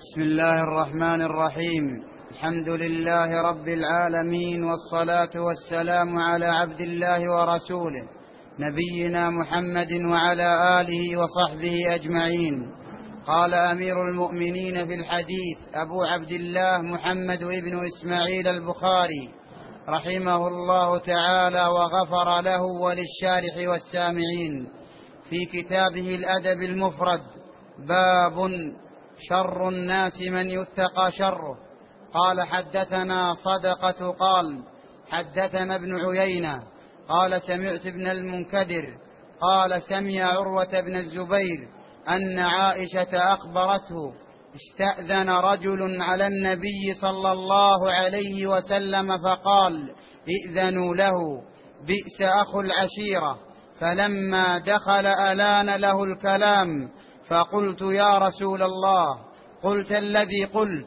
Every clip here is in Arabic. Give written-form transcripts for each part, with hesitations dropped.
بسم الله الرحمن الرحيم. الحمد لله رب العالمين، والصلاة والسلام على عبد الله ورسوله نبينا محمد وعلى آله وصحبه أجمعين. قال أمير المؤمنين في الحديث أبو عبد الله محمد بن إسماعيل البخاري رحمه الله تعالى وغفر له وللشارح والسامعين في كتابه الأدب المفرد: باب شر الناس من يتقى شره. قال: حدثنا صدقة قال حدثنا ابن عيينة قال سمعت ابن المنكدر قال سمع عروة بن الزبير أن عائشة أخبرته: استأذن رجل على النبي صلى الله عليه وسلم فقال: ائذنوا له، بئس أخو العشيرة. فلما دخل ألان له الكلام، فقلت: يا رسول الله، قلت الذي قلت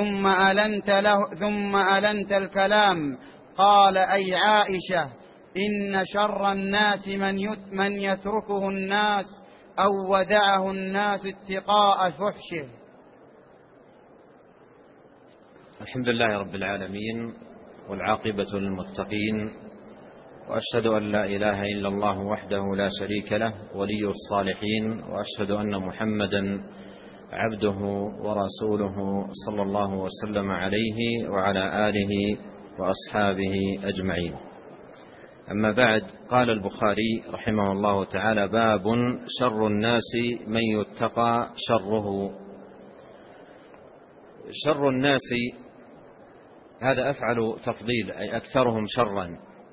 ثم ألنت الكلام. قال: أي عائشة، إن شر الناس من يتركه الناس أو ودعه الناس اتقاء فحشه. الحمد لله رب العالمين، والعاقبة للمتقين، وأشهد أن لا إله إلا الله وحده لا شريك له ولي الصالحين، وأشهد أن محمدا عبده ورسوله صلى الله وسلم عليه وعلى آله وأصحابه أجمعين. أما بعد، قال البخاري رحمه الله تعالى: باب شر الناس من يتقى شره. شر الناس هذا أفعل تفضيل، أي أكثرهم شرا.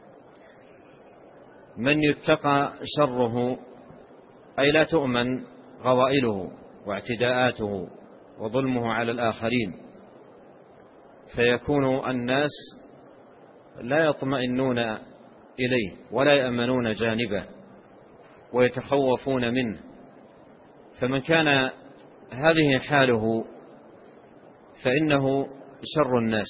من يتقى شره أي لا تؤمن غوائله واعتداءاته وظلمه على الآخرين، فيكون الناس لا يطمئنون إليه ولا يأمنون جانبه ويتخوفون منه. فمن كان هذه حاله فإنه شر الناس.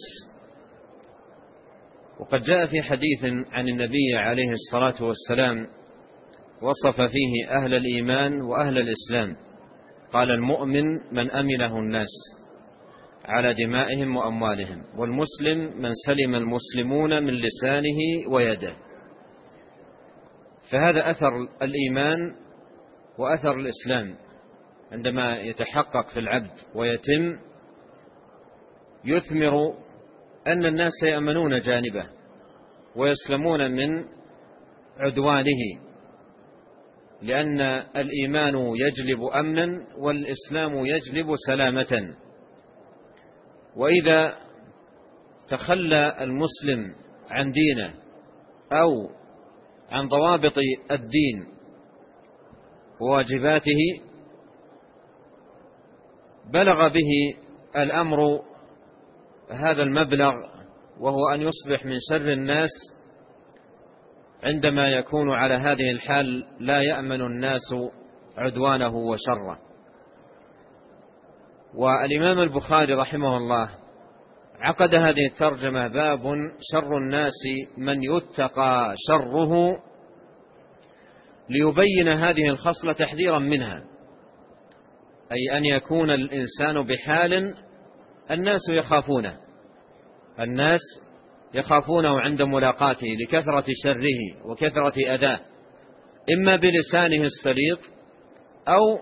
وقد جاء في حديث عن النبي عليه الصلاة والسلام وصف فيه أهل الإيمان وأهل الإسلام. قال: المؤمن من أمنه الناس على دمائهم وأموالهم، والمسلم من سلم المسلمون من لسانه ويده. فهذا أثر الإيمان وأثر الإسلام عندما يتحقق في العبد ويتم، يثمر أن الناس يأمنون جانبه ويسلمون من عدوانه، لأن الإيمان يجلب أمنا والإسلام يجلب سلامة. وإذا تخلى المسلم عن دينه أو عن ضوابط الدين وواجباته، بلغ به الأمر هذا المبلغ، وهو أن يصبح من شر الناس عندما يكون على هذه الحال لا يأمن الناس عدوانه وشره. والإمام البخاري رحمه الله عقد هذه الترجمة: باب شر الناس من يتقى شره، ليبين هذه الخصلة تحذيرا منها، أي أن يكون الإنسان بحال الناس يخافونه عند ملاقاته لكثرة شره وكثرة أذاه، إما بلسانه السليط أو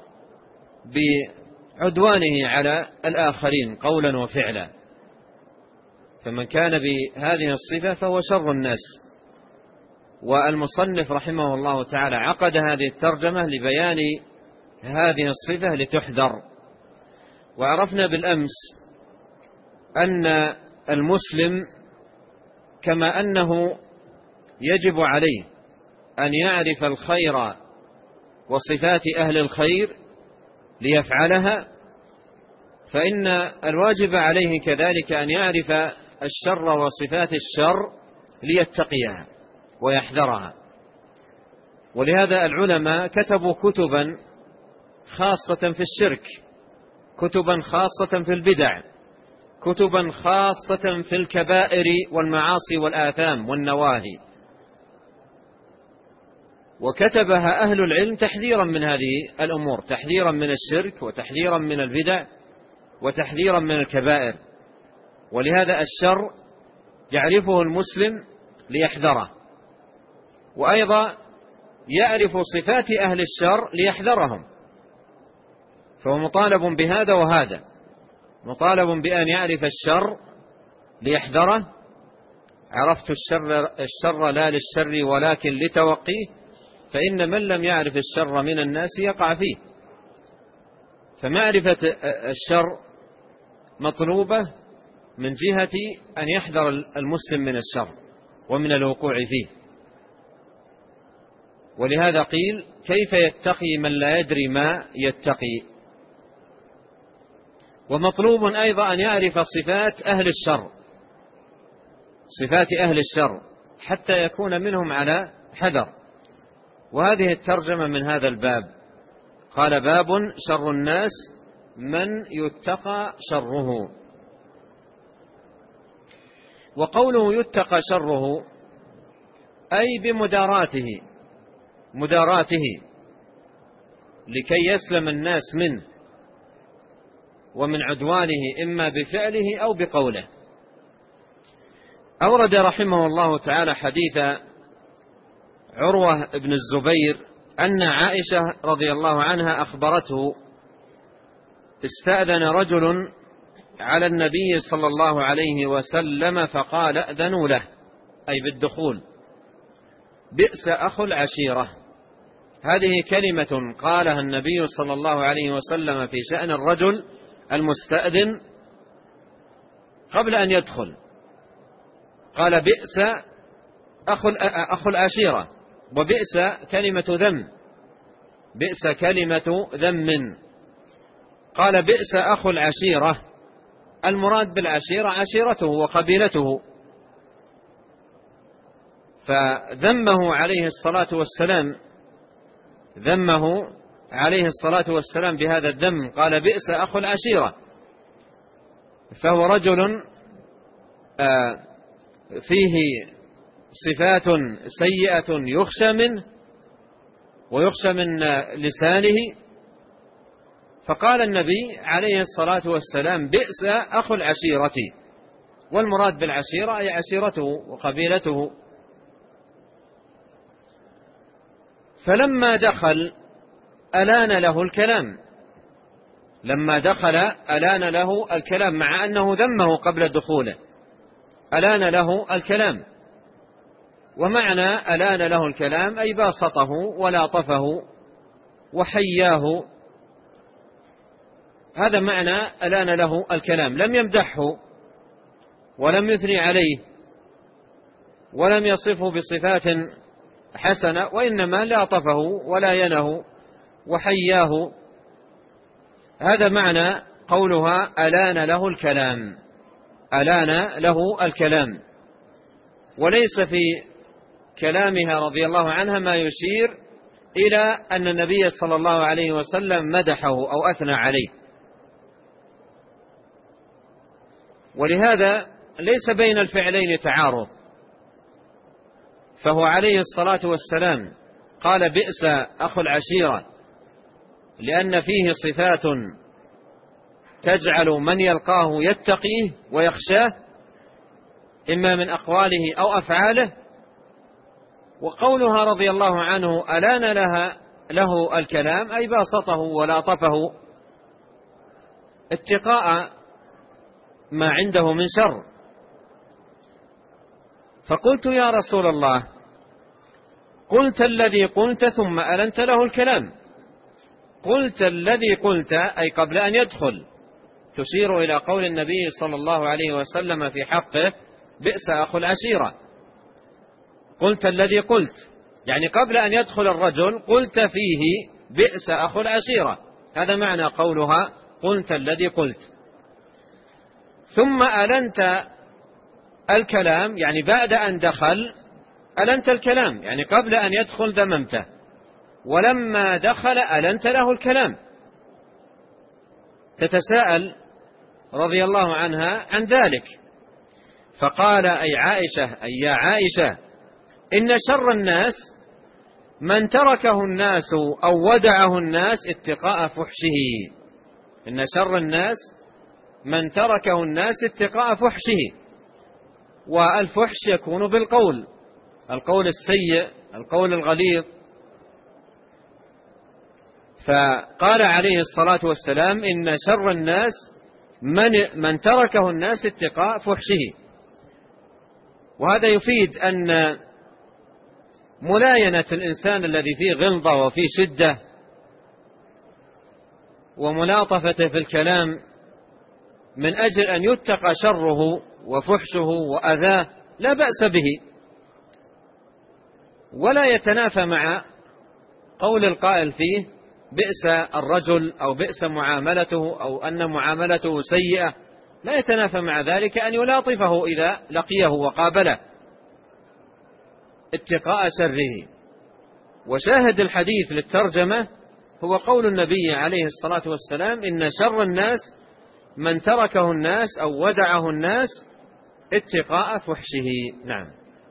بعدوانه على الآخرين قولا وفعلا. فمن كان بهذه الصفة فهو شر الناس. والمصنف رحمه الله تعالى عقد هذه الترجمة لبيان هذه الصفة لتحذر. وعرفنا بالأمس أن المسلم كما أنه يجب عليه أن يعرف الخير وصفات أهل الخير ليفعلها، فإن الواجب عليه كذلك أن يعرف الشر وصفات الشر ليتقيها ويحذرها. ولهذا العلماء كتبوا كتبا خاصة في الشرك، كتبا خاصة في البدع، كتبا خاصة في الكبائر والمعاصي والآثام والنواهي، وكتبها أهل العلم تحذيرا من هذه الأمور، تحذيرا من الشرك وتحذيرا من البدع وتحذيرا من الكبائر. ولهذا الشر يعرفه المسلم ليحذره، وأيضا يعرف صفات أهل الشر ليحذرهم، فهو مطالب بهذا وهذا، مطالب بأن يعرف الشر ليحذره. عرفت الشر لا للشر ولكن لتوقيه، فإن من لم يعرف الشر من الناس يقع فيه. فمعرفة الشر مطلوبة من جهة أن يحذر المسلم من الشر ومن الوقوع فيه. ولهذا قيل: كيف يتقي من لا يدري ما يتقي؟ ومطلوب أيضا أن يعرف صفات أهل الشر، صفات أهل الشر، حتى يكون منهم على حذر. وهذه الترجمة من هذا الباب. قال: باب شر الناس من يتقى شره. وقوله يتقى شره أي بمداراته، مداراته لكي يسلم الناس منه ومن عدوانه، إما بفعله أو بقوله. أورد رحمه الله تعالى حديث عروة بن الزبير أن عائشة رضي الله عنها أخبرته: استأذن رجل على النبي صلى الله عليه وسلم فقال: أذنوا له، أي بالدخول. بئس أخو العشيرة. هذه كلمة قالها النبي صلى الله عليه وسلم في شأن الرجل المستأذن قبل أن يدخل. قال: بئس أخو العشيرة، وبئس كلمة ذم، بئس كلمة ذم. قال: بئس أخو العشيرة، المراد بالعشيرة عشيرته وقبيلته. فذمه عليه الصلاة والسلام، ذمه عليه الصلاة والسلام بهذا الذم. قال: بئس أخو العشيرة، فهو رجل فيه صفات سيئة يخشى منه ويخشى من لسانه. فقال النبي عليه الصلاة والسلام: بئس أخو العشيرة، والمراد بالعشيرة أي عشيرته وقبيلته. فلما دخل ألان له الكلام، لما دخل ألان له الكلام، مع أنه ذمه قبل دخوله، ألان له الكلام. ومعنى ألان له الكلام أي باسطه ولاطفه وحياه، هذا معنى ألان له الكلام. لم يمدحه ولم يثني عليه ولم يصفه بصفات حسنة، وإنما لاطفه ولاينه وحياه. هذا معنى قولها ألان له الكلام، ألان له الكلام. وليس في كلامها رضي الله عنها ما يشير إلى أن النبي صلى الله عليه وسلم مدحه أو أثنى عليه. ولهذا ليس بين الفعلين تعارض، فهو عليه الصلاة والسلام قال: بئس أخو العشيرة، لأن فيه صفات تجعل من يلقاه يتقيه ويخشاه، إما من أقواله أو أفعاله. وقولها رضي الله عنه ألان له الكلام أي باسطه ولاطفه اتقاء ما عنده من شر. فقلت: يا رسول الله، قلت الذي قلت ثم ألنت له الكلام. قلت الذي قلت أي قبل أن يدخل، تشير إلى قول النبي صلى الله عليه وسلم في حقه: بئس أخو العشيرة. قلت الذي قلت، يعني قبل أن يدخل الرجل قلت فيه: بئس أخو العشيرة. هذا معنى قولها: قلت الذي قلت. ثم ألنت الكلام، يعني بعد أن دخل ألنت الكلام، يعني قبل أن يدخل ذممته، ولما دخل ألنت له الكلام. تتساءل رضي الله عنها عن ذلك، فقال: أي عائشة، أي يا عائشة، إن شر الناس من تركه الناس أو ودعه الناس اتقاء فحشه. إن شر الناس من تركه الناس اتقاء فحشه. والفحش يكون بالقول، القول السيء، القول الغليظ. فقال عليه الصلاة والسلام إن شر الناس من تركه الناس اتقاء فحشه. وهذا يفيد أن ملاينة الإنسان الذي فيه غلظة وفيه شدة وملاطفته في الكلام من أجل أن يتقى شره وفحشه وأذاه لا بأس به، ولا يتنافى مع قول القائل فيه بئس الرجل أو بئس معاملته أو أن معاملته سيئة، لا يتنافى مع ذلك أن يلاطفه إذا لقيه وقابله اتقاء شره. وشاهد الحديث للترجمة هو قول النبي عليه الصلاة والسلام إن شر الناس من تركه الناس أو ودعه الناس اتقاء فحشه. نعم.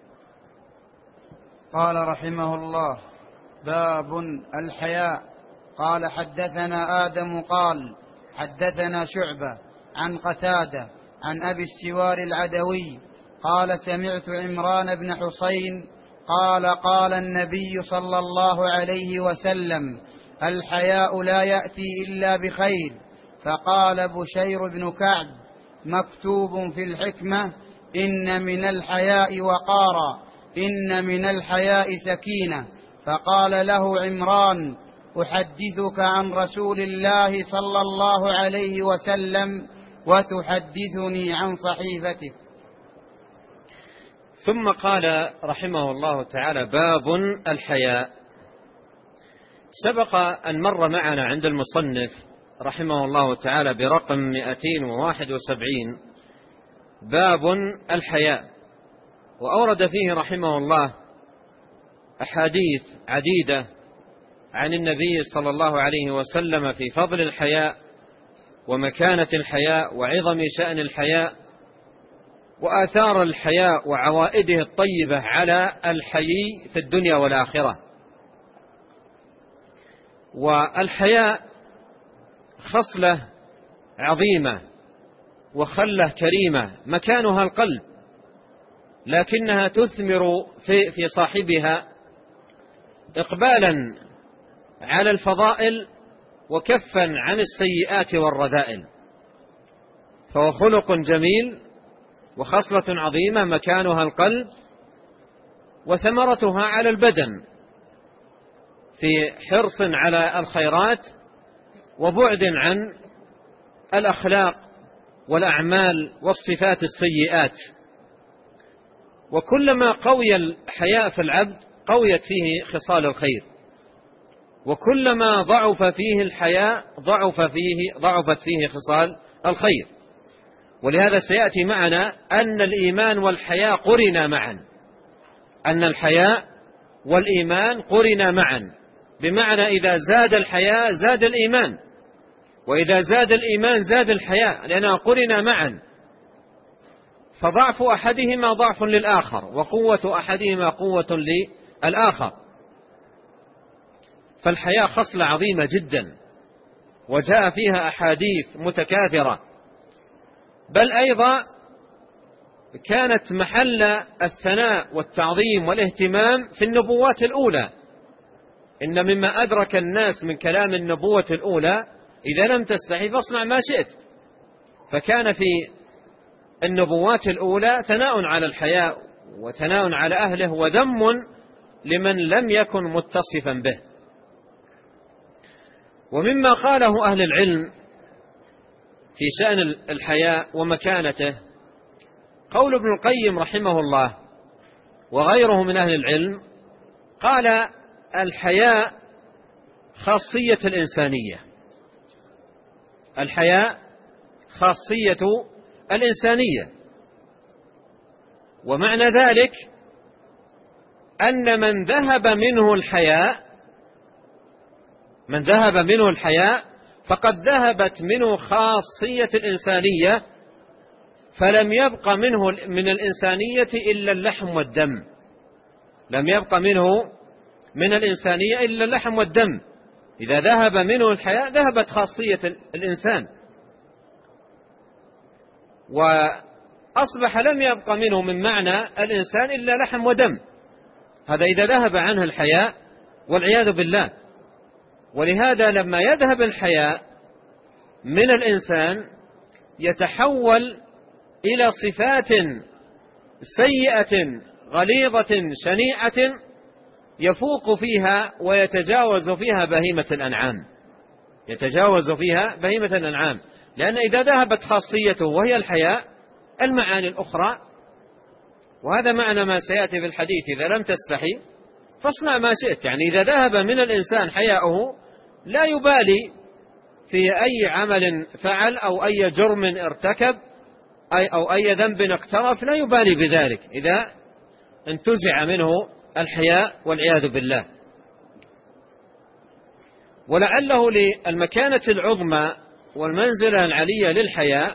قال رحمه الله: باب الحياء. قال حدثنا آدم قال حدثنا شعبة عن قتادة عن أبي السوار العدوي قال سمعت عمران بن حسين قال قال النبي صلى الله عليه وسلم: الحياء لا يأتي إلا بخير. فقال بشير بن كعب: مكتوب في الحكمة: إن من الحياء وقارا، إن من الحياء سكينة. فقال له عمران: أحدثك عن رسول الله صلى الله عليه وسلم وتحدثني عن صحيفتك. ثم قال رحمه الله تعالى: باب الحياء. سبق أن مر معنا عند المصنف رحمه الله تعالى برقم 271 باب الحياء، وأورد فيه رحمه الله أحاديث عديدة عن النبي صلى الله عليه وسلم في فضل الحياء ومكانة الحياء وعظم شأن الحياء وآثار الحياء وعوائده الطيبة على الحيي في الدنيا والآخرة. والحياء خصلة عظيمة وخلة كريمة مكانها القلب، لكنها تثمر في صاحبها إقبالا على الفضائل وكفا عن السيئات والرذائل، فهو خلق جميل وخصلة عظيمة مكانها القلب، وثمرتها على البدن في حرص على الخيرات وبعد عن الأخلاق والأعمال والصفات السيئات. وكلما قوي الحياء في العبد قويت فيه خصال الخير، وكلما ضعف فيه الحياء ضعفت فيه خصال الخير. ولهذا سيأتي معنا أن الإيمان والحياء قرنا معا، أن الحياء والإيمان قرنا معا، بمعنى إذا زاد الحياء زاد الإيمان، وإذا زاد الإيمان زاد الحياء، لأنها قرنا معا. فضعف أحدهما ضعف للآخر، وقوة أحدهما قوة للآخر. فالحياء خصلة عظيمة جدا، وجاء فيها أحاديث متكاثرة، بل أيضا كانت محل الثناء والتعظيم والاهتمام في النبوات الأولى. إن مما أدرك الناس من كلام النبوة الأولى: إذا لم تستحي فاصنع ما شئت. فكان في النبوات الأولى ثناء على الحياء وثناء على أهله وذم لمن لم يكن متصفا به. ومما قاله أهل العلم في شأن الحياء ومكانته قول ابن القيم رحمه الله وغيره من أهل العلم، قال: الحياء خاصية الإنسانية، الحياء خاصية الإنسانية. ومعنى ذلك أن من ذهب منه الحياء فقد ذهبت منه خاصية الإنسانية، فلم يبق منه من الإنسانية إلا اللحم والدم، لم يبق منه من الإنسانية إلا اللحم والدم. إذا ذهب منه الحياء ذهبت خاصية الإنسان. وأصبح لم يبق منه من معنى الإنسان إلا لحم ودم. هذا إذا ذهب عنه الحياء والعياذ بالله. ولهذا لما يذهب الحياء من الإنسان يتحول إلى صفات سيئة غليظة شنيعة يفوق فيها ويتجاوز فيها بهيمة الأنعام، يتجاوز فيها بهيمة الأنعام. لأن إذا ذهبت خاصيته وهي الحياء المعاني الأخرى، وهذا معنى ما سيأتي في الحديث: إذا لم تستحي فاصنع ما شئت. يعني إذا ذهب من الإنسان حياؤه لا يبالي في أي عمل فعل أو أي جرم ارتكب أو أي ذنب اقترف، لا يبالي بذلك إذا انتزع منه الحياء والعياذ بالله. ولعله للمكانة العظمى والمنزلة العلية للحياء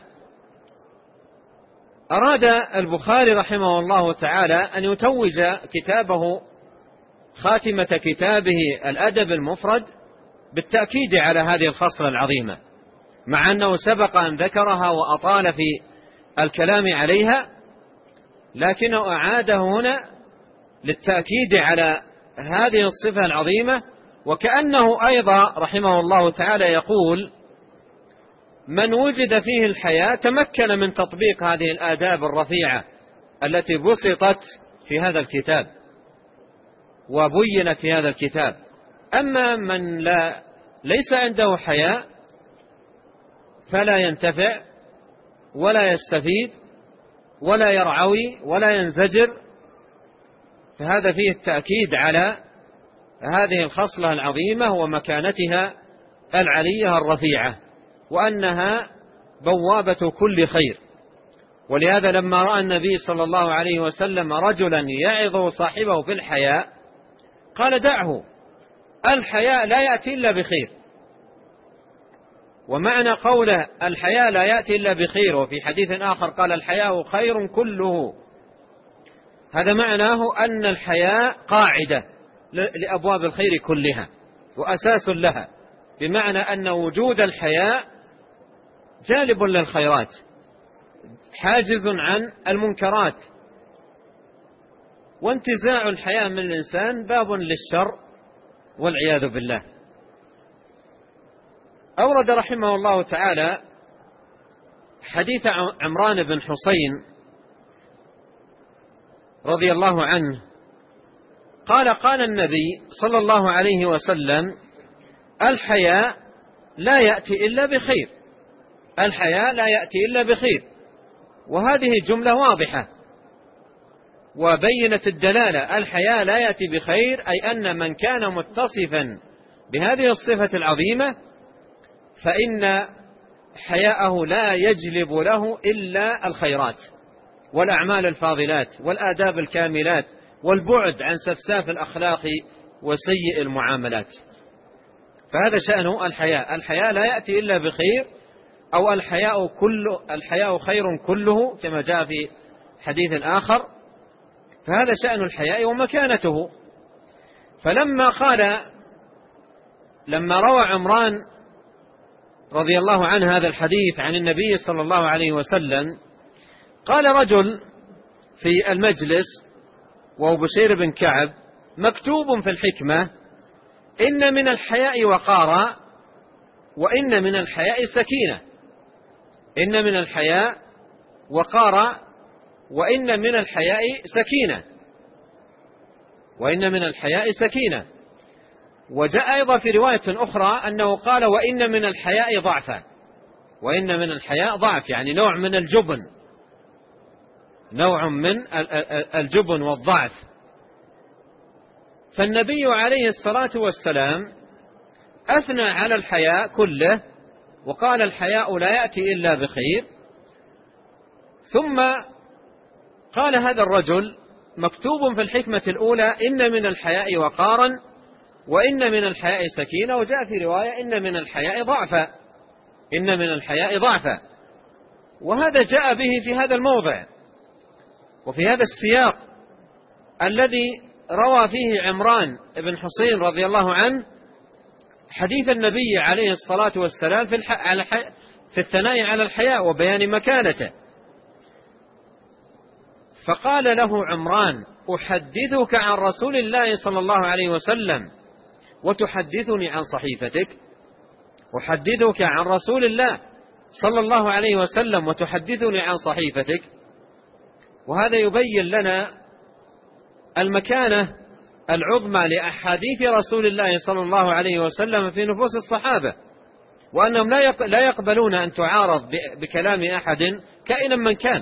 أراد البخاري رحمه الله تعالى أن يتوج كتابه خاتمة كتابه الأدب المفرد بالتأكيد على هذه الخصلة العظيمة، مع أنه سبق أن ذكرها وأطال في الكلام عليها، لكنه أعاده هنا للتأكيد على هذه الصفة العظيمة. وكأنه أيضا رحمه الله تعالى يقول: من وجد فيه الحياة تمكن من تطبيق هذه الآداب الرفيعة التي بسطت في هذا الكتاب وبينت في هذا الكتاب. أما من ليس عنده حياء فلا ينتفع ولا يستفيد ولا يرعوي ولا ينزجر، فهذا فيه التأكيد على هذه الخصلة العظيمة ومكانتها العلية الرفيعة، وأنها بوابة كل خير. ولهذا لما رأى النبي صلى الله عليه وسلم رجلا يعظ صاحبه في الحياء قال: دعه، الحياء لا يأتي إلا بخير. ومعنى قوله الحياء لا يأتي إلا بخير، وفي حديث آخر قال: الحياء خير كله، هذا معناه أن الحياء قاعدة لأبواب الخير كلها وأساس لها، بمعنى أن وجود الحياء جالب للخيرات، حاجز عن المنكرات، وانتزاع الحياء من الإنسان باب للشر والعياذ بالله. أورد رحمه الله تعالى حديث عمران بن حسين رضي الله عنه قال: قال النبي صلى الله عليه وسلم: الحياء لا يأتي إلا بخير، الحياء لا يأتي إلا بخير. وهذه جملة واضحة وبينت الدلالة. الحياء لا يأتي بخير أي أن من كان متصفا بهذه الصفة العظيمة فإن حياءه لا يجلب له إلا الخيرات والأعمال الفاضلات والآداب الكاملات والبعد عن سفساف الأخلاق وسيء المعاملات. فهذا شأنه الحياء. الحياء لا يأتي إلا بخير، أو الحياء خير كله كما جاء في حديث آخر. فهذا شأن الحياء ومكانته. لما روى عمران رضي الله عنه هذا الحديث عن النبي صلى الله عليه وسلم قال رجل في المجلس وهو بشير بن كعب: مكتوب في الحكمة: إن من الحياء وقارا وإن من الحياء سكينة. إن من الحياء وقارا وإن من الحياء سكينة، وإن من الحياء سكينة. وجاء أيضا في رواية أخرى أنه قال: وإن من الحياء ضعفا. وإن من الحياء ضعف، يعني نوع من الجبن، نوع من الجبن والضعف. فالنبي عليه الصلاة والسلام أثنى على الحياء كله وقال: الحياء لا يأتي إلا بخير. ثم قال هذا الرجل: مكتوب في الحكمة الأولى إن من الحياء وقارا وإن من الحياء سكينة. وجاء في رواية إن من الحياء ضعفا، إن من الحياء ضعفا. وهذا جاء به في هذا الموضع وفي هذا السياق الذي روى فيه عمران بن حسين رضي الله عنه حديث النبي عليه الصلاة والسلام في الثناء على الحياء وبيان مكانته. فقال له عمران: أحدثك عن رسول الله صلى الله عليه وسلم وتحدثني عن صحيفتك؟ أحدثك عن رسول الله صلى الله عليه وسلم وتحدثني عن صحيفتك؟ وهذا يبين لنا المكانة العظمى لأحاديث رسول الله صلى الله عليه وسلم في نفوس الصحابة، وأنهم لا يقبلون أن تعارض بكلام أحد كائنا من كان.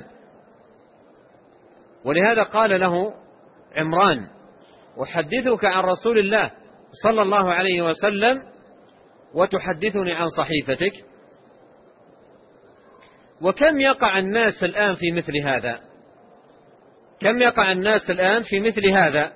ولهذا قال له عمران: أحدثك عن رسول الله صلى الله عليه وسلم وتحدثني عن صحيفتك. وكم يقع الناس الآن في مثل هذا؟ كم يقع الناس الآن في مثل هذا؟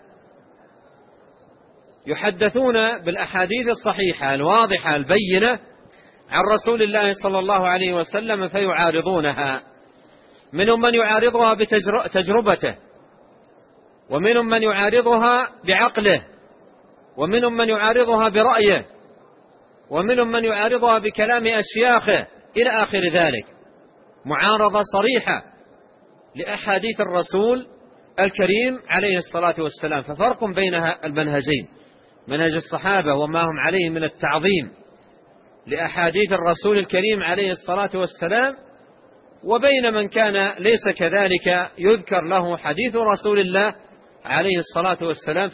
يحدثون بالأحاديث الصحيحة الواضحة البينة عن رسول الله صلى الله عليه وسلم فيعارضونها. منهم من يعارضها بتجربته، ومنهم من يعارضها بعقله، ومنهم من يعارضها برأيه، ومنهم من يعارضها بكلام أشياخه إلى آخر ذلك. معارضة صريحة لأحاديث الرسول الكريم عليه الصلاة والسلام. ففرق بين المنهجين، منهج الصحابة وما هم عليه من التعظيم لأحاديث الرسول الكريم عليه الصلاة والسلام، وبين من كان ليس كذلك، يذكر له حديث رسول الله عليه الصلاة والسلام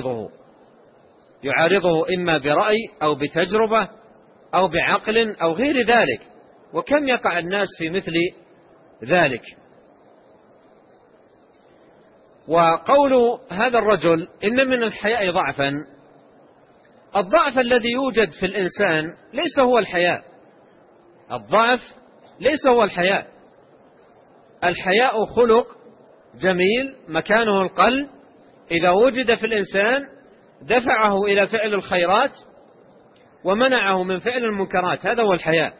يعارضه إما برأي أو بتجربة أو بعقل أو غير ذلك. وكم يقع الناس في مثل ذلك. وقول هذا الرجل: إن من الحياء ضعفا، الضعف الذي يوجد في الإنسان ليس هو الحياء. الضعف ليس هو الحياء. الحياء خلق جميل مكانه القلب، إذا وجد في الإنسان دفعه إلى فعل الخيرات ومنعه من فعل المنكرات. هذا هو الحياء،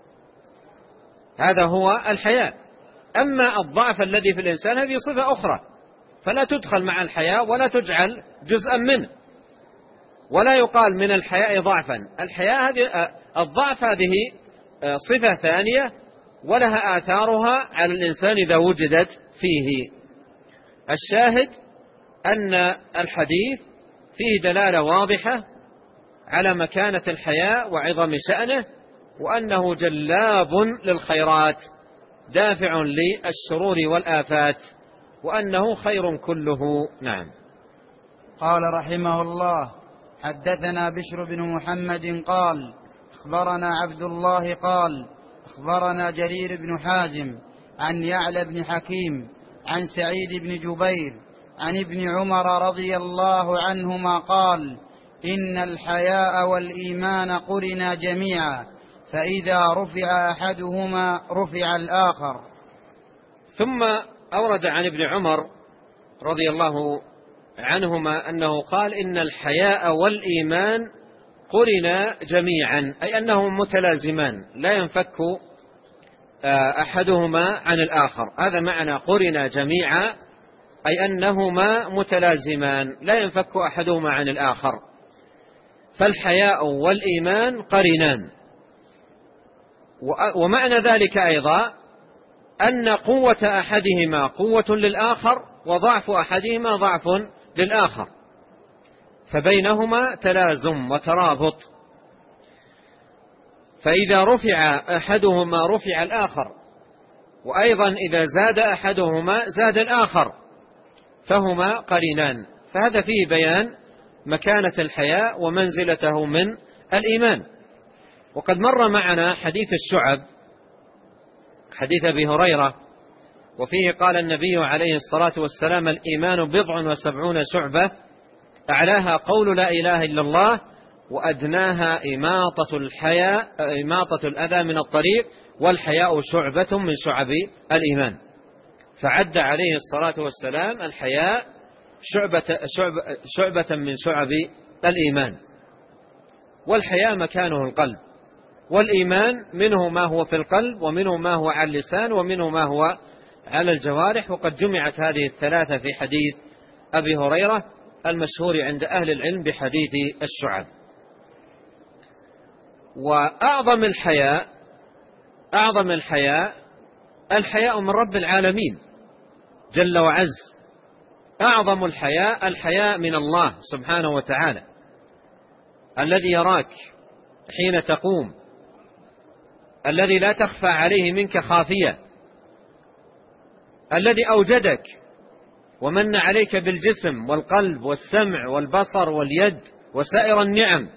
هذا هو الحياء. أما الضعف الذي في الإنسان هذه صفة أخرى، فلا تدخل مع الحياء ولا تجعل جزءا منه، ولا يقال من الحياء ضعفا. الضعف هذه صفة ثانية ولها آثارها على الإنسان إذا وجدت فيه. الشاهد أن الحديث فيه دلالة واضحة على مكانة الحياء وعظم شأنه، وأنه جلاب للخيرات دافع للشرور والآفات، وأنه خير كله. نعم. قال رحمه الله: حدثنا بشر بن محمد قال أخبرنا عبد الله قال أخبرنا جرير بن حازم عن يعلى بن حكيم عن سعيد بن جبير عن ابن عمر رضي الله عنهما قال: إن الحياء والإيمان قرنا جميعا، فإذا رفع أحدهما رفع الآخر. ثم أورد عن ابن عمر رضي الله عنهما أنه قال: إن الحياء والإيمان قرنا جميعا، أي أنهم متلازمان لا ينفك أحدهما عن الآخر. هذا معنى قرنا جميعا، أي أنهما متلازمان لا ينفك أحدهما عن الآخر. فالحياء والإيمان قرنان. ومعنى ذلك أيضا أن قوة أحدهما قوة للآخر، وضعف أحدهما ضعف للآخر، فبينهما تلازم وترابط. فإذا رفع أحدهما رفع الآخر، وأيضا إذا زاد أحدهما زاد الآخر، فهما قرينان. فهذا فيه بيان مكانة الحياء ومنزلته من الإيمان. وقد مر معنا حديث الشعب، حديث أبي هريرة، وفيه قال النبي عليه الصلاة والسلام: الإيمان 70 شعبة، أعلاها قول لا إله إلا الله، وأدناها إماطة الأذى من الطريق، والحياء شعبة من شعب الإيمان. فعد عليه الصلاة والسلام الحياء شعبة من شعب الإيمان. والحياء مكانه القلب، والإيمان منه ما هو في القلب، ومنه ما هو على اللسان، ومنه ما هو على الجوارح. وقد جمعت هذه الثلاثة في حديث أبي هريرة المشهور عند أهل العلم بحديث الشعب. وأعظم الحياء الحياء من رب العالمين، جل وعز. أعظم الحياء من الله سبحانه وتعالى، الذي يراك حين تقوم، الذي لا تخفى عليه منك خافية، الذي أوجدك ومن عليك بالجسم والقلب والسمع والبصر واليد وسائر النعم.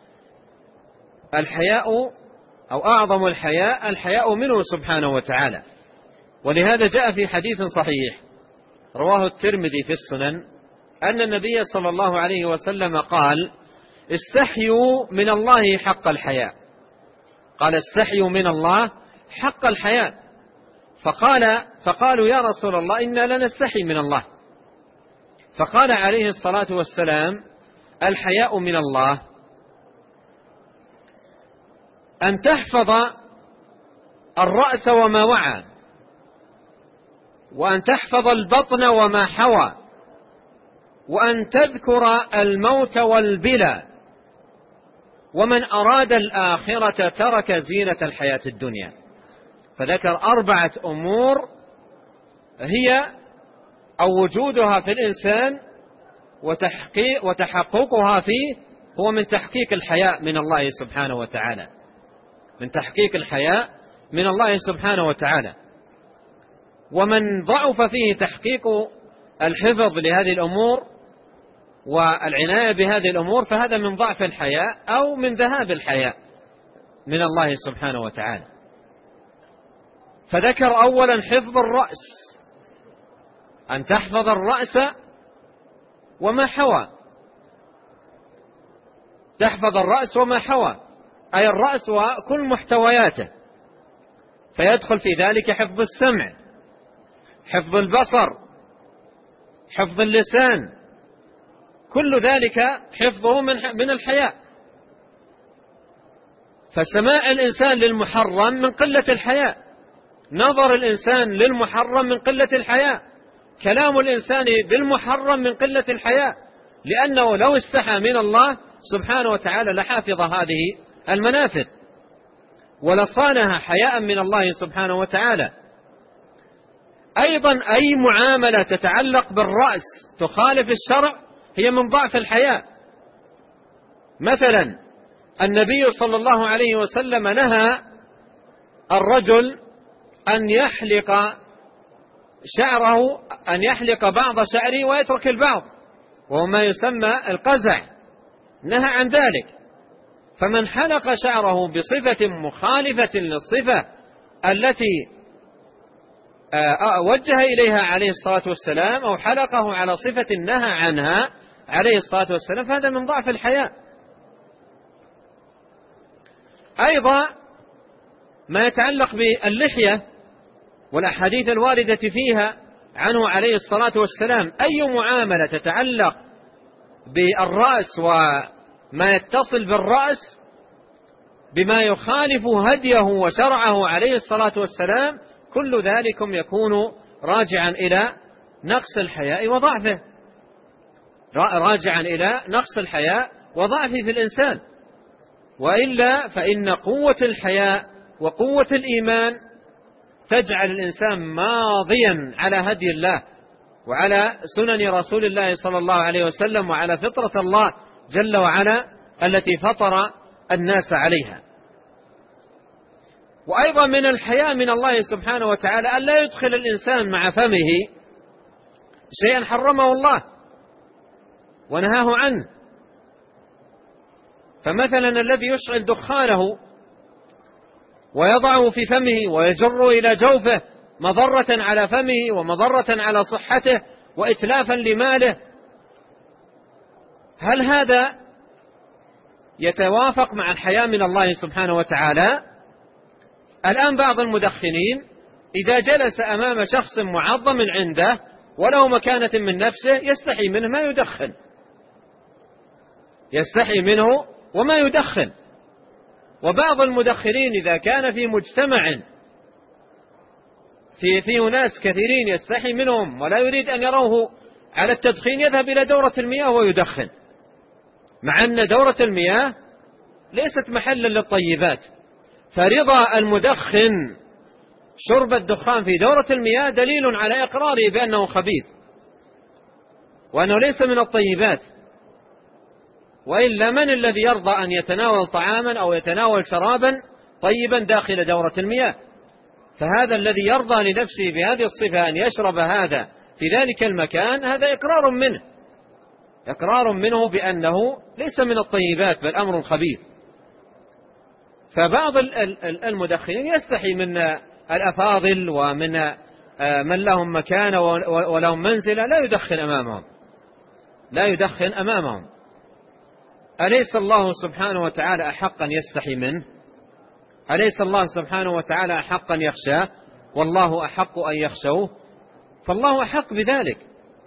الحياء أو أعظم الحياء منه سبحانه وتعالى. ولهذا جاء في حديث صحيح رواه الترمذي في السنن أن النبي صلى الله عليه وسلم قال: استحيوا من الله حق الحياء. قال: استحيوا من الله حق الحياء. فقالوا: يا رسول الله إنا لا نستحي من الله. فقال عليه الصلاة والسلام: الحياء من الله أن تحفظ الرأس وما وعى، وأن تحفظ البطن وما حوى، وأن تذكر الموت والبلى، ومن أراد الآخرة ترك زينة الحياة الدنيا. فذكر 4 أمور هي أو وجودها في الإنسان وتحققها فيه هو من تحقيق الحياء من الله سبحانه وتعالى، من تحقيق الحياء من الله سبحانه وتعالى. ومن ضعف فيه تحقيق الحفظ لهذه الأمور والعناية بهذه الأمور فهذا من ضعف الحياء أو من ذهاب الحياء من الله سبحانه وتعالى. فذكر أولا حفظ الرأس، أن تحفظ الرأس وما حوى. تحفظ الرأس وما حوى أي الرأس وكل محتوياته، فيدخل في ذلك حفظ السمع، حفظ البصر، حفظ اللسان، كل ذلك حفظه من الحياء. فسماع الإنسان للمحرم من قلة الحياء، نظر الإنسان للمحرم من قلة الحياء، كلام الإنسان بالمحرم من قلة الحياء، لأنه لو استحى من الله سبحانه وتعالى لحافظ هذه المنافذ ولصانها حياء من الله سبحانه وتعالى. أيضا أي معاملة تتعلق بالرأس تخالف الشرع هي من ضعف الحياء. مثلا النبي صلى الله عليه وسلم نهى الرجل أن يحلق شعره، أن يحلق بعض شعره ويترك البعض، وهو ما يسمى القزع، نهى عن ذلك. فمن حلق شعره بصفة مخالفة للصفة التي وجه إليها عليه الصلاة والسلام أو حلقه على صفة نهى عنها عليه الصلاة والسلام فهذا من ضعف الحياء. أيضا ما يتعلق باللحية والأحاديث الواردة فيها عنه عليه الصلاة والسلام، أي معاملة تتعلق بالرأس وما يتصل بالرأس بما يخالف هديه وشرعه عليه الصلاة والسلام كل ذلكم يكون راجعا إلى نقص الحياء وضعفه، راجعا إلى نقص الحياء وضعفه في الإنسان. وإلا فإن قوة الحياء وقوة الإيمان تجعل الإنسان ماضيا على هدي الله وعلى سنن رسول الله صلى الله عليه وسلم وعلى فطرة الله جل وعلا التي فطر الناس عليها. وأيضا من الحياء من الله سبحانه وتعالى أن لا يدخل الإنسان مع فمه شيئا حرمه الله ونهاه عنه. فمثلا الذي يشعل دخانه ويضعه في فمه ويجر إلى جوفه مضرة على فمه ومضرة على صحته وإتلافا لماله، هل هذا يتوافق مع الحياء من الله سبحانه وتعالى؟ الآن بعض المدخنين إذا جلس أمام شخص معظم عنده ولو مكانة من نفسه يستحي منه ما يدخن، يستحي منه وما يدخن. وبعض المدخنين إذا كان في مجتمع فيه ناس كثيرين يستحي منهم ولا يريد أن يروه على التدخين يذهب إلى دورة المياه ويدخن، مع أن دورة المياه ليست محلا للطيبات. فرضا المدخن شرب الدخان في دورة المياه دليل على إقراره بأنه خبيث وأنه ليس من الطيبات، وإلا من الذي يرضى أن يتناول طعاما أو يتناول شرابا طيبا داخل دورة المياه؟ فهذا الذي يرضى لنفسه بهذه الصفة أن يشرب هذا في ذلك المكان، هذا إقرار منه بأنه ليس من الطيبات بل أمر خبيث. فبعض المدخنين يستحي من الأفاضل ومن من لهم مكانة ولهم منزلة لا يدخن أمامهم. أليس الله سبحانه وتعالى أحق أن يستحي منه؟ أليس الله سبحانه وتعالى أحق أن يخشاه؟ والله أحق أن يخشوه، فالله أحق بذلك.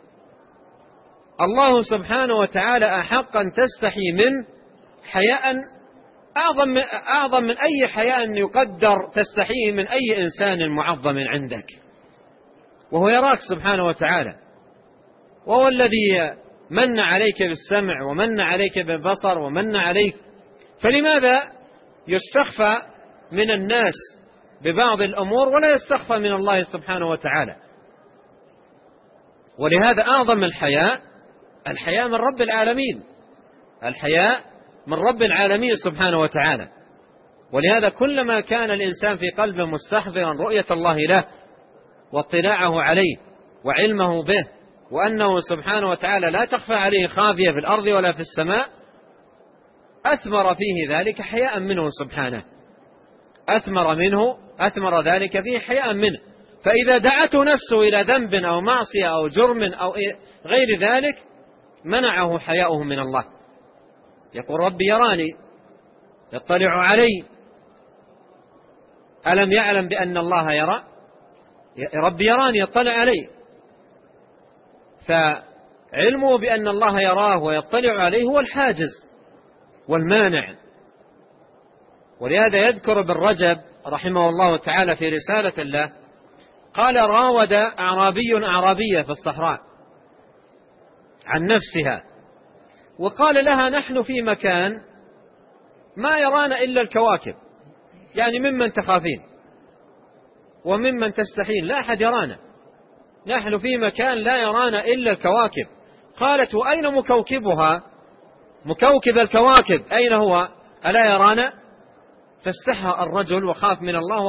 الله سبحانه وتعالى أحق أن تستحي منه حياء أعظم من أي حياء يقدر تستحيه من أي إنسان معظم عندك، وهو يراك سبحانه وتعالى، وهو الذي من عليك بالسمع ومن عليك بالبصر ومن عليك. فلماذا يستخفى من الناس ببعض الأمور ولا يستخفى من الله سبحانه وتعالى؟ ولهذا أعظم الحياء من رب العالمين، الحياء من رب العالمين سبحانه وتعالى. ولهذا كلما كان الإنسان في قلبه مستحضرا رؤية الله له واطلاعه عليه وعلمه به، وأنه سبحانه وتعالى لا تخفى عليه خافية في الأرض ولا في السماء، أثمر فيه ذلك حياء منه سبحانه، أثمر ذلك فيه حياء منه. فإذا دعته نفسه إلى ذنب أو معصية أو جرم أو غير ذلك منعه حياؤه من الله. يقول ربي يراني يطلع علي، ألم يعلم بأن الله يرى؟ ربي يراني يطلع علي، فعلمه بأن الله يراه ويطلع عليه هو الحاجز والمانع. ولهذا يذكر ابن رجب رحمه الله تعالى في رسالة له قال: راود أعرابية في الصحراء عن نفسها، وقال لها: نحن في مكان ما يرانا إلا الكواكب، يعني ممن تخافين وممن تستحين، لا أحد يرانا، نحن في مكان لا يرانا إلا الكواكب. قالت: وأين مكوكبها؟ مكوكب الكواكب أين هو؟ ألا يرانا؟ فاستحى الرجل وخاف من الله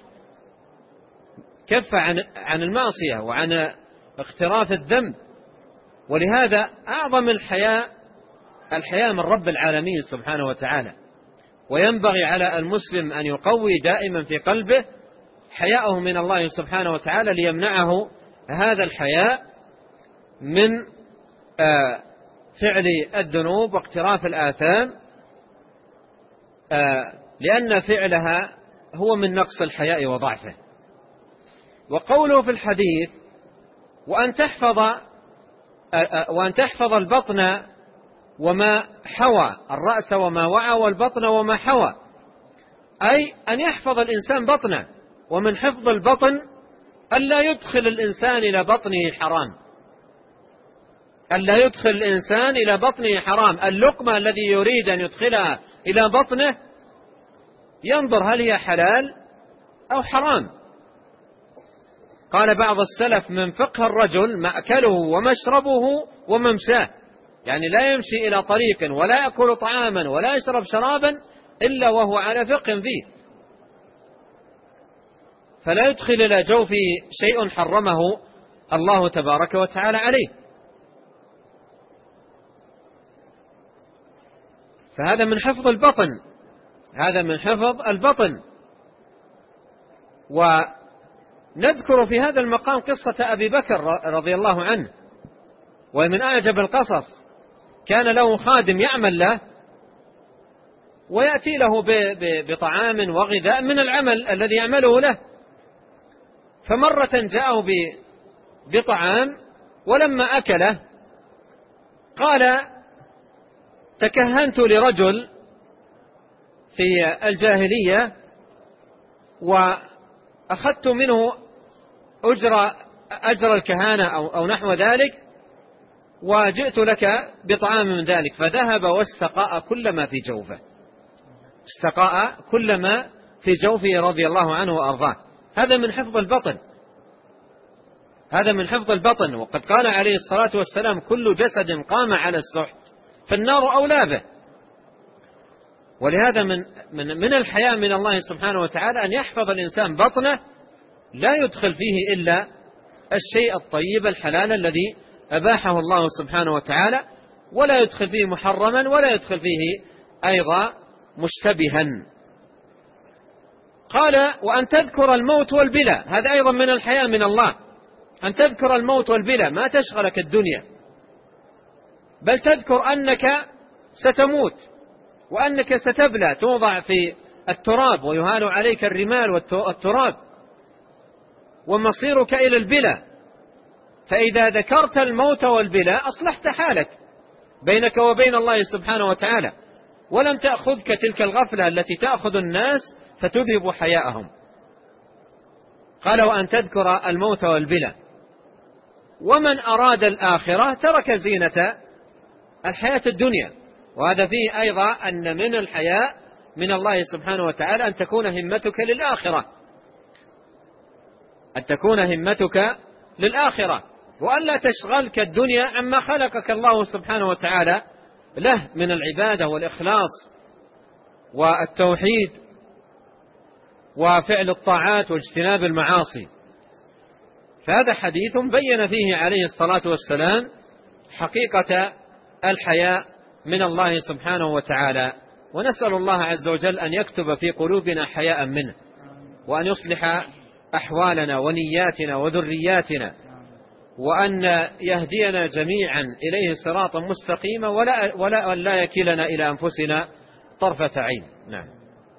وكف عن المعصية وعن اقتراف الذنب. ولهذا أعظم الحياء من رب العالمين سبحانه وتعالى. وينبغي على المسلم أن يقوي دائما في قلبه حياءه من الله سبحانه وتعالى ليمنعه هذا الحياء من فعل الذنوب واقتراف الآثام، لأن فعلها هو من نقص الحياء وضعفه. وقوله في الحديث: وأن تحفظ البطن وما حوى، الرأس وما وعى والبطن وما حوى، أي أن يحفظ الإنسان بطنه. ومن حفظ البطن ألا يدخل الإنسان إلى بطنه حرام، ألا يدخل الإنسان إلى بطنه حرام. اللقمة الذي يريد أن يدخلها إلى بطنه ينظر هل هي حلال أو حرام. قال بعض السلف: من فقه الرجل مأكله ومشربه وممشاه، يعني لا يمشي إلى طريق ولا يأكل طعاما ولا يشرب شرابا إلا وهو على فقه فيه، فلا يدخل إلى جوفه شيء حرمه الله تبارك وتعالى عليه. فهذا من حفظ البطن، هذا من حفظ البطن. ونذكر في هذا المقام قصة أبي بكر رضي الله عنه، ومن أعجب القصص. كان له خادم يعمل له ويأتي له بطعام وغذاء من العمل الذي يعمله له. فمرة جاءه بطعام، ولما أكله قال: تكهنت لرجل في الجاهلية وأخذت منه أجر الكهانة أو نحو ذلك، وجئت لك بطعام من ذلك. فذهب واستقاء كل ما في جوفه، استقاء كل ما في جوفه رضي الله عنه وأرضاه. هذا من حفظ البطن، هذا من حفظ البطن. وقد قال عليه الصلاة والسلام: كل جسد قام على السحت فالنار أولى به. ولهذا من الحياء من الله سبحانه وتعالى أن يحفظ الإنسان بطنه، لا يدخل فيه إلا الشيء الطيب الحلال الذي أباحه الله سبحانه وتعالى، ولا يدخل فيه محرما، ولا يدخل فيه أيضا مشتبها. قال: وأن تذكر الموت والبلى، هذا أيضا من الحياء من الله، أن تذكر الموت والبلى، ما تشغلك الدنيا، بل تذكر أنك ستموت، وأنك ستبلى، توضع في التراب ويهال عليك الرمال والتراب، ومصيرك إلى البلى. فإذا ذكرت الموت والبلى أصلحت حالك بينك وبين الله سبحانه وتعالى، ولم تأخذك تلك الغفلة التي تأخذ الناس فتذهب حياءهم. قال: وأن تذكر الموت والبلى. ومن أراد الآخرة ترك زينة الحياة الدنيا. وهذا فيه أيضا أن من الحياء من الله سبحانه وتعالى أن تكون همتك للآخرة، أن تكون همتك للآخرة، وأن لا تشغلك الدنيا عما خلقك الله سبحانه وتعالى له من العبادة والإخلاص والتوحيد وفعل الطاعات واجتناب المعاصي. فهذا حديث بين فيه عليه الصلاة والسلام حقيقة الحياء من الله سبحانه وتعالى. ونسأل الله عز وجل أن يكتب في قلوبنا حياء منه، وأن يصلح أحوالنا ونياتنا وذرياتنا، وأن يهدينا جميعا إليه صراطا مستقيما، ولا يكلنا إلى أنفسنا طرفة عين. نعم.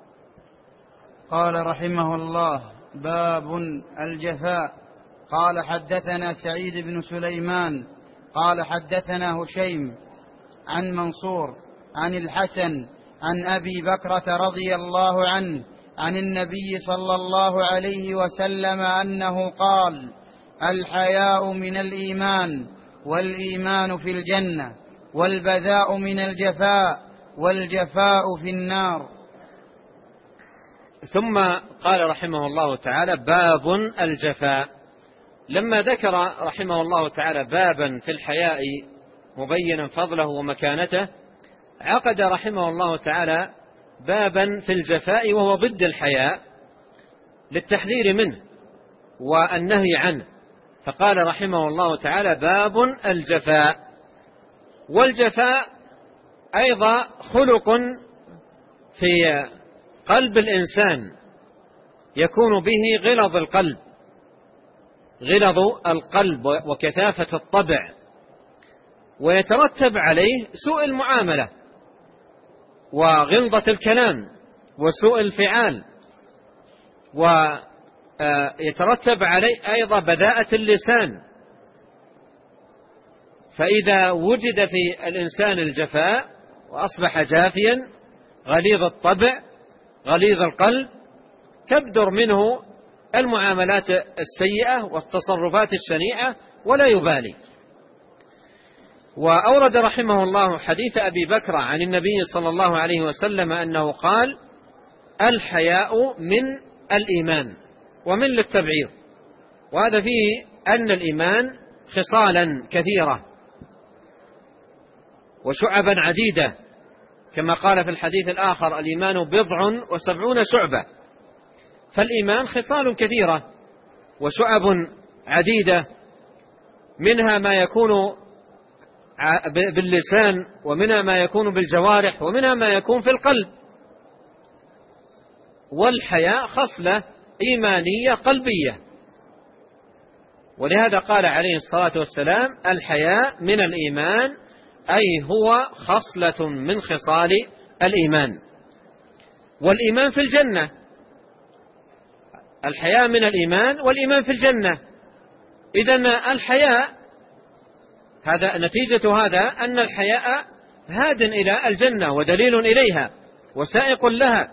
قال رحمه الله: باب الجفاء. قال: حدثنا سعيد بن سليمان قال: حدثنا هشيم عن منصور عن الحسن عن أبي بكرة رضي الله عنه عن النبي صلى الله عليه وسلم أنه قال: الحياء من الإيمان، والإيمان في الجنة، والبذاء من الجفاء، والجفاء في النار. ثم قال رحمه الله تعالى: باب الجفاء. لما ذكر رحمه الله تعالى بابا في الحياء مبينا فضله ومكانته، عقد رحمه الله تعالى بابا في الجفاء وهو ضد الحياء للتحذير منه والنهي عنه. فقال رحمه الله تعالى: باب الجفاء. والجفاء أيضا خلق في قلب الإنسان يكون به غلظ القلب وكثافة الطبع، ويترتب عليه سوء المعاملة وغلظة الكلام وسوء الفعال، ويترتب عليه أيضا بذاءة اللسان. فإذا وجد في الإنسان الجفاء وأصبح جافيا غليظ الطبع غليظ القلب، تبدر منه المعاملات السيئة والتصرفات الشنيعة ولا يبالي. وأورد رحمه الله حديث أبي بكر عن النبي صلى الله عليه وسلم أنه قال: الحياء من الإيمان، ومن للتبعيض. وهذا فيه أن الإيمان خصالا كثيرة وشعبا عديدة، كما قال في الحديث الآخر: الإيمان 70 شعبة. فالإيمان خصال كثيرة وشعب عديدة، منها ما يكون باللسان، ومنها ما يكون بالجوارح، ومنها ما يكون في القلب. والحياء خصلة إيمانية قلبية، ولهذا قال عليه الصلاة والسلام: الحياء من الإيمان، أي هو خصلة من خصال الإيمان. والإيمان في الجنة، الحياء من الإيمان والإيمان في الجنة. إذن الحياء هذا نتيجة هذا أن الحياء هاد إلى الجنة ودليل إليها وسائق لها.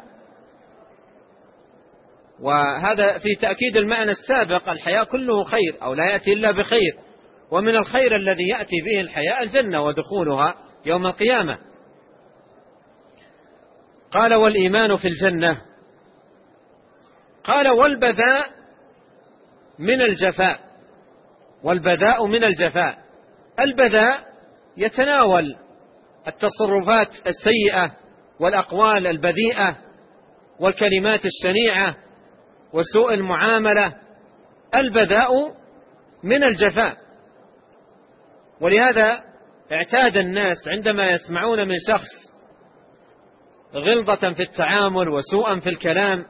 وهذا في تأكيد المعنى السابق: الحياء كله خير أو لا يأتي إلا بخير، ومن الخير الذي يأتي به الحياء الجنة ودخولها يوم القيامة. قال: والإيمان في الجنة. قال: والبذاء من الجفاء، والبذاء من الجفاء. البذاء يتناول التصرفات السيئة والأقوال البذيئة والكلمات الشنيعة وسوء المعاملة. البذاء من الجفاء. ولهذا اعتاد الناس عندما يسمعون من شخص غلظة في التعامل وسوءا في الكلام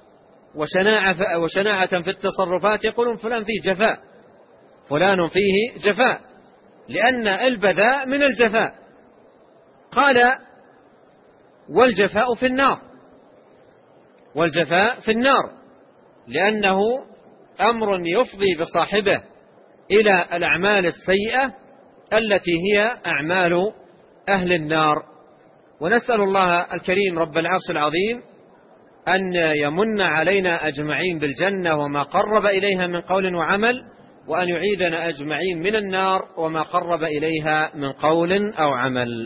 وشناعة في التصرفات يقولون فلان فيه جفاء، فلان فيه جفاء، لأن البذاء من الجفاء. قال: والجفاء في النار، والجفاء في النار، لأنه أمر يفضي بصاحبه إلى الأعمال السيئة التي هي أعمال أهل النار. ونسأل الله الكريم رب العرش العظيم أن يمن علينا أجمعين بالجنة وما قرب إليها من قول وعمل، وأن يعيذنا أجمعين من النار وما قرب إليها من قول أو عمل.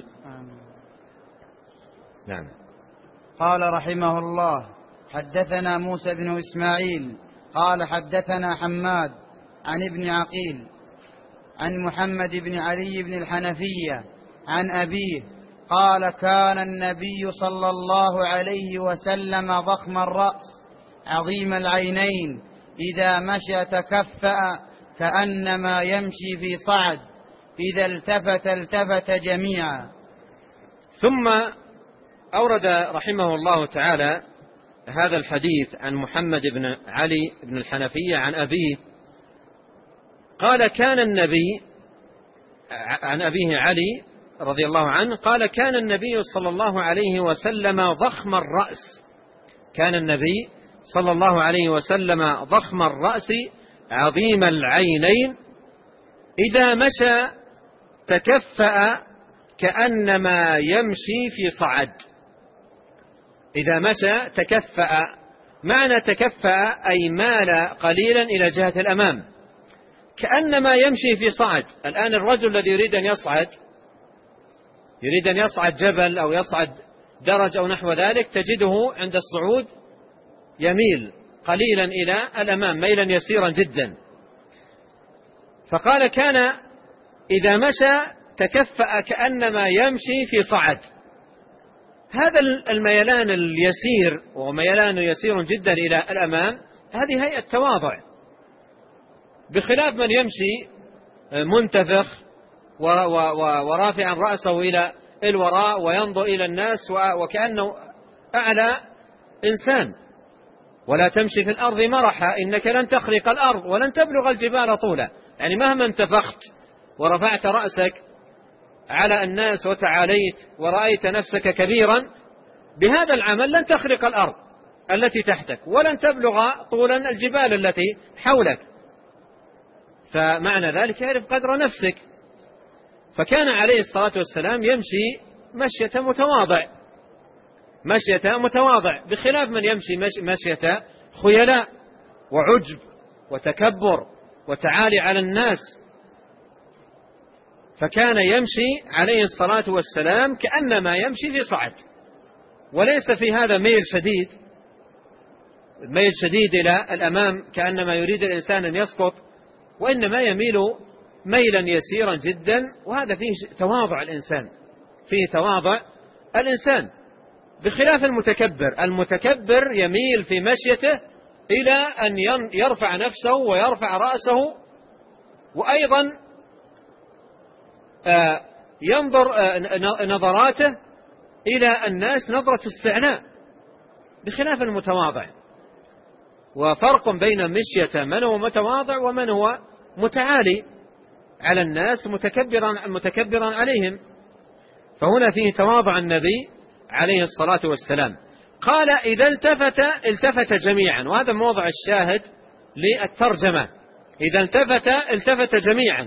نعم. قال رحمه الله: حدثنا موسى بن إسماعيل قال حدثنا حماد عن ابن عقيل عن محمد بن علي بن الحنفية عن أبيه قال: كان النبي صلى الله عليه وسلم ضخم الرأس عظيم العينين، إذا مشى تكفأ كأنما يمشي في صعد، إذا التفت جميعا. ثم أورد رحمه الله تعالى هذا الحديث عن محمد بن علي بن الحنفية عن أبيه قال: كان النبي، عن أبيه علي رضي الله عنه قال: كان النبي صلى الله عليه وسلم ضخم الرأس، كان النبي صلى الله عليه وسلم ضخم الرأس عظيم العينين، إذا مشى تكفأ كأنما يمشي في صعد. إذا مشى تكفأ، معنى تكفأ أي مال قليلا إلى جهة الأمام، كأنما يمشي في صعد. الآن الرجل الذي يريد أن يصعد جبل أو يصعد درج أو نحو ذلك، تجده عند الصعود يميل قليلا إلى الأمام ميلا يسيرا جدا. فقال: كان إذا مشى تكفأ كأنما يمشي في صعد. هذا الميلان اليسير، وميلان يسير جدا إلى الأمام، هذه هيئة تواضع، بخلاف من يمشي منتفخ ورافعا رأسه إلى الوراء وينظر إلى الناس وكأنه أعلى إنسان. ولا تمشي في الأرض مرحا إنك لن تخرق الأرض ولن تبلغ الجبال طولا. يعني مهما انتفخت ورفعت رأسك على الناس وتعاليت ورأيت نفسك كبيرا، بهذا العمل لن تخرق الأرض التي تحتك ولن تبلغ طولا الجبال التي حولك. فمعنى ذلك يعرف قدر نفسك. فكان عليه الصلاة والسلام يمشي مشية متواضع، بخلاف من يمشي مشية خيلاء وعجب وتكبر وتعالي على الناس. فكان يمشي عليه الصلاة والسلام كأنما يمشي في صعد، وليس في هذا ميل شديد إلى الأمام كأنما يريد الإنسان أن يسقط، وإنما يميل ميلا يسيرا جدا. وهذا فيه تواضع الإنسان، بخلاف المتكبر يميل في مشيته إلى أن يرفع نفسه ويرفع رأسه، وأيضا ينظر نظراته إلى الناس نظرة استعناء، بخلاف المتواضع. وفرق بين مشية من هو متواضع ومن هو متعالي على الناس متكبرا عليهم. فهنا فيه تواضع النبي عليه الصلاة والسلام. قال: إذا التفت جميعا، وهذا موضع الشاهد للترجمة. إذا التفت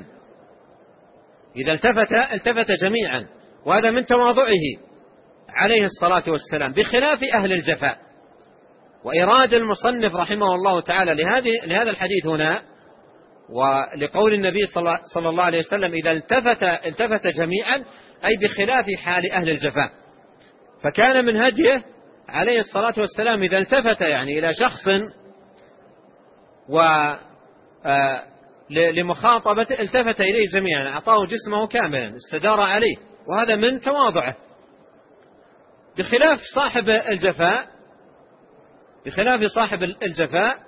جميعا، وهذا من تواضعه عليه الصلاة والسلام، بخلاف أهل الجفاء. وإراد المصنف رحمه الله تعالى لهذا الحديث هنا، ولقول النبي صلى الله عليه وسلم: إذا التفت جميعا، أي بخلاف حال أهل الجفاء. فكان من هديه عليه الصلاة والسلام إذا التفت يعني إلى شخص لمخاطبة التفت إليه جميعا، أعطاه جسمه كاملا، استدار عليه، وهذا من تواضعه. بخلاف صاحب الجفاء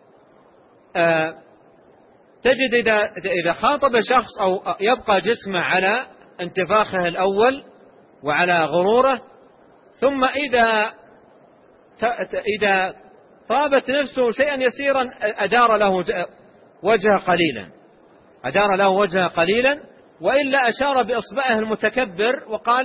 تجد إذا خاطب شخص أو يبقى جسمه على انتفاخه الأول وعلى غروره، ثم إذا طابت نفسه شيئا يسيرا أدار له وجهه قليلا، وإلا أشار بإصبعه المتكبر وقال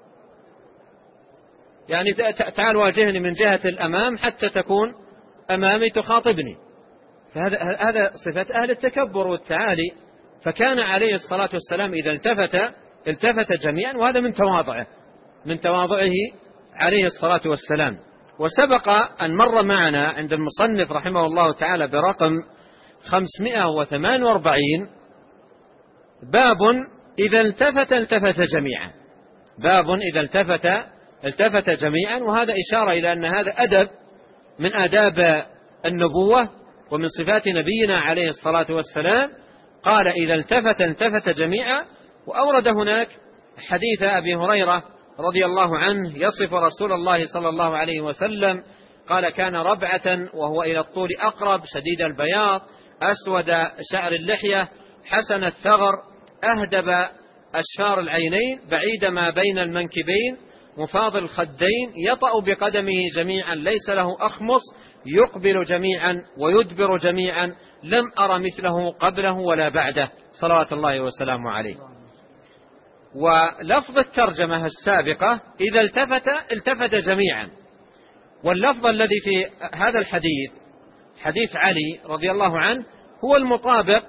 يعني تعال واجهني من جهة الأمام حتى تكون أمامي تخاطبني. فهذا صفة أهل التكبر والتعالي. فكان عليه الصلاة والسلام إذا التفت جميعا، وهذا من تواضعه عليه الصلاة والسلام. وسبق أن مر معنا عند المصنف رحمه الله تعالى برقم 548 باب إذا التفت جميعا. وهذا إشارة إلى أن هذا أدب من آداب النبوة ومن صفات نبينا عليه الصلاة والسلام. قال إذا التفت جميعا. وأورد هناك حديث أبي هريرة رضي الله عنه يصف رسول الله صلى الله عليه وسلم، قال كان ربعة وهو إلى الطول أقرب، شديد البياض، أسود شعر اللحية، حسن الثغر، أهدب أشفار العينين، بعيد ما بين المنكبين، مفاضل الخدين، يطأ بقدمه جميعا، ليس له أخمص، يقبل جميعا ويدبر جميعا، لم أر مثله قبله ولا بعده صلوات الله وسلامه عليه. ولفظ الترجمة السابقة إذا التفت جميعا. واللفظ الذي في هذا الحديث حديث علي رضي الله عنه هو المطابق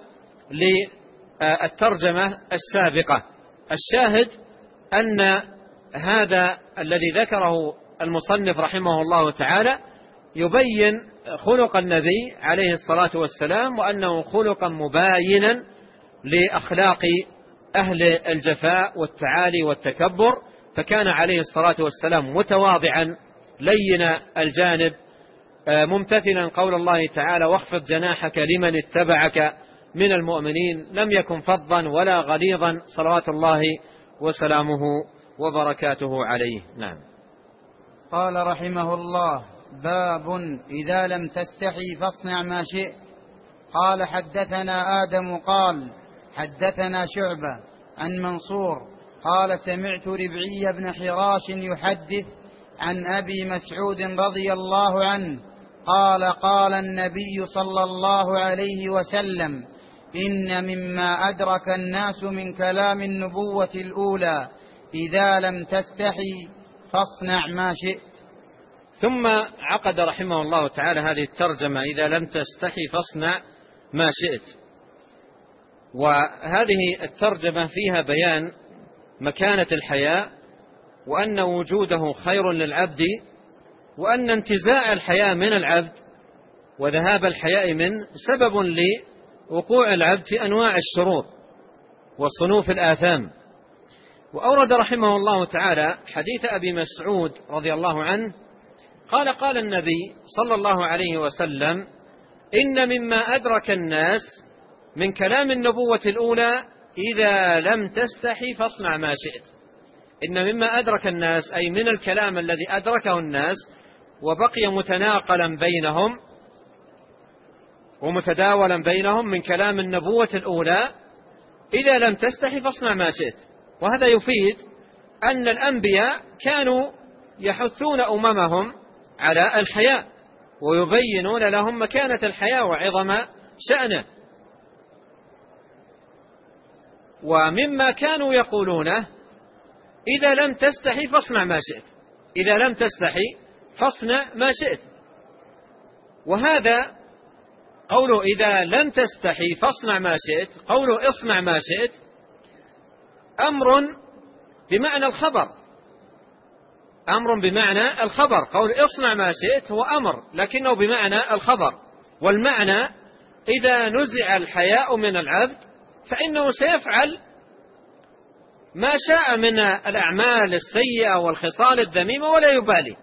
للترجمة السابقة. الشاهد أن هذا الذي ذكره المصنف رحمه الله تعالى يبين خلق النبي عليه الصلاة والسلام، وأنه خلقا مباينا لأخلاق أهل الجفاء والتعالي والتكبر. فكان عليه الصلاة والسلام متواضعا لين الجانب، ممتثلا قول الله تعالى واخفض جناحك لمن اتبعك من المؤمنين، لم يكن فظا ولا غليظا صلوات الله وسلامه وبركاته عليه. نعم. قال رحمه الله باب إذا لم تستحي فاصنع ما شئت. قال حدثنا آدم قال حدثنا شعبة عن منصور قال سمعت ربعي بن حراش يحدث عن أبي مسعود رضي الله عنه قال قال النبي صلى الله عليه وسلم إن مما أدرك الناس من كلام النبوة الأولى إذا لم تستحي فاصنع ما شئت. ثم عقد رحمه الله تعالى هذه الترجمة إذا لم تستحي فاصنع ما شئت. وهذه الترجمة فيها بيان مكانة الحياء، وأن وجوده خير للعبد، وأن انتزاع الحياء من العبد وذهاب الحياء منه سبب لوقوع العبد في أنواع الشرور وصنوف الآثام. وأورد رحمه الله تعالى حديث أبي مسعود رضي الله عنه قال قال النبي صلى الله عليه وسلم إن مما أدرك الناس من كلام النبوة الأولى إذا لم تستحي فاصنع ما شئت. إن مما أدرك الناس أي من الكلام الذي أدركه الناس وبقي متناقلا بينهم ومتداولا بينهم من كلام النبوة الأولى إذا لم تستحي فاصنع ما شئت. وهذا يفيد أن الأنبياء كانوا يحثون أممهم على الحياء ويبينون لهم مكانة الحياء وعظم شأنه. ومما كانوا يقولونه إذا لم تستحي فاصنع ما شئت، إذا لم تستحي فاصنع ما شئت. وهذا قوله إذا لم تستحي فاصنع ما شئت، قوله اصنع ما شئت أمر بمعنى الخبر، أمر بمعنى الخبر. قول اصنع ما شئت هو أمر لكنه بمعنى الخبر. والمعنى إذا نزع الحياء من العبد فإنه سيفعل ما شاء من الأعمال السيئة والخصال الذميمة ولا يبالي،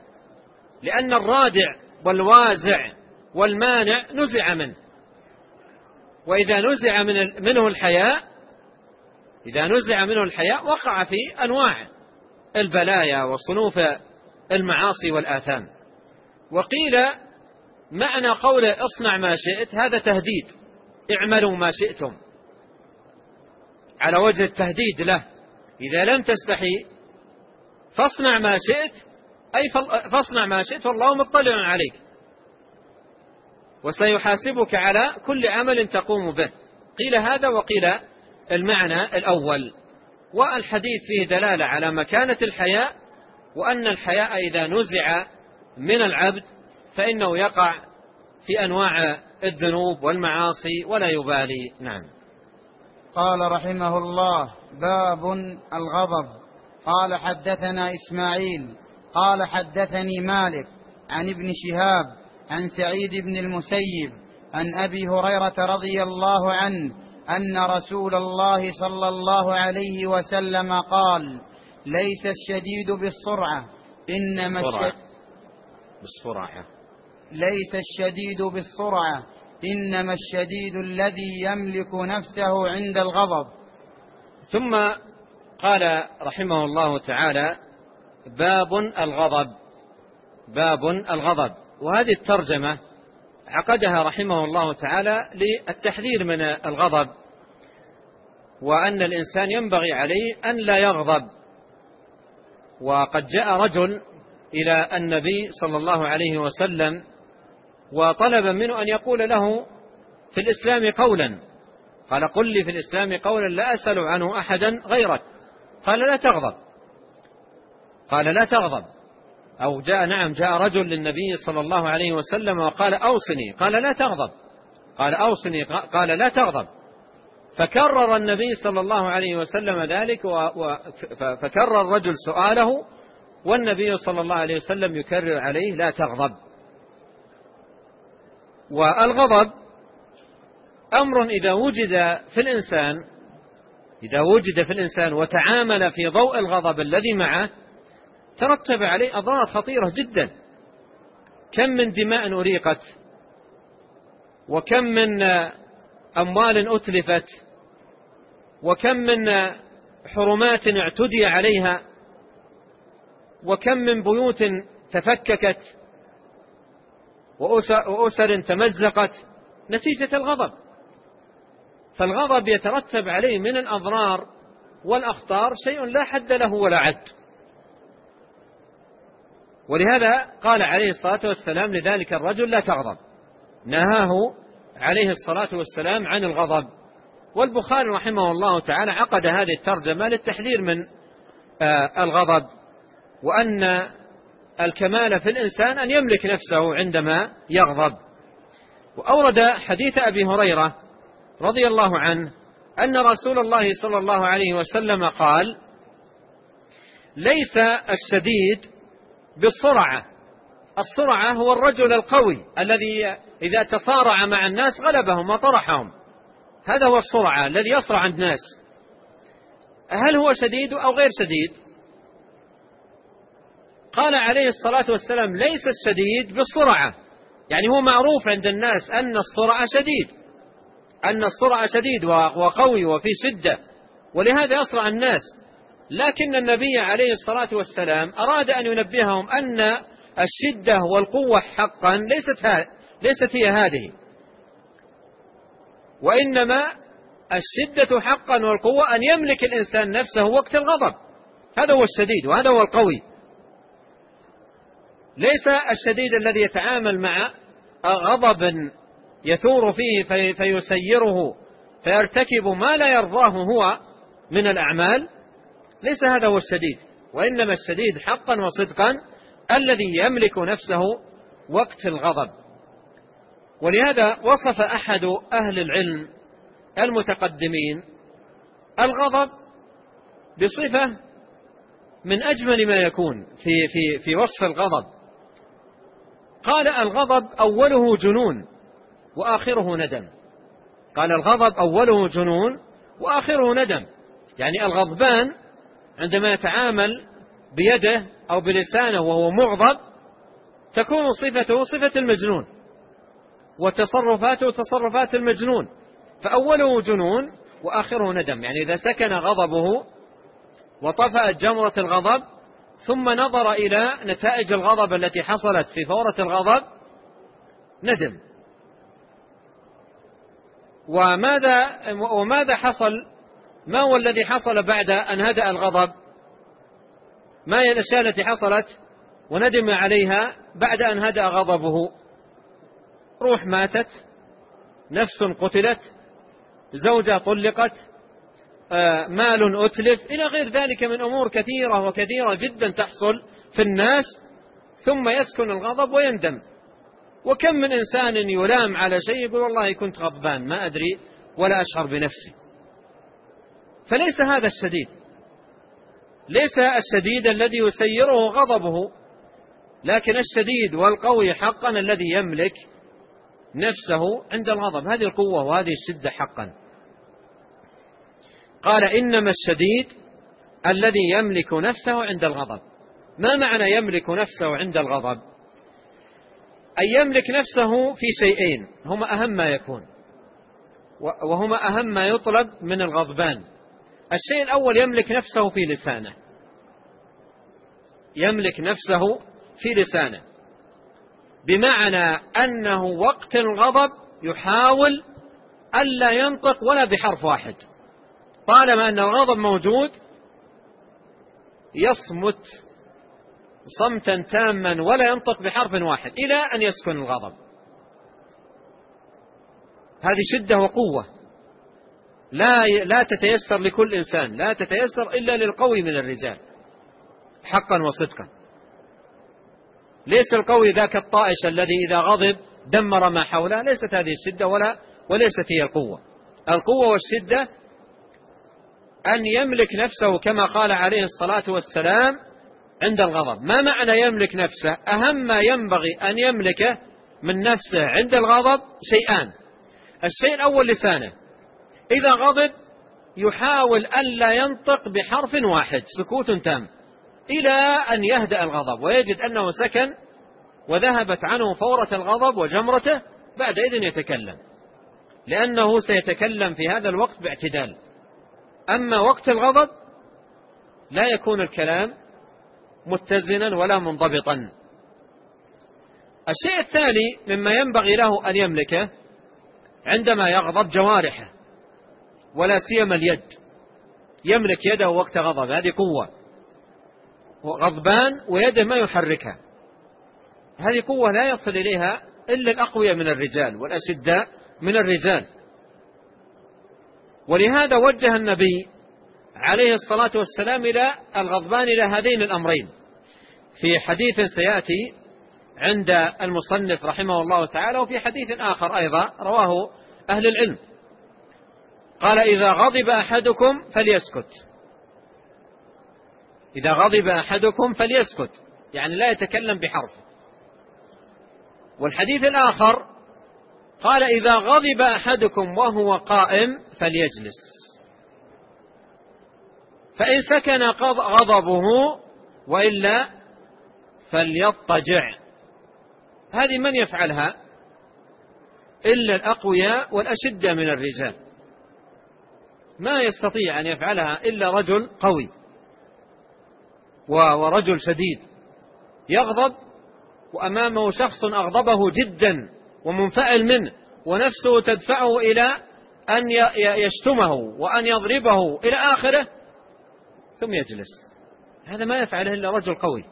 لأن الرادع والوازع والمانع نزع منه. وإذا نزع منه الحياء، إذا نزع منه الحياء وقع في أنواع البلايا وصنوف المعاصي والآثام. وقيل معنى قوله اصنع ما شئت هذا تهديد، اعملوا ما شئتم، على وجه التهديد له. إذا لم تستحي فاصنع ما شئت، أي فاصنع ما شئت والله مطلع عليك وسيحاسبك على كل عمل تقوم به. قيل هذا وقيل المعنى الأول. والحديث فيه دلالة على مكانة الحياء، وأن الحياء إذا نزع من العبد فإنه يقع في أنواع الذنوب والمعاصي ولا يبالي. نعم. قال رحمه الله: باب الغضب. قال حدثنا إسماعيل قال حدثني مالك عن ابن شهاب عن سعيد بن المسيب عن أبي هريرة رضي الله عنه أن رسول الله صلى الله عليه وسلم قال: ليس الشديد بالسرعة إنما الشديد الذي يملك نفسه عند الغضب. ثم قال رحمه الله تعالى: باب الغضب. باب الغضب. وهذه الترجمة عقدها رحمه الله تعالى للتحذير من الغضب، وأن الإنسان ينبغي عليه أن لا يغضب. وقد جاء رجل إلى النبي صلى الله عليه وسلم وطلب منه أن يقول له في الإسلام قولا، قال: قل لي في الإسلام قولا لا أسأل عنه أحدا غيرك. قال: لا تغضب. قال: لا تغضب. أو جاء رجل للنبي صلى الله عليه وسلم وقال: أوصني. قال: لا تغضب. قال: أوصني. قال: لا تغضب. فكرر النبي صلى الله عليه وسلم ذلك، فكرر الرجل سؤاله، والنبي صلى الله عليه وسلم يكرر عليه: لا تغضب. والغضب أمر إذا وجد في الإنسان وتعامل في ضوء الغضب الذي معه ترتب عليه أضرار خطيرة جدا. كم من دماء أريقت، وكم من أموال أتلفت، وكم من حرمات اعتدي عليها، وكم من بيوت تفككت، وأسر تمزقت نتيجة الغضب. فالغضب يترتب عليه من الأضرار والأخطار شيء لا حد له ولا عد. ولهذا قال عليه الصلاة والسلام لذلك الرجل: لا تغضب. نهاه عليه الصلاة والسلام عن الغضب. والبخاري رحمه الله تعالى عقد هذه الترجمة للتحذير من الغضب، وأن الكمال في الإنسان أن يملك نفسه عندما يغضب. وأورد حديث أبي هريرة رضي الله عنه أن رسول الله صلى الله عليه وسلم قال: ليس الشديد بالسرعة. السرعة هو الرجل القوي الذي إذا تصارع مع الناس غلبهم وطرحهم، هذا هو السرعة الذي يصرع الناس. هل هو شديد أو غير شديد؟ قال عليه الصلاة والسلام: ليس الشديد بالسرعة، يعني هو معروف عند الناس أن السرعة شديد وقوي وفي شدة، ولهذا يصرع الناس. لكن النبي عليه الصلاة والسلام أراد أن ينبههم أن الشدة والقوة حقا ليست هي هذه، وإنما الشدة حقا والقوة أن يملك الإنسان نفسه وقت الغضب، هذا هو الشديد وهذا هو القوي. ليس الشديد الذي يتعامل مع غضب يثور فيه فيسيره فيرتكب ما لا يرضاه هو من الأعمال، ليس هذا هو الشديد، وإنما الشديد حقا وصدقا الذي يملك نفسه وقت الغضب. ولهذا وصف أحد أهل العلم المتقدمين الغضب بصفة من أجمل ما يكون في وصف الغضب. قال: الغضب أوله جنون وآخره ندم. قال: الغضب أوله جنون وآخره ندم، يعني الغضبان عندما يتعامل بيده أو بلسانه وهو مغضب تكون صفته صفة المجنون، وتصرفاته تصرفات المجنون، فأوله جنون وآخره ندم. يعني إذا سكن غضبه وطفأت جمرة الغضب ثم نظر إلى نتائج الغضب التي حصلت في فورة الغضب ندم. وماذا حصل؟ ما هو الذي حصل بعد أن هدأ الغضب؟ ما هي الأشياء التي حصلت وندم عليها بعد أن هدأ غضبه؟ روح ماتت، نفس قتلت، زوجة طلقت، مال أتلف، إلى غير ذلك من أمور كثيرة وكثيرة جدا تحصل في الناس، ثم يسكن الغضب ويندم. وكم من إنسان يلام على شيء يقول والله كنت غضبان ما أدري ولا أشعر بنفسي. فليس هذا الشديد، ليس الشديد الذي يسيره غضبه، لكن الشديد والقوي حقا الذي يملك نفسه عند الغضب. هذه القوة وهذه الشدة حقا. قال إنما الشديد الذي يملك نفسه عند الغضب. ما معنى يملك نفسه عند الغضب؟ أن يملك نفسه في شيئين هما أهم ما يكون، وهما أهم ما يطلب من الغضبان. الشيء الأول يملك نفسه في لسانه، يملك نفسه في لسانه، بمعنى أنه وقت الغضب يحاول ألا ينطق ولا بحرف واحد، طالما أن الغضب موجود يصمت صمتا تاما ولا ينطق بحرف واحد إلى أن يسكن الغضب. هذه شدة وقوة لا تتيسر لكل إنسان، لا تتيسر إلا للقوي من الرجال حقا وصدقا. ليس القوي ذاك الطائش الذي إذا غضب دمر ما حوله، ليست هذه الشدة وليست هي القوة. القوة والشدة أن يملك نفسه كما قال عليه الصلاة والسلام عند الغضب. ما معنى يملك نفسه؟ أهم ما ينبغي أن يملكه من نفسه عند الغضب شيئان. الشيء الأول لسانه، إذا غضب يحاول ألا ينطق بحرف واحد، سكوت تام إلى أن يهدأ الغضب ويجد أنه سكن وذهبت عنه فورة الغضب وجمرته، بعد إذن يتكلم، لأنه سيتكلم في هذا الوقت باعتدال. أما وقت الغضب لا يكون الكلام متزنا ولا منضبطا. الشيء الثاني مما ينبغي له أن يملكه عندما يغضب جوارحه، ولا سيما اليد. يملك يده وقت غضب، هذه قوة. غضبان ويده ما يحركها، هذه قوة لا يصل إليها إلا الأقوياء من الرجال والأشداء من الرجال. ولهذا وجه النبي عليه الصلاة والسلام إلى الغضبان إلى هذين الأمرين في حديث سيأتي عند المصنف رحمه الله تعالى، وفي حديث آخر أيضا رواه أهل العلم. قال إذا غضب أحدكم فليسكت، إذا غضب أحدكم فليسكت، يعني لا يتكلم بحرف. والحديث الآخر قال إذا غضب أحدكم وهو قائم فليجلس، فإن سكن غضبه وإلا فليضطجع. هذه من يفعلها إلا الأقوياء والأشدة من الرجال، ما يستطيع أن يفعلها إلا رجل قوي ورجل شديد يغضب وأمامه شخص أغضبه جدا ومنفعل منه ونفسه تدفعه إلى أن يشتمه وأن يضربه إلى آخره، ثم يجلس. هذا ما يفعله إلا رجل قوي.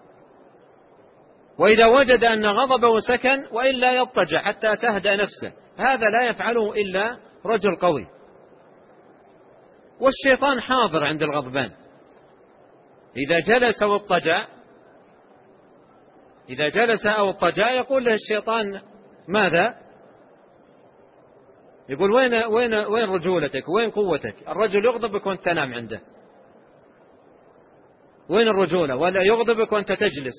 وإذا وجد أن غضبه سكن وإلا يضطجع حتى تهدأ نفسه، هذا لا يفعله إلا رجل قوي. والشيطان حاضر عند الغضبان، إذا جلس واضطجع، إذا جلس أو اضطجع يقول له الشيطان ماذا؟ يقول وين رجولتك، وين قوتك؟ الرجل يغضبك وأنت تنام عنده، وين الرجولة؟ ولا يغضبك وأنت تجلس،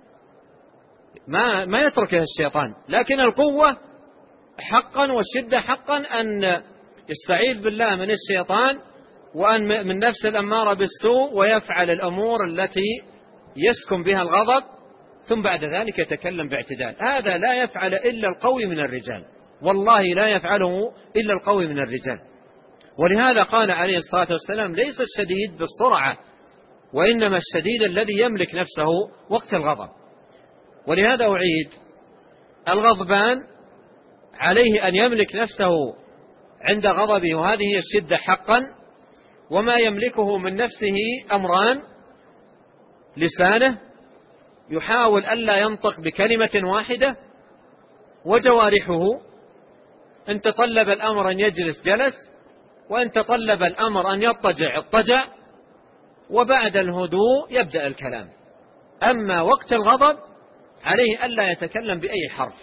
ما يتركه الشيطان. لكن القوة حقا والشدة حقا أن يستعيذ بالله من الشيطان وأن من نفس الأمارة بالسوء، ويفعل الأمور التي يسكن بها الغضب، ثم بعد ذلك يتكلم باعتدال. هذا لا يفعل إلا القوي من الرجال. والله لا يفعله إلا القوي من الرجال. ولهذا قال عليه الصلاة والسلام: ليس الشديد بالسرعة، وإنما الشديد الذي يملك نفسه وقت الغضب. ولهذا أعيد: الغضبان عليه أن يملك نفسه عند غضبه، وهذه هي الشدة حقا. وما يملكه من نفسه أمران: لسانه يحاول ألا ينطق بكلمة واحدة، وجوارحه إن تطلب الأمر أن يجلس جلس، وإن تطلب الأمر أن يضطجع اضطجع، وبعد الهدوء يبدأ الكلام. أما وقت الغضب عليه ألا يتكلم بأي حرف.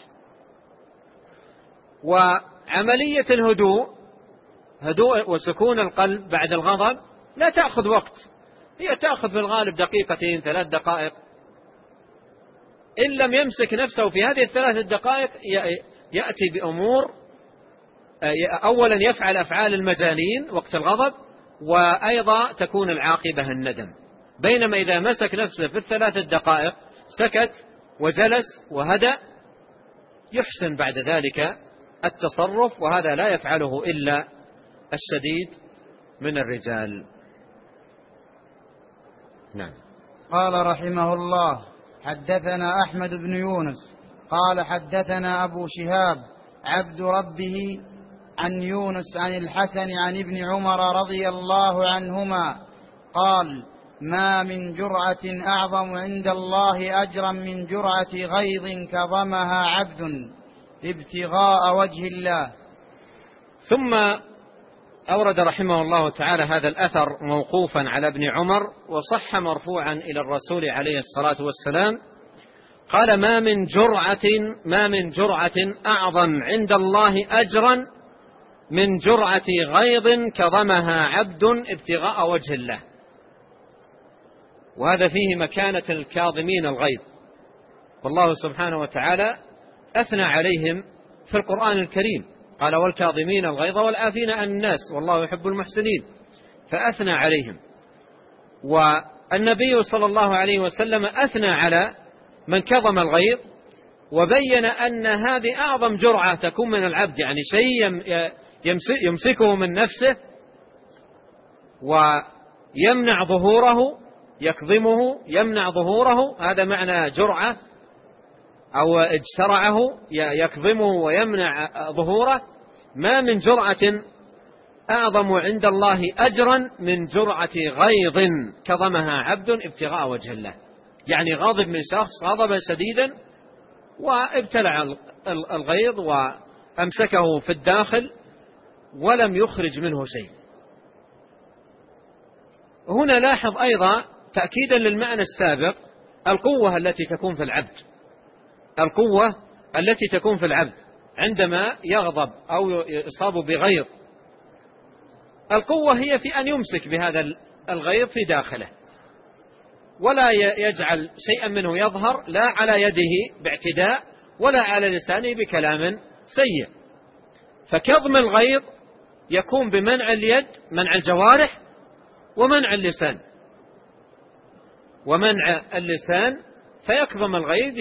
وعملية الهدوء، هدوء وسكون القلب بعد الغضب، لا تأخذ وقت، هي تأخذ في الغالب دقيقتين 3 دقائق. إن لم يمسك نفسه في هذه ال3 دقائق يأتي بأمور، أولا يفعل أفعال المجانين وقت الغضب، وأيضا تكون العاقبة الندم. بينما إذا مسك نفسه في ال3 دقائق سكت وجلس وهدأ، يحسن بعد ذلك التصرف، وهذا لا يفعله إلا الشديد من الرجال. نعم. قال رحمه الله: حدثنا أحمد بن يونس قال حدثنا أبو شهاب عبد ربه عن يونس عن الحسن عن ابن عمر رضي الله عنهما قال: ما من جرعة أعظم عند الله أجرا من جرعة غيظ كظمها عبد ابتغاء وجه الله. ثم أورد رحمه الله تعالى هذا الأثر موقوفا على ابن عمر، وصح مرفوعا إلى الرسول عليه الصلاة والسلام. قال: ما من جرعة أعظم عند الله أجرا من جرعة غيظ كظمها عبد ابتغاء وجه الله. وهذا فيه مكانة الكاظمين الغيظ، والله سبحانه وتعالى أثنى عليهم في القرآن الكريم، قال: والكاظمين الغيظ والعافين عن الناس والله يحب المحسنين، فأثنى عليهم. والنبي صلى الله عليه وسلم أثنى على من كظم الغيظ، وبين أن هذه أعظم جرعة تكون من العبد، يعني شيء يمسكه من نفسه ويمنع ظهوره، يكظمه يمنع ظهوره، هذا معنى جرعة، أو اجترعه يكظمه ويمنع ظهوره. ما من جرعة أعظم عند الله أجرا من جرعة غيظ كظمها عبد ابتغاء وجه الله. يعني غاضب من شخص غضبا شديدا وابتلع الغيظ وأمسكه في الداخل ولم يخرج منه شيء. هنا لاحظ أيضا تأكيدا للمعنى السابق القوة التي تكون في العبد، القوة التي تكون في العبد عندما يغضب أو يصاب بغيظ. القوة هي في أن يمسك بهذا الغيظ في داخله، ولا يجعل شيئا منه يظهر، لا على يده باعتداء ولا على لسانه بكلام سيء. فكظم الغيظ يكون بمنع اليد، منع الجوارح، ومنع اللسان. ومنع اللسان فيكظم الغيظ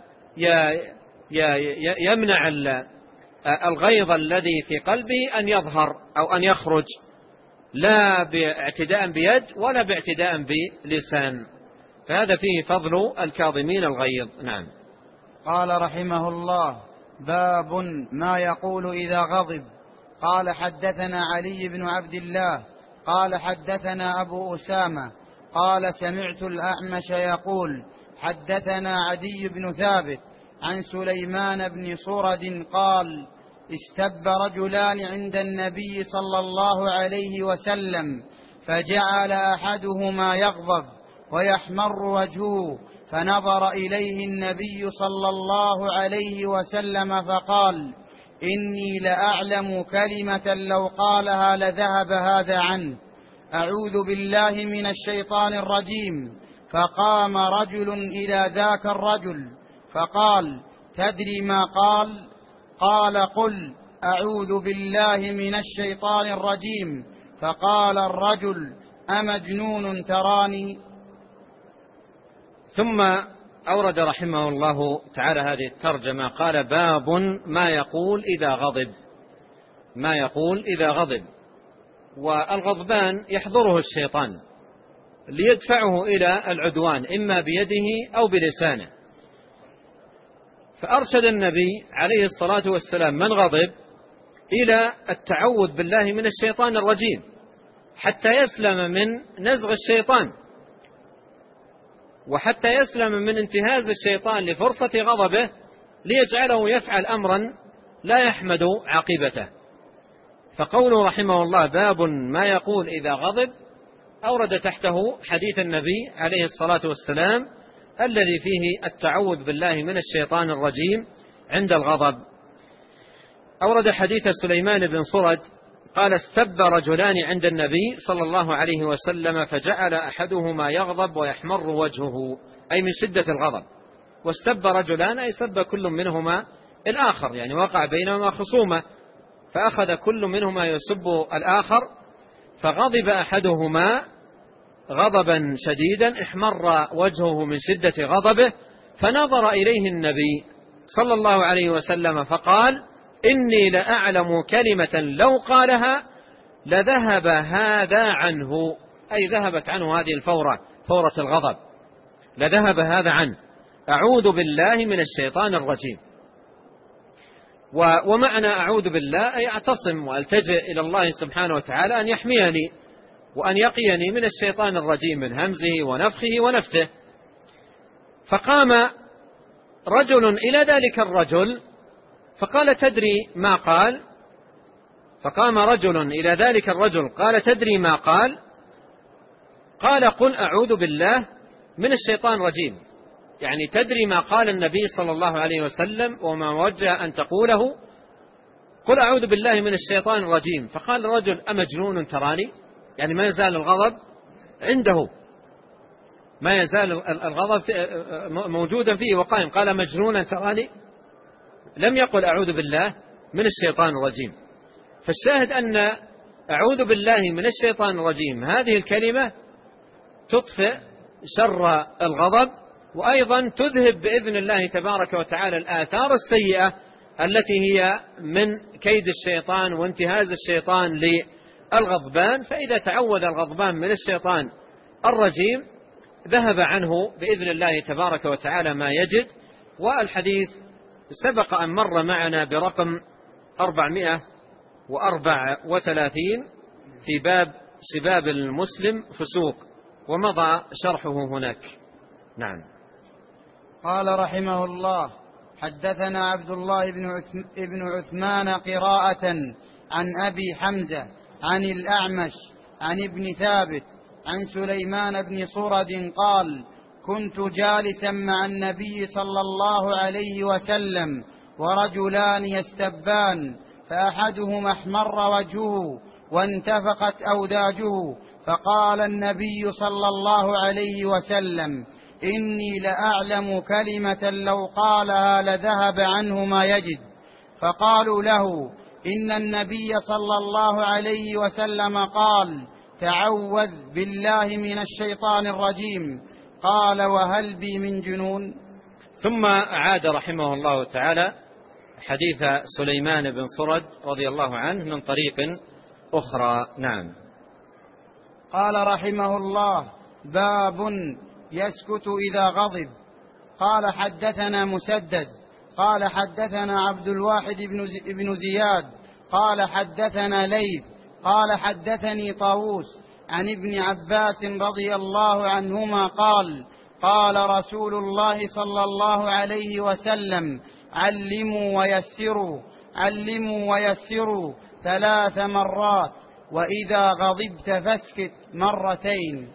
يمنع الغيظ الذي في قلبه أن يظهر أو أن يخرج، لا باعتداء بيد ولا باعتداء بلسان. فهذا فيه فضل الكاظمين الغيظ. نعم. قال رحمه الله: باب ما يقول إذا غضب. قال حدثنا علي بن عبد الله قال حدثنا أبو أسامة قال سمعت الأعمش يقول حدثنا عدي بن ثابت عن سليمان بن صرد قال: استب رجلان عند النبي صلى الله عليه وسلم، فجعل أحدهما يغضب ويحمر وجهه، فنظر إليه النبي صلى الله عليه وسلم فقال: إني لأعلم كلمة لو قالها لذهب هذا عنه، أعوذ بالله من الشيطان الرجيم. فقام رجل إلى ذاك الرجل فقال: تدري ما قال؟ قال: قل أعوذ بالله من الشيطان الرجيم. فقال الرجل: أمجنون تراني؟ ثم أورد رحمه الله تعالى هذه الترجمة، قال: باب ما يقول إذا غضب. ما يقول إذا غضب. والغضبان يحضره الشيطان ليدفعه إلى العدوان إما بيده أو بلسانه، فأرشد النبي عليه الصلاة والسلام من غضب إلى التعوذ بالله من الشيطان الرجيم حتى يسلم من نزغ الشيطان، وحتى يسلم من انتهاز الشيطان لفرصة غضبه ليجعله يفعل أمرا لا يحمد عاقبته. فقوله رحمه الله باب ما يقول إذا غضب أورد تحته حديث النبي عليه الصلاة والسلام الذي فيه التعوذ بالله من الشيطان الرجيم عند الغضب. أورد حديث سليمان بن صرد قال: استب رجلان عند النبي صلى الله عليه وسلم فجعل أحدهما يغضب ويحمر وجهه، أي من شدة الغضب. واستب رجلان أي سب كل منهما الآخر، يعني وقع بينهما خصومة، فأخذ كل منهما يسب الآخر، فغضب أحدهما غضبا شديدا احمر وجهه من شدة غضبه، فنظر إليه النبي صلى الله عليه وسلم فقال: إني لأعلم كلمة لو قالها لذهب هذا عنه، أي ذهبت عنه هذه الفورة، فورة الغضب، لذهب هذا عنه. أعوذ بالله من الشيطان الرجيم. ومعنى أعوذ بالله أي أعتصم وألتجئ إلى الله سبحانه وتعالى أن يحميني وأن يقيني من الشيطان الرجيم من همزه ونفخه ونفثه. فقام رجل إلى ذلك الرجل فقال: تدري ما قال؟ فقام رجل إلى ذلك الرجل قال: تدري ما قال؟ قال: قل أعوذ بالله من الشيطان الرجيم. يعني تدري ما قال النبي صلى الله عليه وسلم وما وجه أن تقوله؟ قل أعوذ بالله من الشيطان الرجيم. فقال الرجل: أمجنون تراني؟ يعني ما يزال الغضب عنده، ما يزال الغضب موجودا فيه وقائم. قال: مجنون تراني؟ لم يقل أعوذ بالله من الشيطان الرجيم. فالشاهد أن أعوذ بالله من الشيطان الرجيم هذه الكلمة تطفئ شر الغضب، وأيضا تذهب بإذن الله تبارك وتعالى الآثار السيئة التي هي من كيد الشيطان وانتهاز الشيطان للغضبان. فإذا تعوذ الغضبان من الشيطان الرجيم ذهب عنه بإذن الله تبارك وتعالى ما يجد. والحديث سبق أن مر معنا برقم 434 في باب سباب المسلم فسوق، ومضى شرحه هناك. نعم. قال رحمه الله: حدثنا عبد الله بن عثمان قراءة عن أبي حمزة عن الأعمش عن ابن ثابت عن سليمان بن صرد قال: كنت جالسا مع النبي صلى الله عليه وسلم ورجلان يستبان، فأحدهما احمر وجهه وانتفقت أوداجه، فقال النبي صلى الله عليه وسلم: إني لأعلم كلمة لو قالها لذهب عنه ما يجد. فقالوا له: إن النبي صلى الله عليه وسلم قال: تعوذ بالله من الشيطان الرجيم. قال: وهل بي من جنون؟ ثم أعاد رحمه الله تعالى حديث سليمان بن صرد رضي الله عنه من طريق أخرى. نعم. قال رحمه الله: باب يسكت إذا غضب. قال: حدثنا مسدد قال: حدثنا عبد الواحد بن زياد قال: حدثنا ليث قال: حدثني طاووس عن ابن عباس رضي الله عنهما قال: قال رسول الله صلى الله عليه وسلم: علموا ويسروا 3 مرات، وإذا غضبت فاسكت مرتين.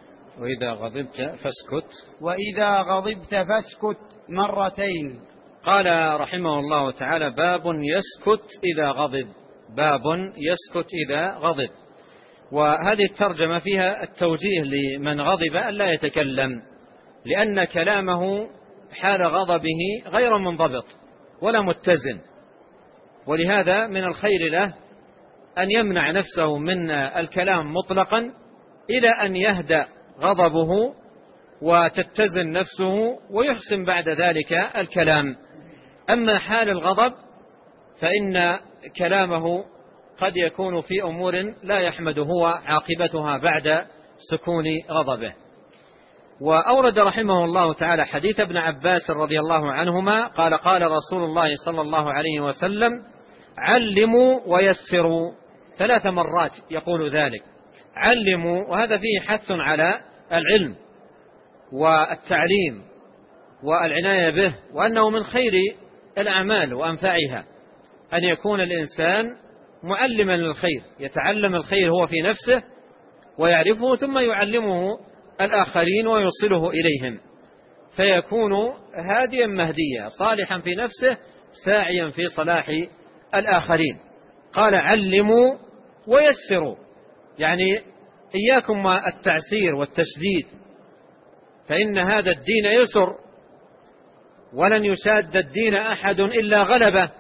وإذا غضبت فاسكت مرتين. قال رحمه الله تعالى: باب يسكت إذا غضب. باب يسكت إذا غضب. وهذه الترجمة فيها التوجيه لمن غضب أن لا يتكلم، لأن كلامه حال غضبه غير منضبط ولا متزن، ولهذا من الخير له أن يمنع نفسه من الكلام مطلقا إلى أن يهدأ غضبه وتتزن نفسه ويحسن بعد ذلك الكلام. أما حال الغضب فإن كلامه قد يكون في أمور لا يحمد هو عاقبتها بعد سكون غضبه. وأورد رحمه الله تعالى حديث ابن عباس رضي الله عنهما قال قال رسول الله صلى الله عليه وسلم: علموا ويسروا، 3 مرات يقول ذلك. علموا، وهذا فيه حث على العلم والتعليم والعناية به، وأنه من خير الأعمال وأنفعها أن يكون الإنسان معلما للخير، يتعلم الخير هو في نفسه ويعرفه ثم يعلمه الآخرين ويوصله إليهم، فيكون هاديا مهديا صالحا في نفسه ساعيا في صلاح الآخرين. قال: علموا ويسروا، يعني إياكم التعسير والتشديد، فإن هذا الدين يسر، ولن يشاد الدين أحد إلا غلبه.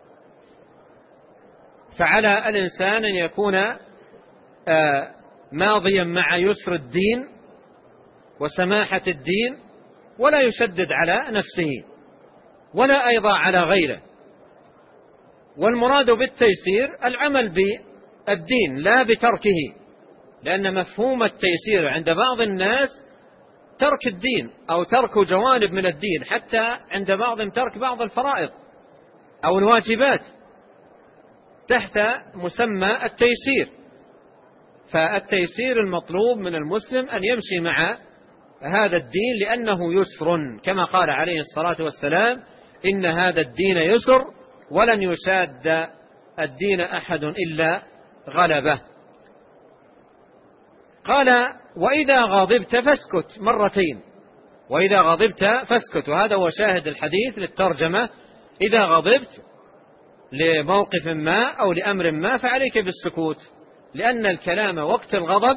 فعلى الإنسان أن يكون ماضيا مع يسر الدين وسماحة الدين، ولا يشدد على نفسه ولا أيضا على غيره. والمراد بالتيسير العمل بالدين لا بتركه، لأن مفهوم التيسير عند بعض الناس ترك الدين أو ترك جوانب من الدين، حتى عند بعضهم ترك بعض الفرائض أو الواجبات تحت مسمى التيسير. فالتيسير المطلوب من المسلم أن يمشي مع هذا الدين لأنه يسر، كما قال عليه الصلاة والسلام: إن هذا الدين يسر ولن يشاد الدين أحد إلا غلبه. قال: وإذا غضبت فاسكت، مرتين، وإذا غضبت فاسكت، وهذا هو شاهد الحديث للترجمة. إذا غضبت لموقف ما أو لأمر ما فعليك بالسكوت، لأن الكلام وقت الغضب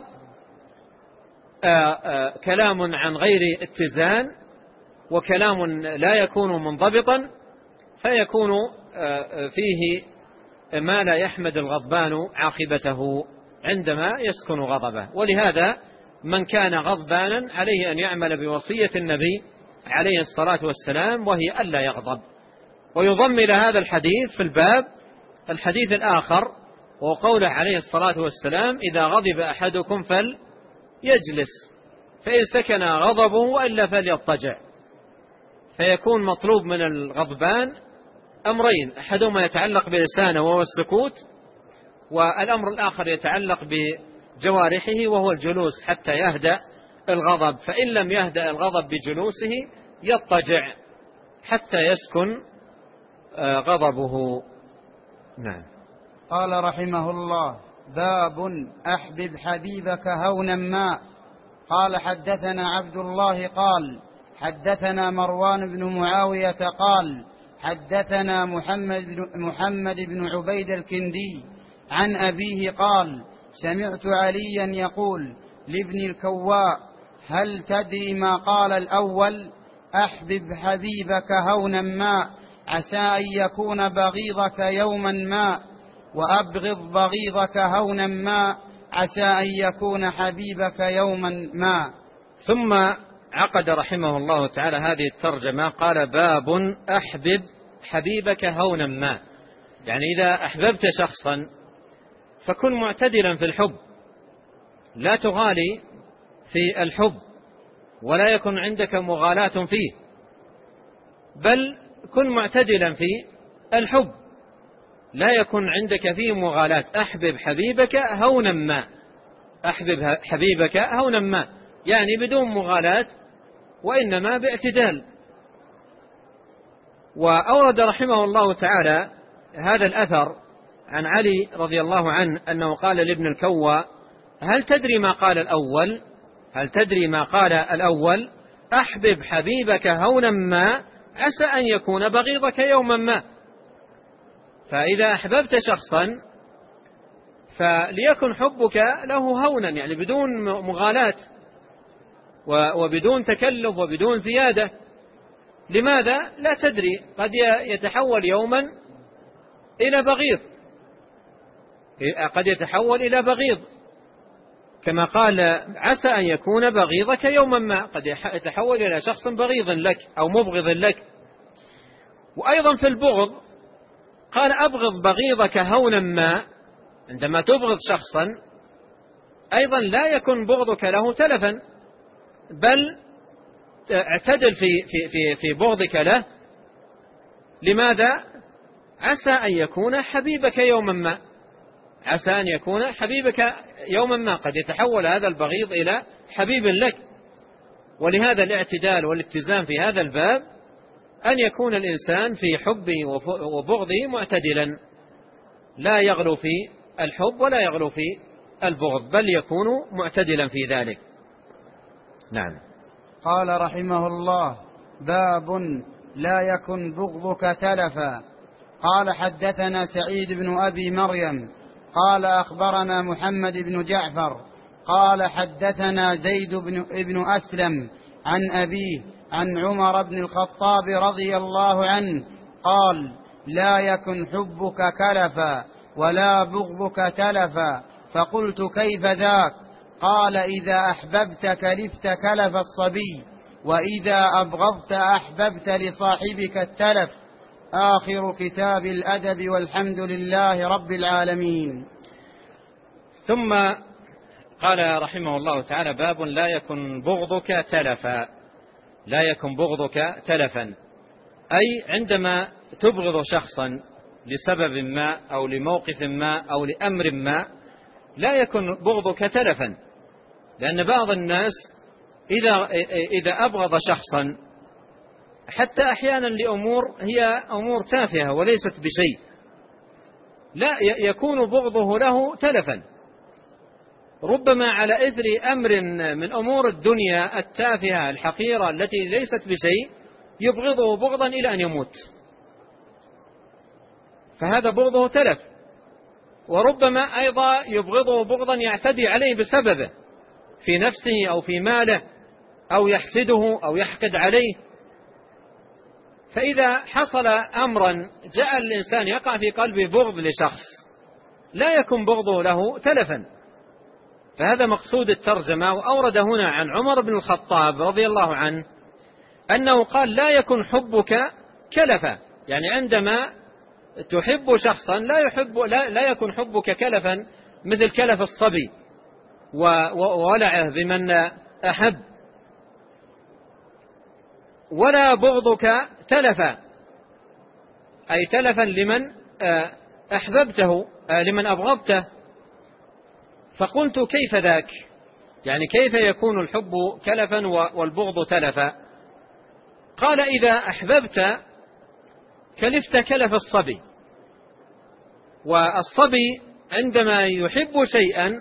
كلام عن غير اتزان، وكلام لا يكون منضبطا، فيكون فيه ما لا يحمد الغضبان عاقبته عندما يسكن غضبه. ولهذا من كان غضبانا عليه أن يعمل بوصية النبي عليه الصلاة والسلام، وهي ألا يغضب. ويضم إلى هذا الحديث في الباب الحديث الآخر، وقوله عليه الصلاة والسلام: إذا غضب أحدكم فليجلس فإن سكن غضبه وإلا فليضطجع. فيكون مطلوب من الغضبان أمرين: أحدهما يتعلق بلسانه وهو السكوت، والأمر الآخر يتعلق بجوارحه وهو الجلوس حتى يهدأ الغضب، فإن لم يهدأ الغضب بجلوسه يضطجع حتى يسكن غضبه. نعم. قال رحمه الله: باب أحبب حبيبك هونا ما. قال: حدثنا عبد الله قال: حدثنا مروان بن معاوية قال: حدثنا محمد بن عبيد الكندي عن أبيه قال: سمعت عليا يقول لابن الكواء: هل تدري ما قال الأول؟ أحبب حبيبك هونا ما عسى أن يكون بغيضك يوما ما، وأبغض بغيضك هونا ما عسى أن يكون حبيبك يوما ما. ثم عقد رحمه الله تعالى هذه الترجمة، قال: باب أحبب حبيبك هونا ما، يعني إذا أحببت شخصا فكن معتدلا في الحب، لا تغالي في الحب ولا يكن عندك مغالاة فيه، بل كن معتدلا في الحب، لا يكن عندك فيه مغالاة. أحبب حبيبك هونا ما، أحبب حبيبك هونا ما، يعني بدون مغالاة وإنما باعتدال. وأورد رحمه الله تعالى هذا الأثر عن علي رضي الله عنه أنه قال لابن الكواء: هل تدري ما قال الأول؟ هل تدري ما قال الأول؟ أحبب حبيبك هونا ما عسى أن يكون بغيضك يوما ما. فإذا أحببت شخصا فليكن حبك له هونا، يعني بدون مغالاة وبدون تكلف وبدون زيادة. لماذا؟ لا تدري، قد يتحول يوما إلى بغيض، قد يتحول إلى بغيض، كما قال عسى أن يكون بغيضك يوما ما، قد يتحول إلى شخص بغيض لك أو مبغض لك. وأيضا في البغض قال أبغض بغيضك هونا ما، عندما تبغض شخصا أيضا لا يكن بغضك له تلفا، بل اعتدل في بغضك له. لماذا؟ عسى أن يكون حبيبك يوما ما، عسى أن يكون حبيبك يوما ما، قد يتحول هذا البغيض إلى حبيب لك. ولهذا الاعتدال والاتزان في هذا الباب أن يكون الإنسان في حبه وبغضه معتدلا، لا يغلو في الحب ولا يغلو في البغض، بل يكون معتدلا في ذلك. نعم. قال رحمه الله: باب لا يكن بغضك تلفا. قال حدثنا سعيد بن أبي مريم قال أخبرنا محمد بن جعفر قال حدثنا زيد بن أسلم عن أبيه عن عمر بن الخطاب رضي الله عنه قال: لا يكن حبك كلفا ولا بغضك تلفا. فقلت: كيف ذاك؟ قال: إذا أحببت كلفت كلف الصبي، وإذا أبغضت أحببت لصاحبك التلف. آخر كتاب الأدب، والحمد لله رب العالمين. ثم قال رحمه الله تعالى: باب لا يكن بغضك تلفا. لا يكن بغضك تلفا، أي عندما تبغض شخصا لسبب ما أو لموقف ما أو لأمر ما لا يكن بغضك تلفا، لأن بعض الناس إذا أبغض شخصا حتى أحيانا لأمور هي أمور تافهة وليست بشيء، لا يكون بغضه له تلفا، ربما على إثر أمر من أمور الدنيا التافهة الحقيرة التي ليست بشيء يبغضه بغضا إلى أن يموت، فهذا بغضه تلف. وربما أيضا يبغضه بغضا يعتدي عليه بسببه في نفسه أو في ماله أو يحسده أو يحقد عليه. فإذا حصل أمرا جاء الإنسان يقع في قلبه بغض لشخص لا يكن بغضه له تلفا. فهذا مقصود الترجمة. وأورد هنا عن عمر بن الخطاب رضي الله عنه أنه قال: لا يكن حبك كلفا، يعني عندما تحب شخصا لا يكن حبك كلفا مثل كلف الصبي وولعه بمن أحب، ولا بغضك تلفا، أي تلفا لمن أحببته لمن أبغضته. فقلت: كيف ذاك؟ يعني كيف يكون الحب كلفا والبغض تلفا؟ قال: إذا أحببت كلفت كلف الصبي، والصبي عندما يحب شيئا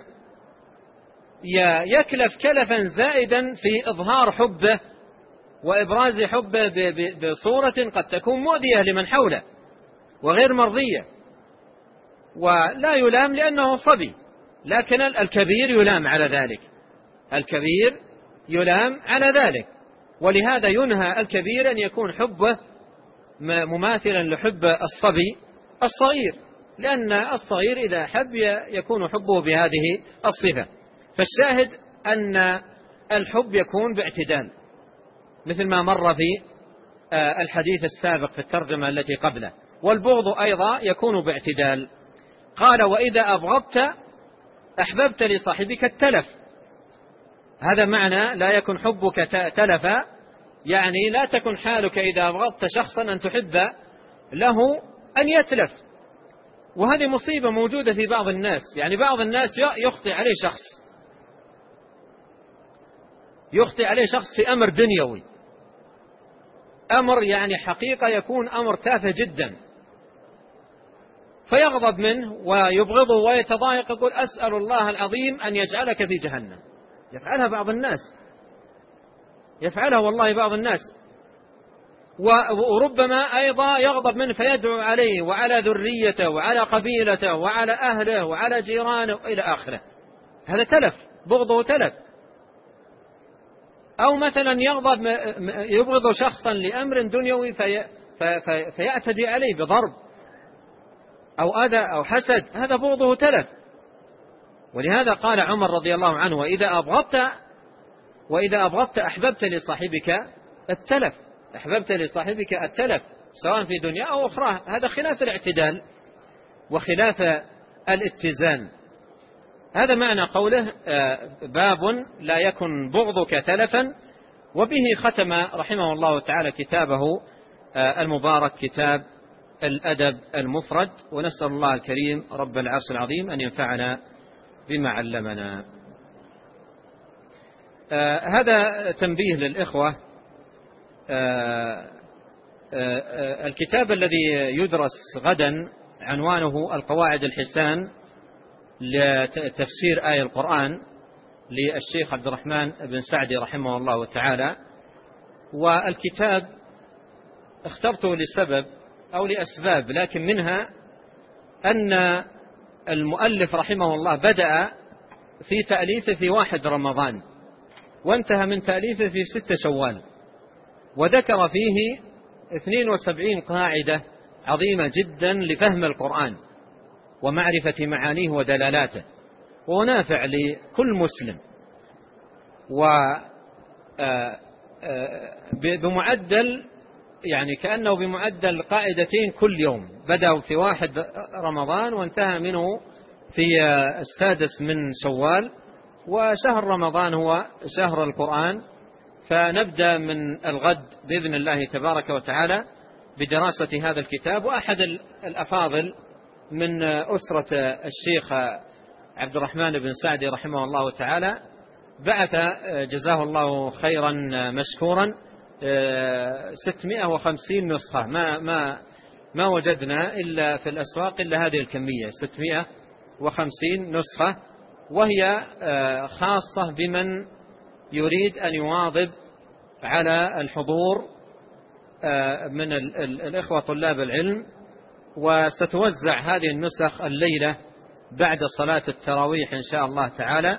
يكلف كلفا زائدا في إظهار حبه وإبراز حبه بصورة قد تكون مؤذية لمن حوله وغير مرضية، ولا يلام لأنه صبي، لكن الكبير يلام على ذلك، الكبير يلام على ذلك. ولهذا ينهى الكبير أن يكون حبه مماثلا لحب الصبي الصغير، لأن الصغير إذا حب يكون حبه بهذه الصفة. فالشاهد أن الحب يكون باعتدال مثل ما مر في الحديث السابق في الترجمة التي قبله، والبغض أيضا يكون باعتدال. قال: وإذا أبغضت أحببت لصاحبك التلف. هذا معنى لا يكن حبك تلفا، يعني لا تكن حالك إذا أبغضت شخصا أن تحب له أن يتلف. وهذه مصيبة موجودة في بعض الناس، يعني بعض الناس يخطئ عليه شخص في أمر دنيوي، أمر يعني حقيقة يكون أمر تافه جدا، فيغضب منه ويبغضه ويتضايق، يقول: أسأل الله العظيم أن يجعلك في جهنم. يفعلها بعض الناس، يفعلها والله بعض الناس. وربما أيضا يغضب منه فيدعو عليه وعلى ذريته وعلى قبيلته وعلى أهله وعلى جيرانه إلى آخره. هذا تلف، بغضه تلف. أو مثلا يبغض شخصا لأمر دنيوي فيعتدي عليه بضرب أو أذى أو حسد، هذا بغضه تلف. ولهذا قال عمر رضي الله عنه: وإذا أبغضت أحببت لصاحبك التلف، أحببت لصاحبك التلف سواء في دنيا أو أخرى. هذا خلاف الاعتدال وخلاف الاتزان. هذا معنى قوله: باب لا يكن بغضك تلفا. وبه ختم رحمه الله تعالى كتابه المبارك، كتاب الأدب المفرد. ونسأل الله الكريم رب العرش العظيم أن ينفعنا بما علمنا. هذا تنبيه للإخوة. الكتاب الذي يدرس غدا عنوانه القواعد الحسان لتفسير آية القرآن للشيخ عبد الرحمن بن سعدي رحمه الله تعالى. والكتاب اخترته لسبب أو لأسباب، لكن منها أن المؤلف رحمه الله بدأ في تأليفه في 1 رمضان وانتهى من تأليفه في 6 شوال، وذكر فيه 72 قاعدة عظيمة جدا لفهم القرآن ومعرفة معانيه ودلالاته، ونافع لكل مسلم، بمعدل يعني كأنه بمعدل قاعدتين كل يوم. بدأوا في 1 رمضان وانتهى منه في 6 من شوال، وشهر رمضان هو شهر القرآن. فنبدأ من الغد بإذن الله تبارك وتعالى بدراسة هذا الكتاب. وأحد الأفاضل من أسرة الشيخ عبد الرحمن بن سعدي رحمه الله تعالى بعث جزاه الله خيرا مشكورا 650 نسخة. ما وجدنا إلا في الأسواق إلا هذه الكمية، 650 نسخة، وهي خاصة بمن يريد أن يواظب على الحضور من الإخوة طلاب العلم. وستوزع هذه النسخ الليلة بعد صلاة التراويح إن شاء الله تعالى،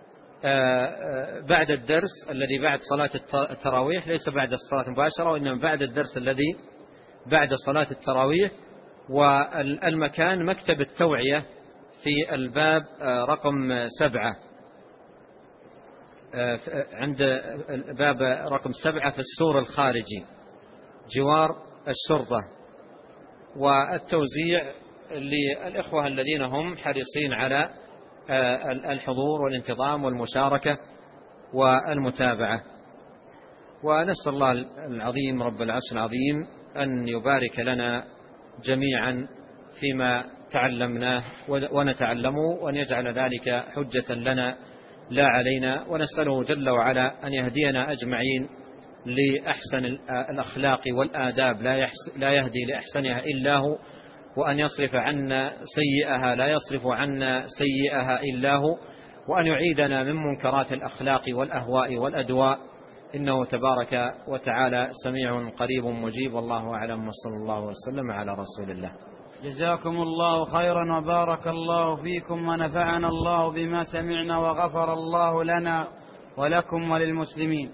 بعد الدرس الذي بعد صلاة التراويح، ليس بعد الصلاة المباشرة وإنما بعد الدرس الذي بعد صلاة التراويح. والمكان مكتب التوعية في الباب رقم 7، عند باب رقم 7 في السور الخارجي جوار الشرطة. والتوزيع للإخوة الذين هم حريصين على الحضور والانتظام والمشاركة والمتابعة. ونسأل الله العظيم رب العرش العظيم أن يبارك لنا جميعا فيما تعلمناه ونتعلمه، وأن يجعل ذلك حجة لنا لا علينا. ونسأله جل وعلا أن يهدينا أجمعين لأحسن الأخلاق والآداب، لا يهدي لأحسنها إلا هو، وأن يصرف عنا سيئها لا يصرف عنا سيئها إلا هو، وأن يعيدنا من منكرات الأخلاق والأهواء والأدواء، إنه تبارك وتعالى سميع قريب مجيب. والله أعلم، وصلى الله وسلم على رسول الله. جزاكم الله خيرا وبارك الله فيكم ونفعنا الله بما سمعنا وغفر الله لنا ولكم وللمسلمين.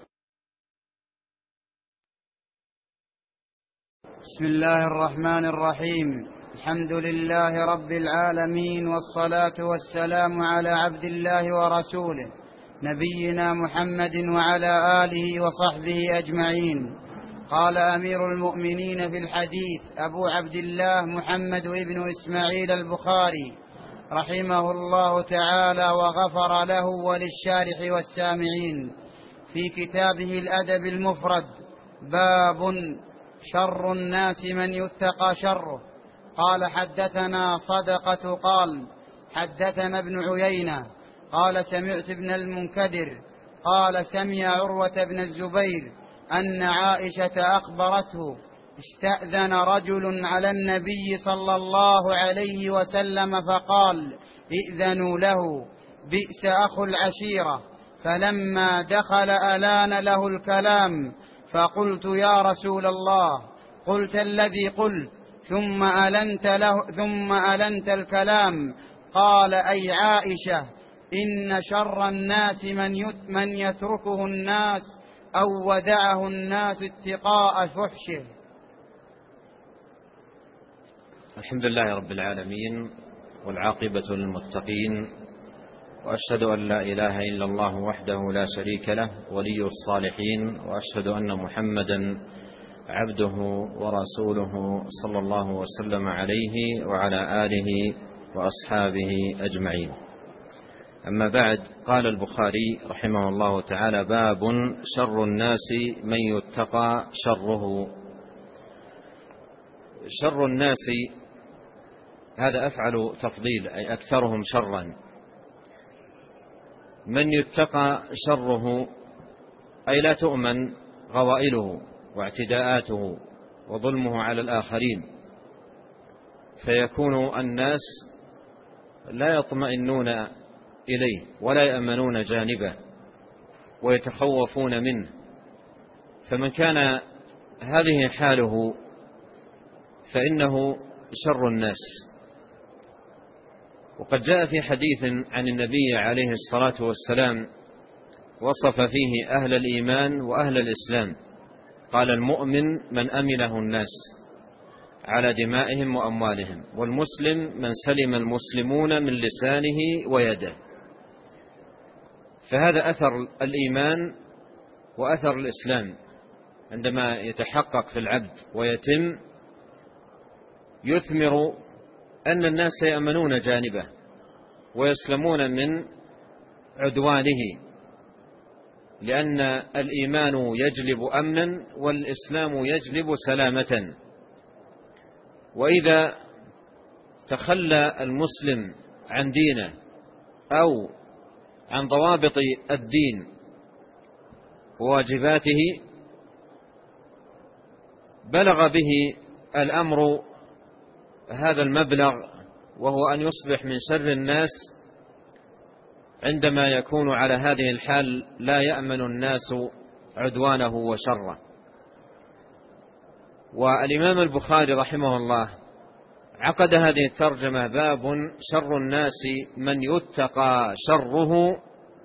بسم الله الرحمن الرحيم. الحمد لله رب العالمين، والصلاة والسلام على عبد الله ورسوله نبينا محمد وعلى آله وصحبه أجمعين. قال أمير المؤمنين في الحديث أبو عبد الله محمد بن إسماعيل البخاري رحمه الله تعالى وغفر له وللشارح والسامعين في كتابه الأدب المفرد: باب شر الناس من يتقى شره. قال حدثنا صدقة قال حدثنا ابن عيينة قال سمعت ابن المنكدر قال سمع عروة بن الزبير أن عائشة أخبرته استأذن رجل على النبي صلى الله عليه وسلم فقال: ائذنوا له، بئس أخو العشيرة. فلما دخل ألان له الكلام، فقلت: يا رسول الله، قلت الذي قلت ثم ألنت الكلام. قال: أي عائشة، إن شر الناس من يتركه الناس أو ودعه الناس اتقاء فحشه. الحمد لله رب العالمين، والعاقبة للمتقين، وأشهد أن لا إله إلا الله وحده لا شريك له ولي الصالحين، وأشهد أن محمدا عبده ورسوله صلى الله وسلم عليه وعلى آله وأصحابه أجمعين. أما بعد، قال البخاري رحمه الله تعالى: باب شر الناس من يتقى شره. شر الناس هذا أفعل تفضيل، أي أكثرهم شرا. من يتقى شره أي لا تؤمن غوائله واعتداءاته وظلمه على الآخرين، فيكون الناس لا يطمئنون إليه ولا يأمنون جانبه ويتخوفون منه. فمن كان هذه حاله فإنه شر الناس. وقد جاء في حديث عن النبي عليه الصلاة والسلام وصف فيه أهل الإيمان وأهل الإسلام، قال: المؤمن من أمنه الناس على دمائهم وأموالهم، والمسلم من سلم المسلمون من لسانه ويده. فهذا أثر الإيمان وأثر الإسلام عندما يتحقق في العبد ويتم، يثمر أن الناس يأمنون جانبه ويسلمون من عدوانه، لأن الإيمان يجلب أمنا والإسلام يجلب سلامة. وإذا تخلى المسلم عن دينه أو عن ضوابط الدين وواجباته، بلغ به الأمر هذا المبلغ، وهو أن يصبح من شر الناس عندما يكون على هذه الحال لا يأمن الناس عدوانه وشره. والإمام البخاري رحمه الله عقد هذه الترجمة: باب شر الناس من يتقى شره،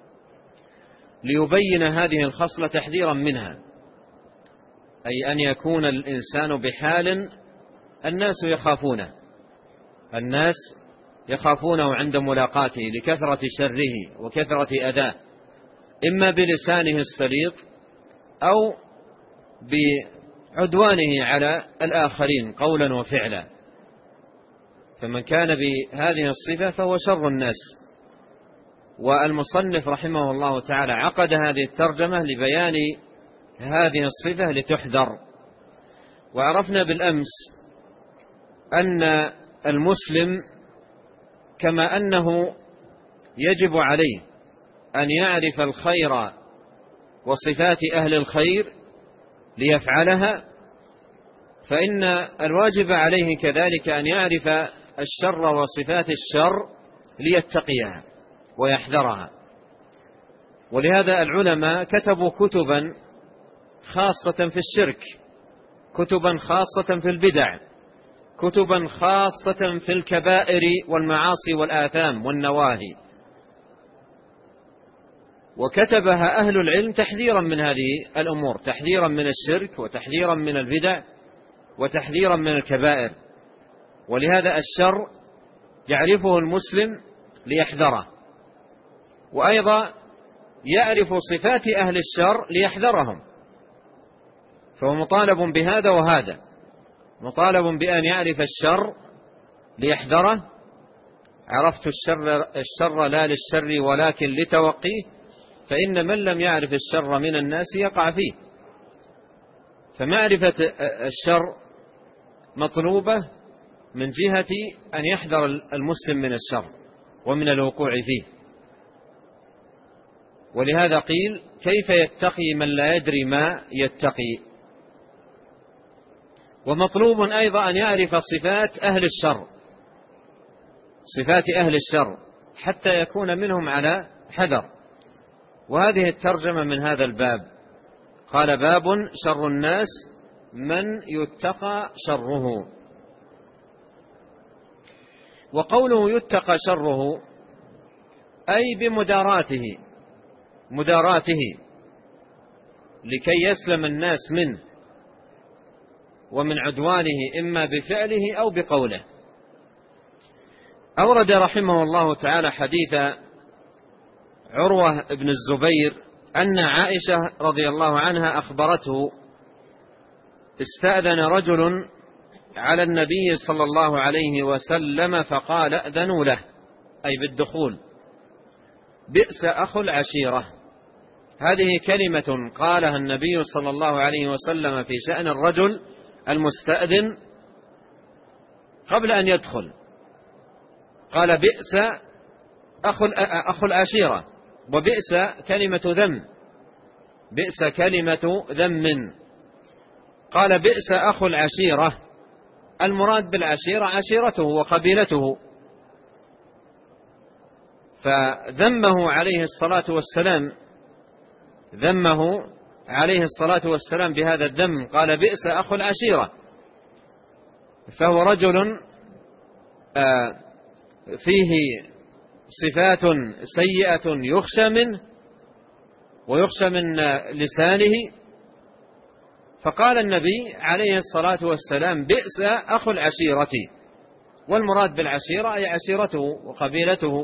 ليبين هذه الخصلة تحذيرا منها، أي أن يكون الإنسان بحال الناس يخافونه عند ملاقاته لكثرة شره وكثرة أذاه، إما بلسانه السليط أو بعدوانه على الآخرين قولا وفعلا. فمن كان بهذه الصفة فهو شر الناس. والمصنف رحمه الله تعالى عقد هذه الترجمة لبيان هذه الصفة لتحذر. وعرفنا بالأمس أن المسلم كما أنه يجب عليه أن يعرف الخير وصفات أهل الخير ليفعلها، فإن الواجب عليه كذلك أن يعرف الشر وصفات الشر ليتقيها ويحذرها. ولهذا العلماء كتبوا كتبا خاصة في الشرك، كتبا خاصة في البدع، كتبا خاصة في الكبائر والمعاصي والآثام والنواهي، وكتبها أهل العلم تحذيرا من هذه الأمور، تحذيرا من الشرك وتحذيرا من البدع وتحذيرا من الكبائر. ولهذا الشر يعرفه المسلم ليحذره، وأيضا يعرف صفات أهل الشر ليحذرهم. فهو مطالب بهذا وهذا، مطالب بأن يعرف الشر ليحذره. عرفت الشر لا للشر ولكن لتوقيه، فإن من لم يعرف الشر من الناس يقع فيه. فمعرفة الشر مطلوبة من جهة أن يحذر المسلم من الشر ومن الوقوع فيه. ولهذا قيل: كيف يتقي من لا يدري ما يتقي. ومطلوب أيضا أن يعرف صفات أهل الشر، صفات أهل الشر، حتى يكون منهم على حذر. وهذه الترجمة من هذا الباب، قال: باب شر الناس من يتقى شره. وقوله يتقى شره أي مداراته لكي يسلم الناس منه ومن عدوانه، إما بفعله أو بقوله. أورد رحمه الله تعالى حديث عروة بن الزبير أن عائشة رضي الله عنها أخبرته استأذن رجل على النبي صلى الله عليه وسلم فقال أذنوا له، أي بالدخول، بئس أخو العشيرة. هذه كلمة قالها النبي صلى الله عليه وسلم في شأن الرجل المستأذن قبل أن يدخل، قال بئس أخو العشيرة، وبئس كلمة ذم، بئس كلمة ذم. قال بئس أخو العشيرة، المراد بالعشيرة عشيرته وقبيلته، فذمه عليه الصلاة والسلام بهذا الذم، قال بئس أخو العشيرة. فهو رجل فيه صفات سيئة يخشى منه ويخشى من لسانه، فقال النبي عليه الصلاة والسلام بئس أخو العشيرة، والمراد بالعشيرة أي عشيرته وقبيلته.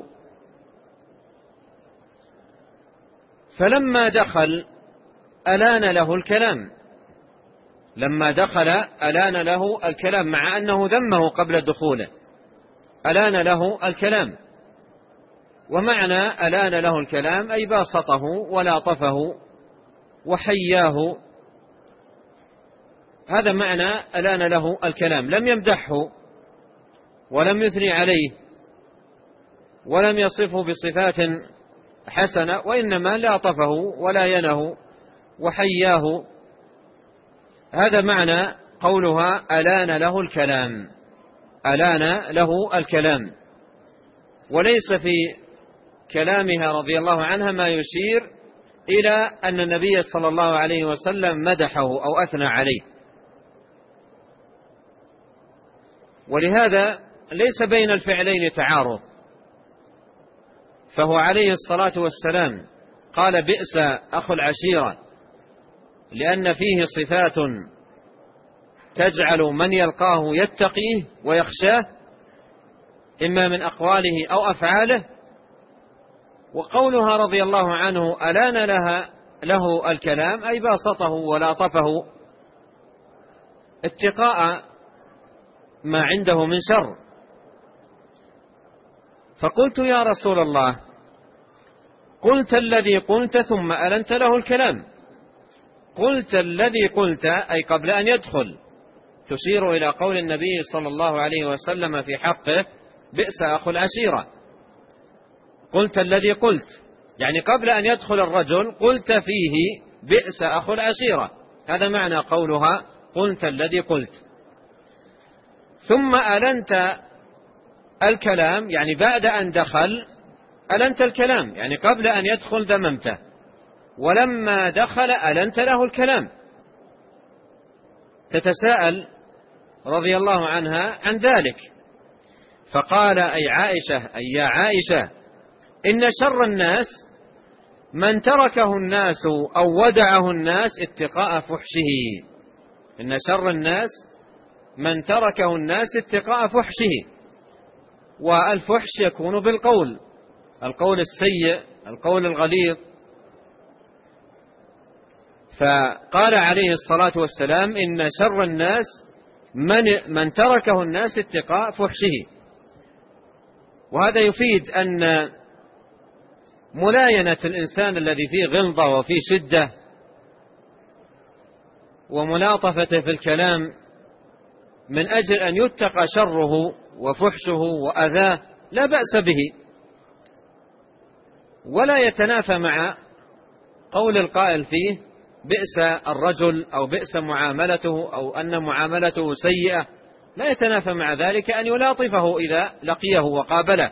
فلما دخل ألان له الكلام، لما دخل ألان له الكلام، مع أنه ذمه قبل دخوله، ألان له الكلام. ومعنى ألان له الكلام أي باسطه ولاطفه وحياه، هذا معنى ألان له الكلام. لم يمدحه ولم يثني عليه ولم يصفه بصفات حسنة، وإنما لاطفه ولاينه وحياه. هذا معنى قولها ألان له الكلام، ألان له الكلام. وليس في كلامها رضي الله عنها ما يشير إلى أن النبي صلى الله عليه وسلم مدحه أو أثنى عليه، ولهذا ليس بين الفعلين تعارض، فهو عليه الصلاة والسلام قال بئس أخو العشيرة لأن فيه صفات تجعل من يلقاه يتقيه ويخشاه، إما من أقواله أو أفعاله. وقولها رضي الله عنه ألان له الكلام أي باسطه ولاطفه اتقاء ما عنده من شر. فقلت يا رسول الله قلت الذي قلت ثم ألنت له الكلام، قلت الذي قلت أي قبل أن يدخل، تشير إلى قول النبي صلى الله عليه وسلم في حقه بئس أخو العشيرة. قلت الذي قلت يعني قبل أن يدخل الرجل قلت فيه بئس أخو العشيرة، هذا معنى قولها قلت الذي قلت. ثم ألنت الكلام يعني بعد أن دخل ألنت الكلام، يعني قبل أن يدخل ذممته، ولما دخل ألنت له الكلام. تتساءل رضي الله عنها عن ذلك، فقال أي عائشة، أي يا عائشة، إن شر الناس من تركه الناس أو ودعه الناس اتقاء فحشه، إن شر الناس من تركه الناس اتقاء فحشه. والفحش يكون بالقول، القول السيء، القول الغليظ. فقال عليه الصلاة والسلام إن شر الناس من تركه الناس اتقاء فحشه. وهذا يفيد أن ملاينة الإنسان الذي فيه غلظة وفيه شدة وملاطفته في الكلام من أجل أن يتقى شره وفحشه وأذاه لا بأس به، ولا يتنافى مع قول القائل فيه بئس الرجل أو بئس معاملته أو أن معاملته سيئة، لا يتنافى مع ذلك أن يلاطفه إذا لقيه وقابله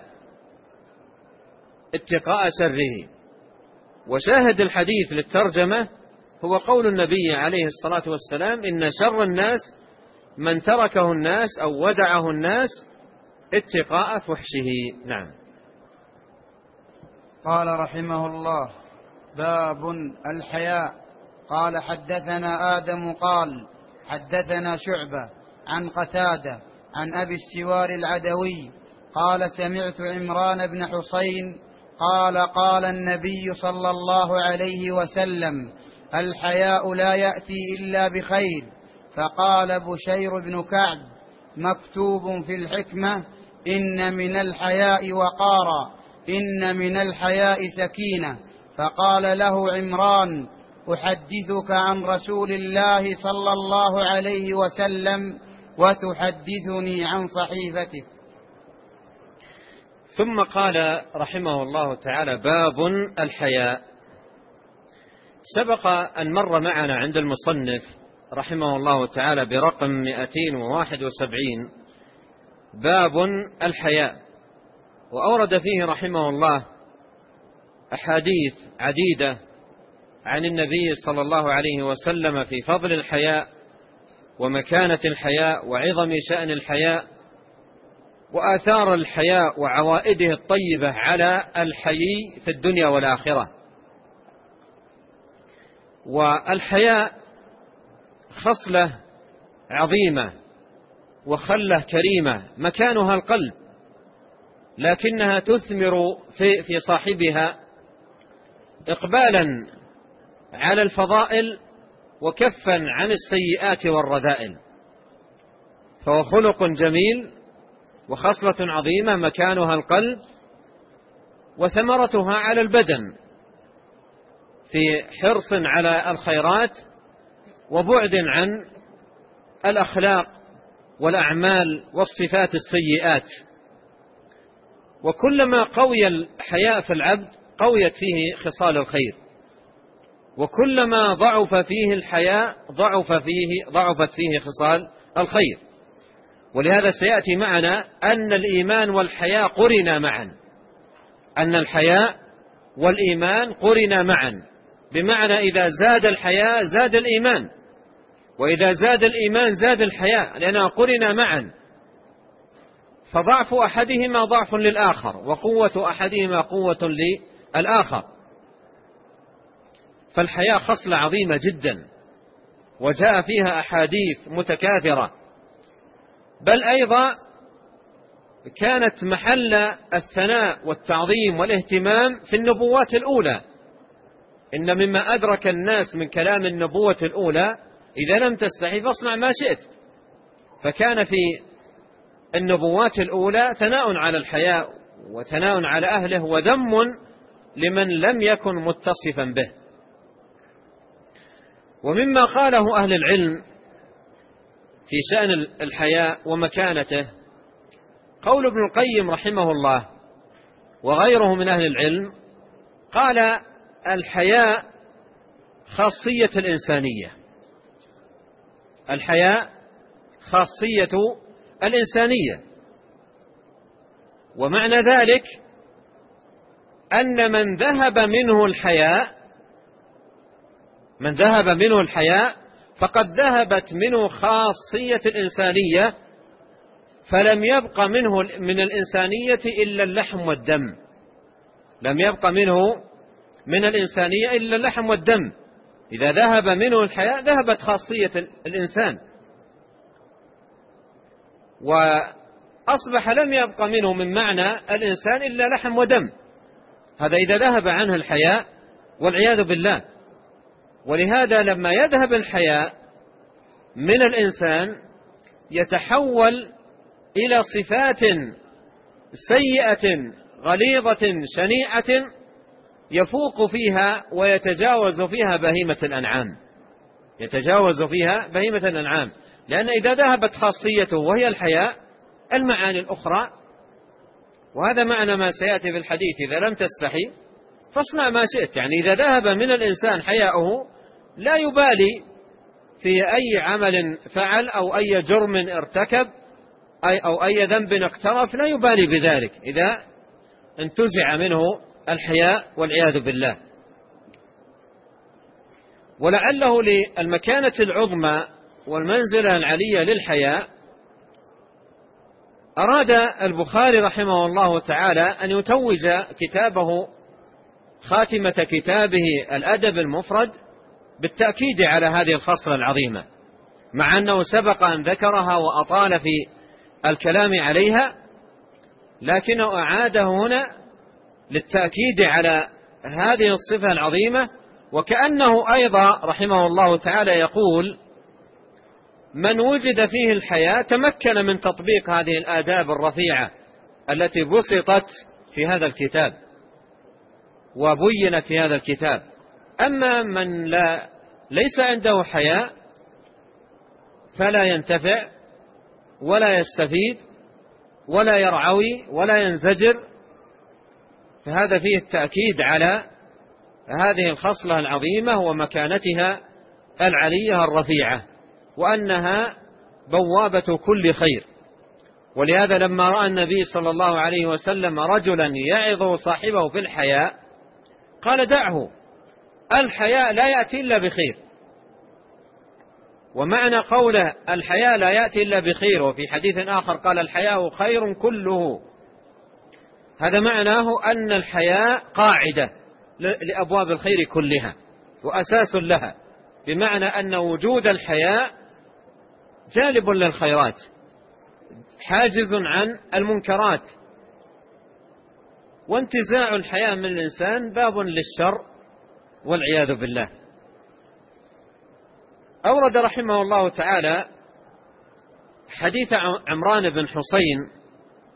اتقاء شره. وشاهد الحديث للترجمة هو قول النبي عليه الصلاة والسلام إن شر الناس من تركه الناس أو ودعه الناس اتقاء فحشه. نعم. قال رحمه الله باب الحياء. قال حدثنا آدم قال حدثنا شعبة عن قتادة عن أبي السوار العدوي قال سمعت عمران بن حسين قال: قال النبي صلى الله عليه وسلم: الحياء لا يأتي إلا بخير. فقال بشير بن كعب: مكتوب في الحكمة: إن من الحياء وقارا، إن من الحياء سكينة. فقال له عمران: أحدثك عن رسول الله صلى الله عليه وسلم وتحدثني عن صحيفتك. ثم قال رحمه الله تعالى: باب الحياء. سبق أن مر معنا عند المصنف رحمه الله تعالى برقم 271 باب الحياء، وأورد فيه رحمه الله أحاديث عديدة عن النبي صلى الله عليه وسلم في فضل الحياء ومكانة الحياء وعظم شأن الحياء وآثار الحياء وعوائده الطيبة على الحيي في الدنيا والآخرة. والحياء خصلة عظيمة وخلة كريمة مكانها القلب، لكنها تثمر في صاحبها إقبالا على الفضائل وكفا عن السيئات والرذائل، فهو خلق جميل وخصلة عظيمة مكانها القلب، وثمرتها على البدن في حرص على الخيرات وبعد عن الأخلاق والأعمال والصفات السيئات. وكلما قوي الحياء في العبد قويت فيه خصال الخير، وكلما ضعف فيه الحياء ضعفت فيه خصال الخير. ولهذا سيأتي معنا أن الإيمان والحياء قرنا معا، أن الحياء والإيمان قرنا معا، بمعنى إذا زاد الحياء زاد الإيمان، وإذا زاد الإيمان زاد الحياء، لأنها قرنا معا. فضعف أحدهما ضعف للآخر، وقوة أحدهما قوة للآخر. فالحياء خصلة عظيمة جدا، وجاء فيها أحاديث متكاثرة، بل أيضا كانت محل الثناء والتعظيم والاهتمام في النبوات الأولى. إن مما أدرك الناس من كلام النبوة الأولى: إذا لم تستحي فاصنع ما شئت. فكان في النبوات الأولى ثناء على الحياء وثناء على أهله وذم لمن لم يكن متصفا به. ومما قاله أهل العلم في شأن الحياء ومكانته قول ابن القيم رحمه الله وغيره من أهل العلم، قال: الحياء خاصية الإنسانية. الحياء خاصية الإنسانية، ومعنى ذلك أن من ذهب منه الحياء فقد ذهبت منه خاصية الإنسانية، فلم يبق منه من الإنسانية إلا اللحم والدم. لم يبق منه من الإنسانية إلا اللحم والدم. إذا ذهب منه الحياء ذهبت خاصية الإنسان، وأصبح لم يبق منه من معنى الإنسان إلا لحم ودم. هذا إذا ذهب عنه الحياء والعياذ بالله. ولهذا لما يذهب الحياء من الإنسان يتحول إلى صفات سيئة غليظة شنيعة يفوق فيها ويتجاوز فيها بهيمة الأنعام. لأن إذا ذهبت خاصيته وهي الحياء المعاني الأخرى، وهذا معنى ما سيأتي في الحديث: إذا لم تستحي فاصنع ما شئت. يعني إذا ذهب من الإنسان حياؤه لا يبالي في أي عمل فعل أو أي جرم ارتكب أو أي ذنب اقترف، لا يبالي بذلك إذا انتزع منه الحياء والعياذ بالله. ولعله للمكانة العظمى والمنزلة العلية للحياء أراد البخاري رحمه الله تعالى أن يتوج كتابه خاتمة كتابه الأدب المفرد بالتأكيد على هذه الخصلة العظيمة، مع أنه سبق أن ذكرها وأطال في الكلام عليها، لكنه أعاده هنا للتأكيد على هذه الصفة العظيمة، وكأنه أيضا رحمه الله تعالى يقول: من وجد فيه الحياء تمكن من تطبيق هذه الآداب الرفيعة التي بسطت في هذا الكتاب وبينت في هذا الكتاب. أما من ليس عنده حياء فلا ينتفع ولا يستفيد ولا يرعوي ولا ينزجر، فهذا فيه التأكيد على هذه الخصلة العظيمة ومكانتها العلية الرفيعة، وأنها بوابة كل خير. ولهذا لما رأى النبي صلى الله عليه وسلم رجلا يعظ صاحبه في الحياء قال: دعه، الحياء لا يأتي إلا بخير. ومعنى قوله الحياء لا يأتي إلا بخير، وفي حديث آخر قال: الحياء خير كله، هذا معناه أن الحياء قاعدة لأبواب الخير كلها وأساس لها، بمعنى أن وجود الحياء جالب للخيرات، حاجز عن المنكرات، وانتزاع الحياء من الإنسان باب للشر والعياذ بالله. أورد رحمه الله تعالى حديث عمران بن حسين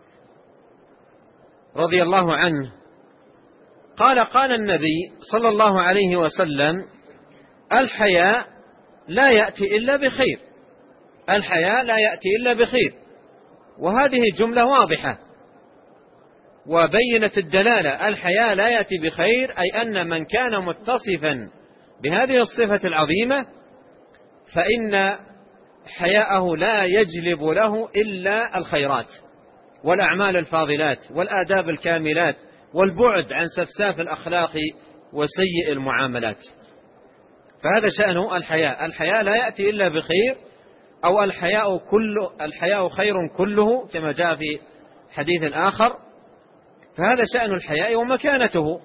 رضي الله عنه قال: قال النبي صلى الله عليه وسلم: الحياء لا يأتي إلا بخير، الحياء لا يأتي إلا بخير. وهذه جملة واضحة وبينت الدلالة، الحياء لا يأتي بخير، أي أن من كان متصفا بهذه الصفة العظيمة فإن حياءه لا يجلب له إلا الخيرات والأعمال الفاضلات والآداب الكاملات والبعد عن سفساف الأخلاق وسيء المعاملات. فهذا شأن الحياء، الحياء لا يأتي إلا بخير، أو الحياء خير كله كما جاء في حديث آخر. فهذا شأن الحياء ومكانته.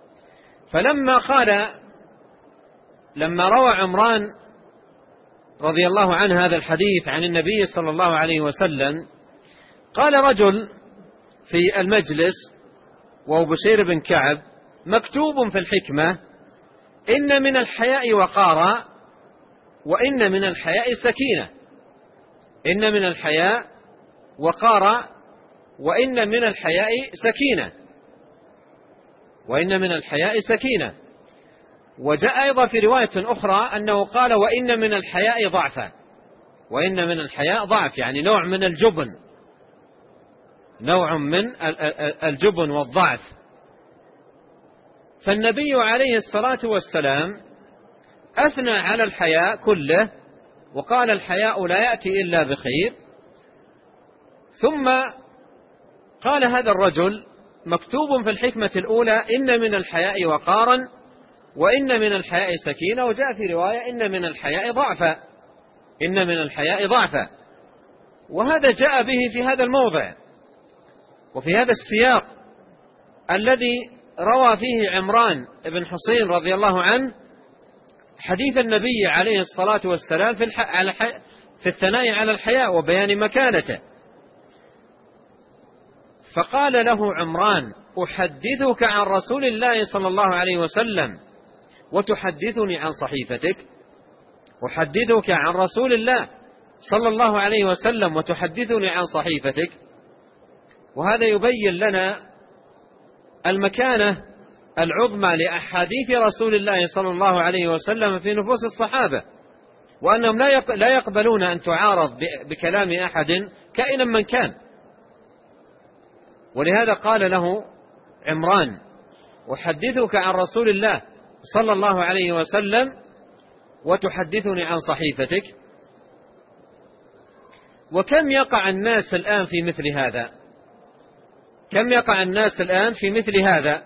لما روى عمران رضي الله عنه هذا الحديث عن النبي صلى الله عليه وسلم، قال رجل في المجلس وهو بشير بن كعب: مكتوب في الحكمة: إن من الحياء وقارا وإن من الحياء سكينة. إن من الحياء وقارا وإن من الحياء سكينة، وإن من الحياء سكينة. وجاء أيضا في رواية أخرى أنه قال: وإن من الحياء ضعفا، وإن من الحياء ضعف، يعني نوع من الجبن، نوع من الجبن والضعف. فالنبي عليه الصلاة والسلام أثنى على الحياء كله وقال: الحياء لا يأتي إلا بخير. ثم قال هذا الرجل: مكتوب في الحكمة الأولى إن من الحياء وقارا وإن من الحياء سكينة. وجاء في رواية إن من الحياء ضعفا، إن من الحياء ضعفا. وهذا جاء به في هذا الموضع وفي هذا السياق الذي روى فيه عمران بن حسين رضي الله عنه حديث النبي عليه الصلاة والسلام في الثناء على الحياء وبيان مكانته. فقال له عمران: أحدثك عن رسول الله صلى الله عليه وسلم وتحدثني عن صحيفتك؟ أحدثك عن رسول الله صلى الله عليه وسلم وتحدثني عن صحيفتك؟ وهذا يبين لنا المكانة العظمى لأحاديث رسول الله صلى الله عليه وسلم في نفوس الصحابة، وأنهم لا يقبلون أن تعارض بكلام أحد كائنا من كان. ولهذا قال له عمران: أحدثك عن رسول الله صلى الله عليه وسلم وتحدثني عن صحيفتك. وكم يقع الناس الآن في مثل هذا؟ كم يقع الناس الآن في مثل هذا؟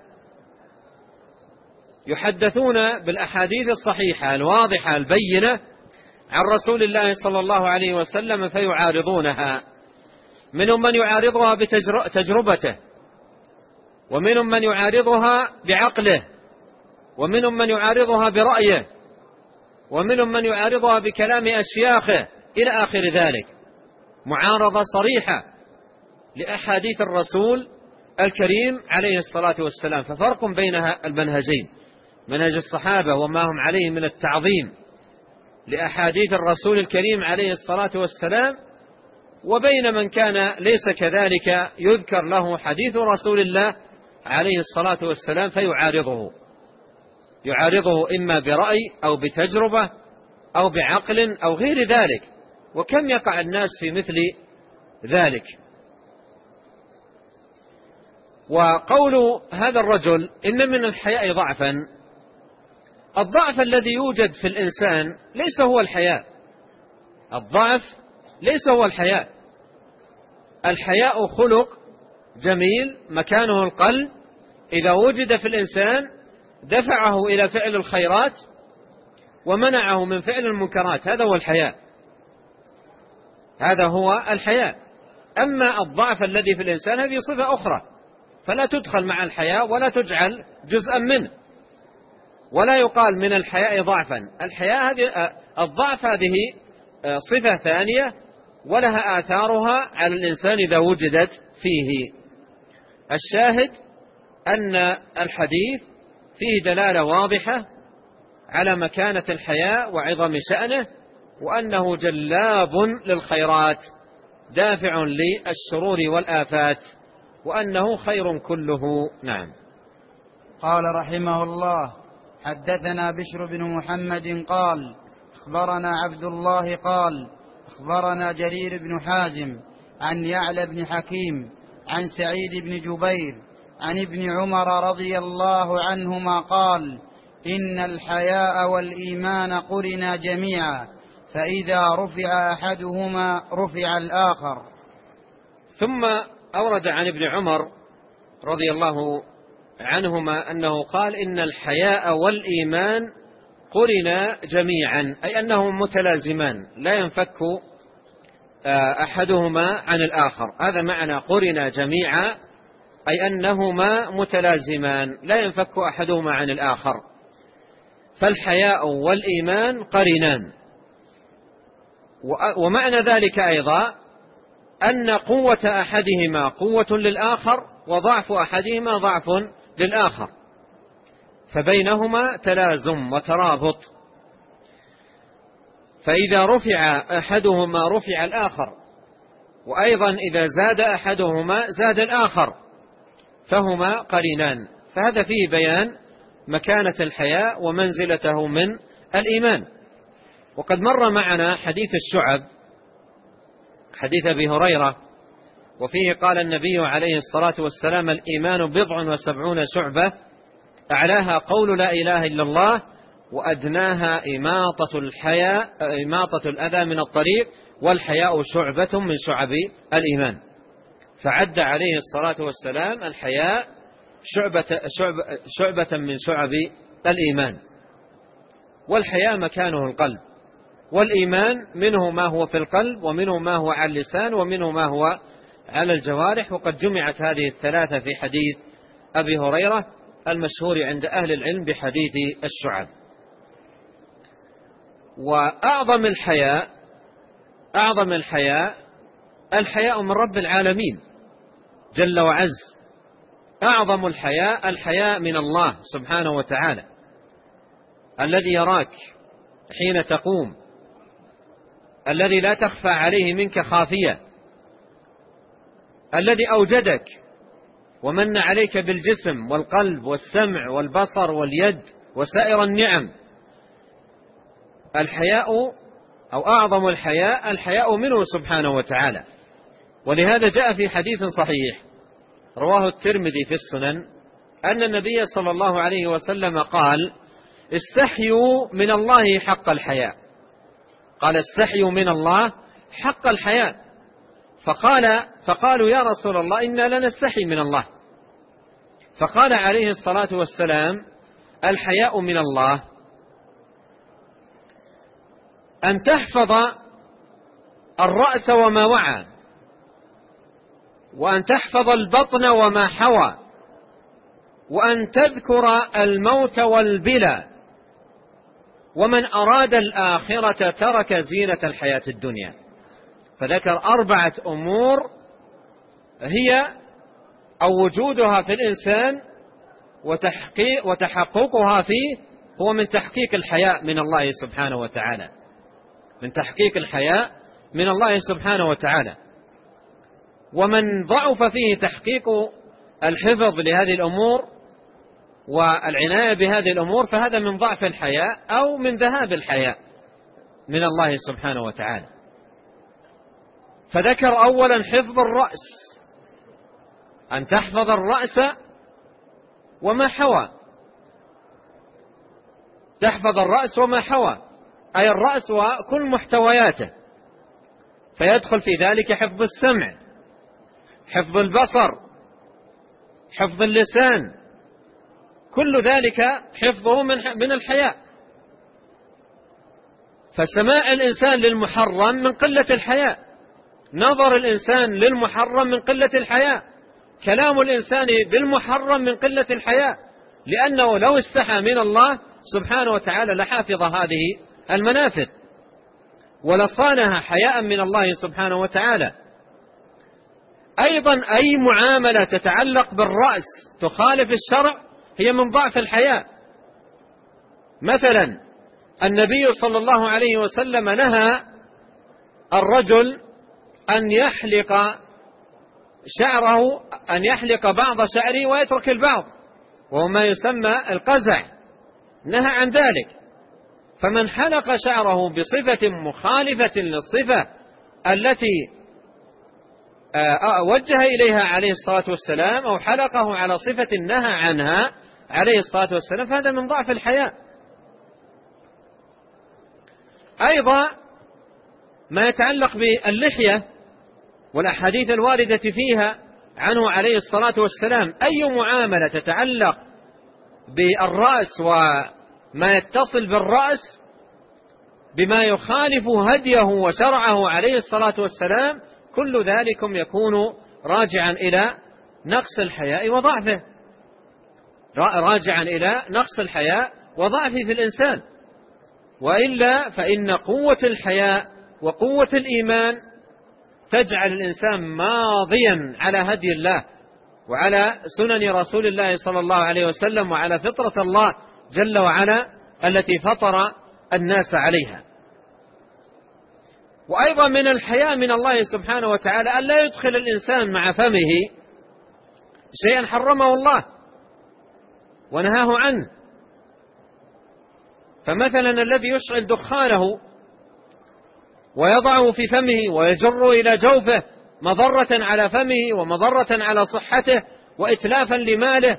يحدثون بالأحاديث الصحيحة الواضحة البينة عن رسول الله صلى الله عليه وسلم فيعارضونها. منهم من يعارضها بتجربته، ومنهم من يعارضها بعقله، ومنهم من يعارضها برأيه، ومنهم من يعارضها بكلام أشياخه إلى آخر ذلك. معارضة صريحة لأحاديث الرسول الكريم عليه الصلاة والسلام. ففرق بين المنهجين، منهج الصحابة وما هم عليه من التعظيم لأحاديث الرسول الكريم عليه الصلاة والسلام، وبين من كان ليس كذلك، يذكر له حديث رسول الله عليه الصلاة والسلام يعارضه إما برأي أو بتجربة أو بعقل أو غير ذلك. وكم يقع الناس في مثل ذلك. وقول هذا الرجل إن من الحياء ضعفا، الضعف الذي يوجد في الإنسان ليس هو الحياء، الضعف ليس هو الحياء. الحياء خلق جميل مكانه القلب، إذا وجد في الإنسان دفعه إلى فعل الخيرات ومنعه من فعل المنكرات، هذا هو الحياء، هذا هو الحياء. أما الضعف الذي في الإنسان هذه صفة أخرى، فلا تدخل مع الحياء ولا تجعل جزءا منه، ولا يقال من الحياء ضعفا. الضعف هذه صفة ثانية ولها آثارها على الإنسان إذا وجدت فيه. الشاهد أن الحديث فيه دلالة واضحة على مكانة الحياء وعظم شأنه، وأنه جلاب للخيرات دافع للشرور والآفات، وأنه خير كله. نعم. قال رحمه الله: حدثنا بشر بن محمد قال أخبرنا عبد الله قال أخبرنا جرير بن حازم عن يعلى بن حكيم عن سعيد بن جبير عن ابن عمر رضي الله عنهما قال: إن الحياء والإيمان قرنا جميعا، فإذا رفع أحدهما رفع الآخر. ثم أورد عن ابن عمر رضي الله عنهما أنه قال: إن الحياء والإيمان قرنا جميعا، أي أنهم متلازمان لا ينفك أحدهما عن الآخر. هذا معنى قرنا جميعا، أي أنهما متلازمان لا ينفك أحدهما عن الآخر. فالحياء والإيمان قرنان. ومعنى ذلك أيضا أن قوة أحدهما قوة للآخر، وضعف أحدهما ضعف للآخر، فبينهما تلازم وترابط. فإذا رفع أحدهما رفع الآخر، وأيضا إذا زاد أحدهما زاد الآخر، فهما قرينان. فهذا فيه بيان مكانة الحياء ومنزلته من الإيمان. وقد مر معنا حديث الشعب، حديث أبي هريرة، وفيه قال النبي عليه الصلاة والسلام: الإيمان 70 شعبة، أعلاها قول لا إله إلا الله، وأدناها إماطة الأذى من الطريق، والحياء شعبة من شعب الإيمان. فعد عليه الصلاة والسلام الحياء شعبة من شعب الإيمان. والحياء مكانه القلب، والإيمان منه ما هو في القلب، ومنه ما هو على اللسان، ومنه ما هو على الجوارح. وقد جمعت هذه الثلاثة في حديث أبي هريرة المشهور عند أهل العلم بحديث الشعب. وأعظم الحياء من رب العالمين جل وعز. أعظم الحياء من الله سبحانه وتعالى، الذي يراك حين تقوم، الذي لا تخفى عليه منك خافية، الذي أوجدك ومن عليك بالجسم والقلب والسمع والبصر واليد وسائر النعم. الحياء أو أعظم الحياء منه سبحانه وتعالى. ولهذا جاء في حديث صحيح رواه الترمذي في السنن أن النبي صلى الله عليه وسلم قال: استحيوا من الله حق الحياء. قال: استحيوا من الله حق الحياء. فقالوا: يا رسول الله إنا لا نستحي من الله. فقال عليه الصلاة والسلام: الحياء من الله أن تحفظ الرأس وما وعى، وأن تحفظ البطن وما حوى، وأن تذكر الموت والبلى، ومن أراد الآخرة ترك زينة الحياة الدنيا. فذكر 4 أمور هي أو وجودها في الإنسان وتحققها فيه هو من تحقيق الحياء من الله سبحانه وتعالى، من تحقيق الحياء من الله سبحانه وتعالى. ومن ضعف فيه تحقيق الحفظ لهذه الأمور والعناية بهذه الأمور فهذا من ضعف الحياء أو من ذهاب الحياء من الله سبحانه وتعالى. فذكر أولا حفظ الرأس، أن تحفظ الرأس وما حوى، تحفظ الرأس وما حوى، أي الرأس وكل محتوياته، فيدخل في ذلك حفظ السمع، حفظ البصر، حفظ اللسان، كل ذلك حفظه من الحياء. فسماع الإنسان للمحرم من قلة الحياء، نظر الإنسان للمحرم من قلة الحياء، كلام الإنسان بالمحرم من قلة الحياء، لأنه لو استحى من الله سبحانه وتعالى لحافظ هذه المنافذ ولصانها حياء من الله سبحانه وتعالى. أيضا أي معاملة تتعلق بالرأس تخالف الشرع هي من ضعف الحياء. مثلا النبي صلى الله عليه وسلم نهى الرجل أن يحلق شعره، أن يحلق بعض شعره ويترك البعض، وهو ما يسمى القزع، نهى عن ذلك. فمن حلق شعره بصفة مخالفة للصفة التي وجه إليها عليه الصلاة والسلام أو حلقه على صفة نهى عنها عليه الصلاة والسلام فهذا من ضعف الحياء. أيضا ما يتعلق باللحية والأحاديث الواردة فيها عنه عليه الصلاة والسلام، أي معاملة تتعلق بالرأس وما يتصل بالرأس بما يخالف هديه وشرعه عليه الصلاة والسلام كل ذلك يكون راجعا إلى نقص الحياء وضعفه، راجعا إلى نقص الحياء وضعفه في الإنسان. وإلا فإن قوة الحياء وقوة الإيمان تجعل الإنسان ماضيا على هدي الله وعلى سنن رسول الله صلى الله عليه وسلم وعلى فطرة الله جل وعلا التي فطر الناس عليها. وأيضا من الحياء من الله سبحانه وتعالى ألا يدخل الإنسان مع فمه شيئا حرمه الله ونهاه عنه. فمثلا الذي يشعل دخانه ويضعه في فمه ويجر إلى جوفه مضرة على فمه ومضرة على صحته وإتلافا لماله،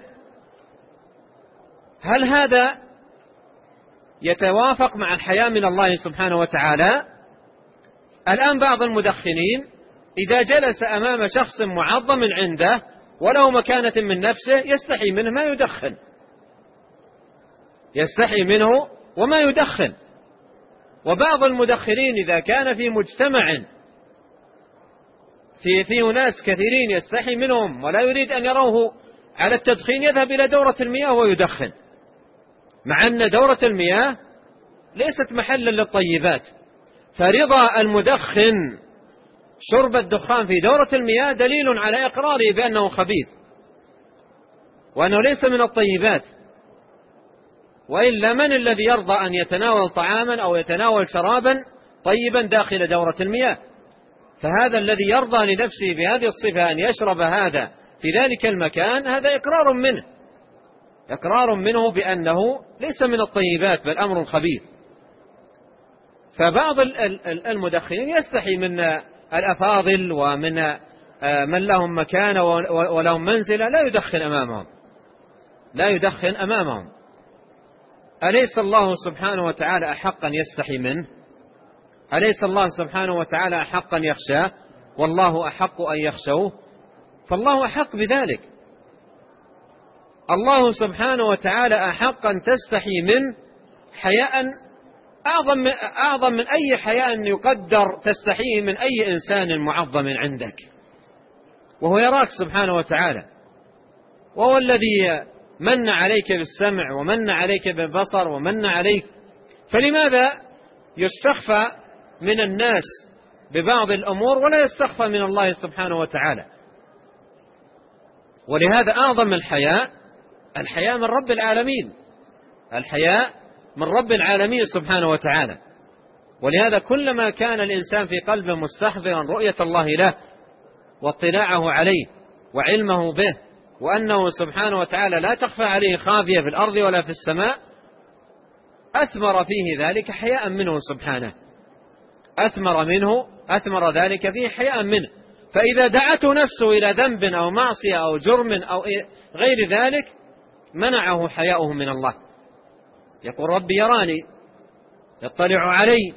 هل هذا يتوافق مع الحياء من الله سبحانه وتعالى؟ الآن بعض المدخنين إذا جلس أمام شخص معظم عنده ولو مكانة من نفسه يستحي منه ما يدخن، يستحي منه وما يدخن. وبعض المدخنين إذا كان في مجتمع فيه ناس كثيرين يستحي منهم ولا يريد أن يروه على التدخين يذهب إلى دورة المياه ويدخن، مع أن دورة المياه ليست محلا للطيبات. فرضا المدخن شرب الدخان في دورة المياه دليل على إقراره بأنه خبيث وأنه ليس من الطيبات. وإلا من الذي يرضى أن يتناول طعاما أو يتناول شرابا طيبا داخل دورة المياه؟ فهذا الذي يرضى لنفسه بهذه الصفة أن يشرب هذا في ذلك المكان هذا إقرار منه، إقرار منه بأنه ليس من الطيبات بل أمر خبيث. فبعض المدخنين يستحي من الأفاضل ومن من لهم مكانة ولهم منزلة لا يدخن أمامهم، لا يدخن أمامهم. أليس الله سبحانه وتعالى أحق أن يستحي منه؟ أليس الله سبحانه وتعالى أحق أن يخشاه؟ والله أحق أن يخشوه، فالله أحق بذلك. الله سبحانه وتعالى أحق أن تستحي منه حياء أعظم من أي حياء يقدر تستحيه من أي إنسان معظم عندك، وهو يراك سبحانه وتعالى، وهو الذي من عليك بالسمع ومن عليك بالبصر ومن عليك. فلماذا يستخفى من الناس ببعض الأمور ولا يستخفى من الله سبحانه وتعالى؟ ولهذا أعظم الحياء من رب العالمين، الحياء من رب العالمين سبحانه وتعالى. ولهذا كلما كان الإنسان في قلبه مستحضرا رؤية الله له واطلاعه عليه وعلمه به، وأنه سبحانه وتعالى لا تخفى عليه خافية في الأرض ولا في السماء، أثمر فيه ذلك حياء منه سبحانه، أثمر ذلك فيه حياء منه. فإذا دعته نفسه إلى ذنب أو معصية أو جرم أو غير ذلك منعه حياؤه من الله. يقول ربي يراني يطلع علي،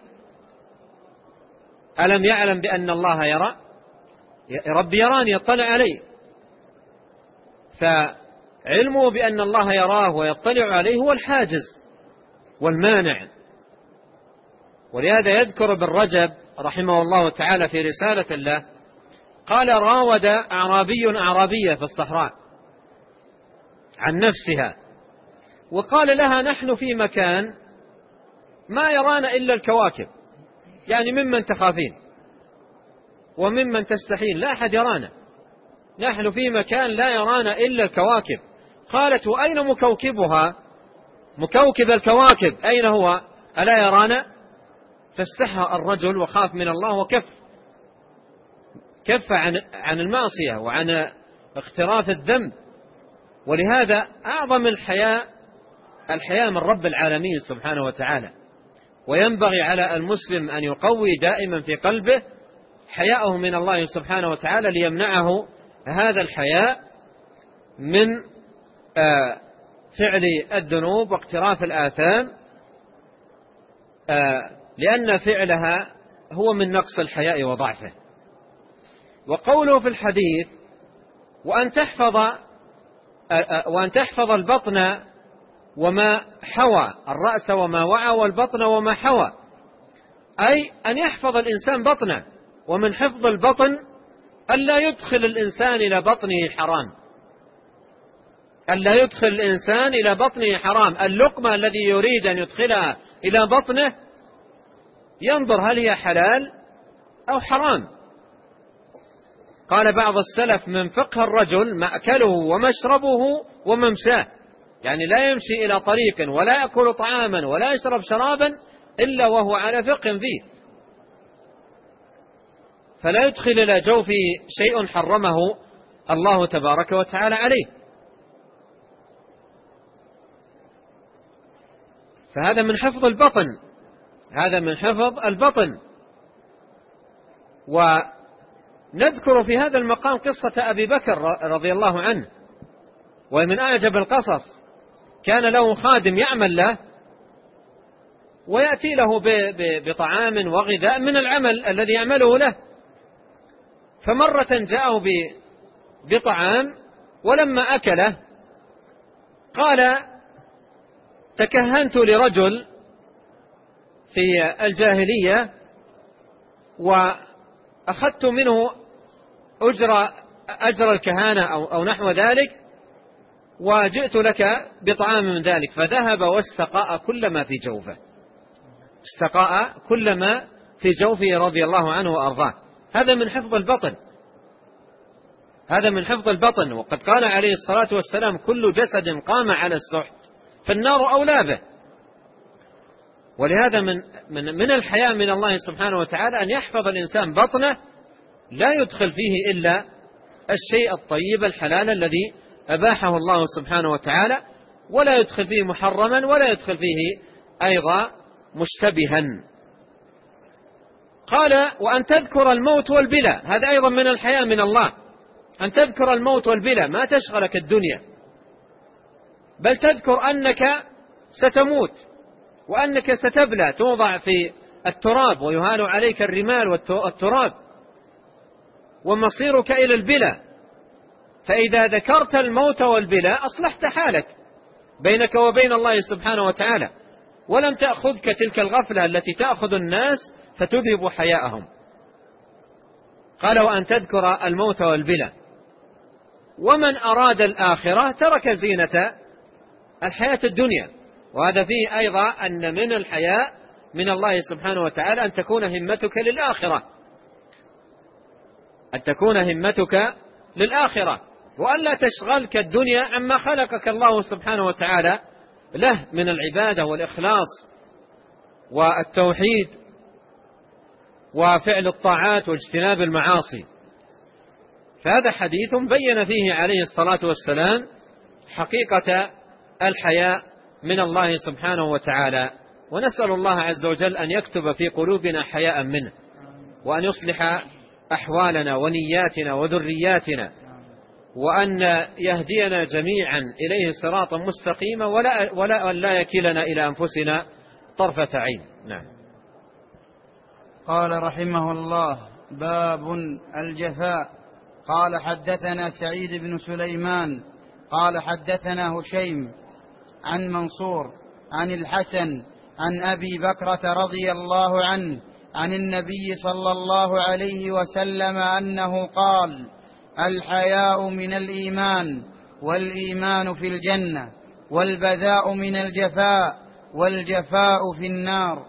ألم يعلم بأن الله يرى؟ ربي يراني يطلع علي، فعلمه بأن الله يراه ويطلع عليه هو الحاجز والمانع. ولهذا يذكر ابن رجب رحمه الله تعالى في رسالة له قال: راود أعرابية في الصحراء عن نفسها، وقال لها: نحن في مكان ما يرانا إلا الكواكب، يعني ممن تخافين وممن تستحين، لا أحد يرانا، نحن في مكان لا يرانا إلا الكواكب. قالت: وأين مكوكبها؟ مكوكب الكواكب أين هو؟ ألا يرانا؟ فاستحى الرجل وخاف من الله وكف عن المعصية وعن اقتراف الذنب. ولهذا أعظم الحياء من رب العالمين سبحانه وتعالى. وينبغي على المسلم أن يقوي دائما في قلبه حياءه من الله سبحانه وتعالى ليمنعه هذا الحياء من فعل الذنوب واقتراف الآثام، لأن فعلها هو من نقص الحياء وضعفه. وقوله في الحديث: وأن تحفظ البطن وما حوى، الرأس وما وعى والبطن وما حوى، أي أن يحفظ الإنسان بطنه. ومن حفظ البطن ألا يدخل الإنسان إلى بطنه حرام، ألا يدخل الإنسان إلى بطنه حرام. اللقمة الذي يريد أن يدخلها إلى بطنه ينظر هل هي حلال أو حرام. قال بعض السلف: من فقه الرجل مأكله ومشربه وممشاه، يعني لا يمشي إلى طريق ولا يأكل طعاما ولا يشرب شرابا إلا وهو على فقه فيه، فلا يدخل إلى جوفه شيء حرمه الله تبارك وتعالى عليه. فهذا من حفظ البطن، هذا من حفظ البطن. ونذكر في هذا المقام قصة أبي بكر رضي الله عنه، ومن أعجب القصص. كان له خادم يعمل له ويأتي له بطعام وغذاء من العمل الذي يعمله له، فمرة جاءه بطعام ولما أكله قال: تكهنت لرجل في الجاهلية وأخذت منه أجر الكهانة أو نحو ذلك، وجئت لك بطعام من ذلك. فذهب واستقاء كل ما في جوفه، استقاء كل ما في جوفه رضي الله عنه وأرضاه. هذا من حفظ البطن، هذا من حفظ البطن. وقد قال عليه الصلاة والسلام: كل جسد قام على السحت فالنار أولى به. ولهذا من الحياء من الله سبحانه وتعالى أن يحفظ الإنسان بطنه، لا يدخل فيه إلا الشيء الطيب الحلال الذي أباحه الله سبحانه وتعالى، ولا يدخل فيه محرما ولا يدخل فيه أيضا مشتبها. قال: وأن تذكر الموت والبلى، هذا أيضا من الحياء من الله، أن تذكر الموت والبلى، ما تشغلك الدنيا، بل تذكر أنك ستموت وأنك ستبلى، توضع في التراب ويهال عليك الرمال والتراب ومصيرك إلى البلى. فإذا ذكرت الموت والبلى أصلحت حالك بينك وبين الله سبحانه وتعالى، ولم تأخذك تلك الغفلة التي تأخذ الناس فتذهب حياءهم. قال: وأن تذكر الموت والبلى. ومن أراد الآخرة ترك زينة الحياة الدنيا. وهذا فيه أيضا أن من الحياء من الله سبحانه وتعالى أن تكون همتك للآخرة، أن تكون همتك للآخرة. وألا تشغلك الدنيا عما خلقك الله سبحانه وتعالى له من العبادة والإخلاص والتوحيد وفعل الطاعات واجتناب المعاصي. فهذا حديث بين فيه عليه الصلاة والسلام حقيقة الحياء من الله سبحانه وتعالى، ونسأل الله عز وجل أن يكتب في قلوبنا حياء منه، وأن يصلح أحوالنا ونياتنا وذرياتنا، وأن يهدينا جميعا إليه صراطا مستقيما، ولا يكلنا إلى أنفسنا طرفة عين. نعم. قال رحمه الله: باب الجفاء. قال حدثنا سعيد بن سليمان قال حدثنا هشيم عن منصور عن الحسن عن أبي بكرة رضي الله عنه عن النبي صلى الله عليه وسلم أنه قال: الحياء من الإيمان، والإيمان في الجنة، والبذاء من الجفاء، والجفاء في النار.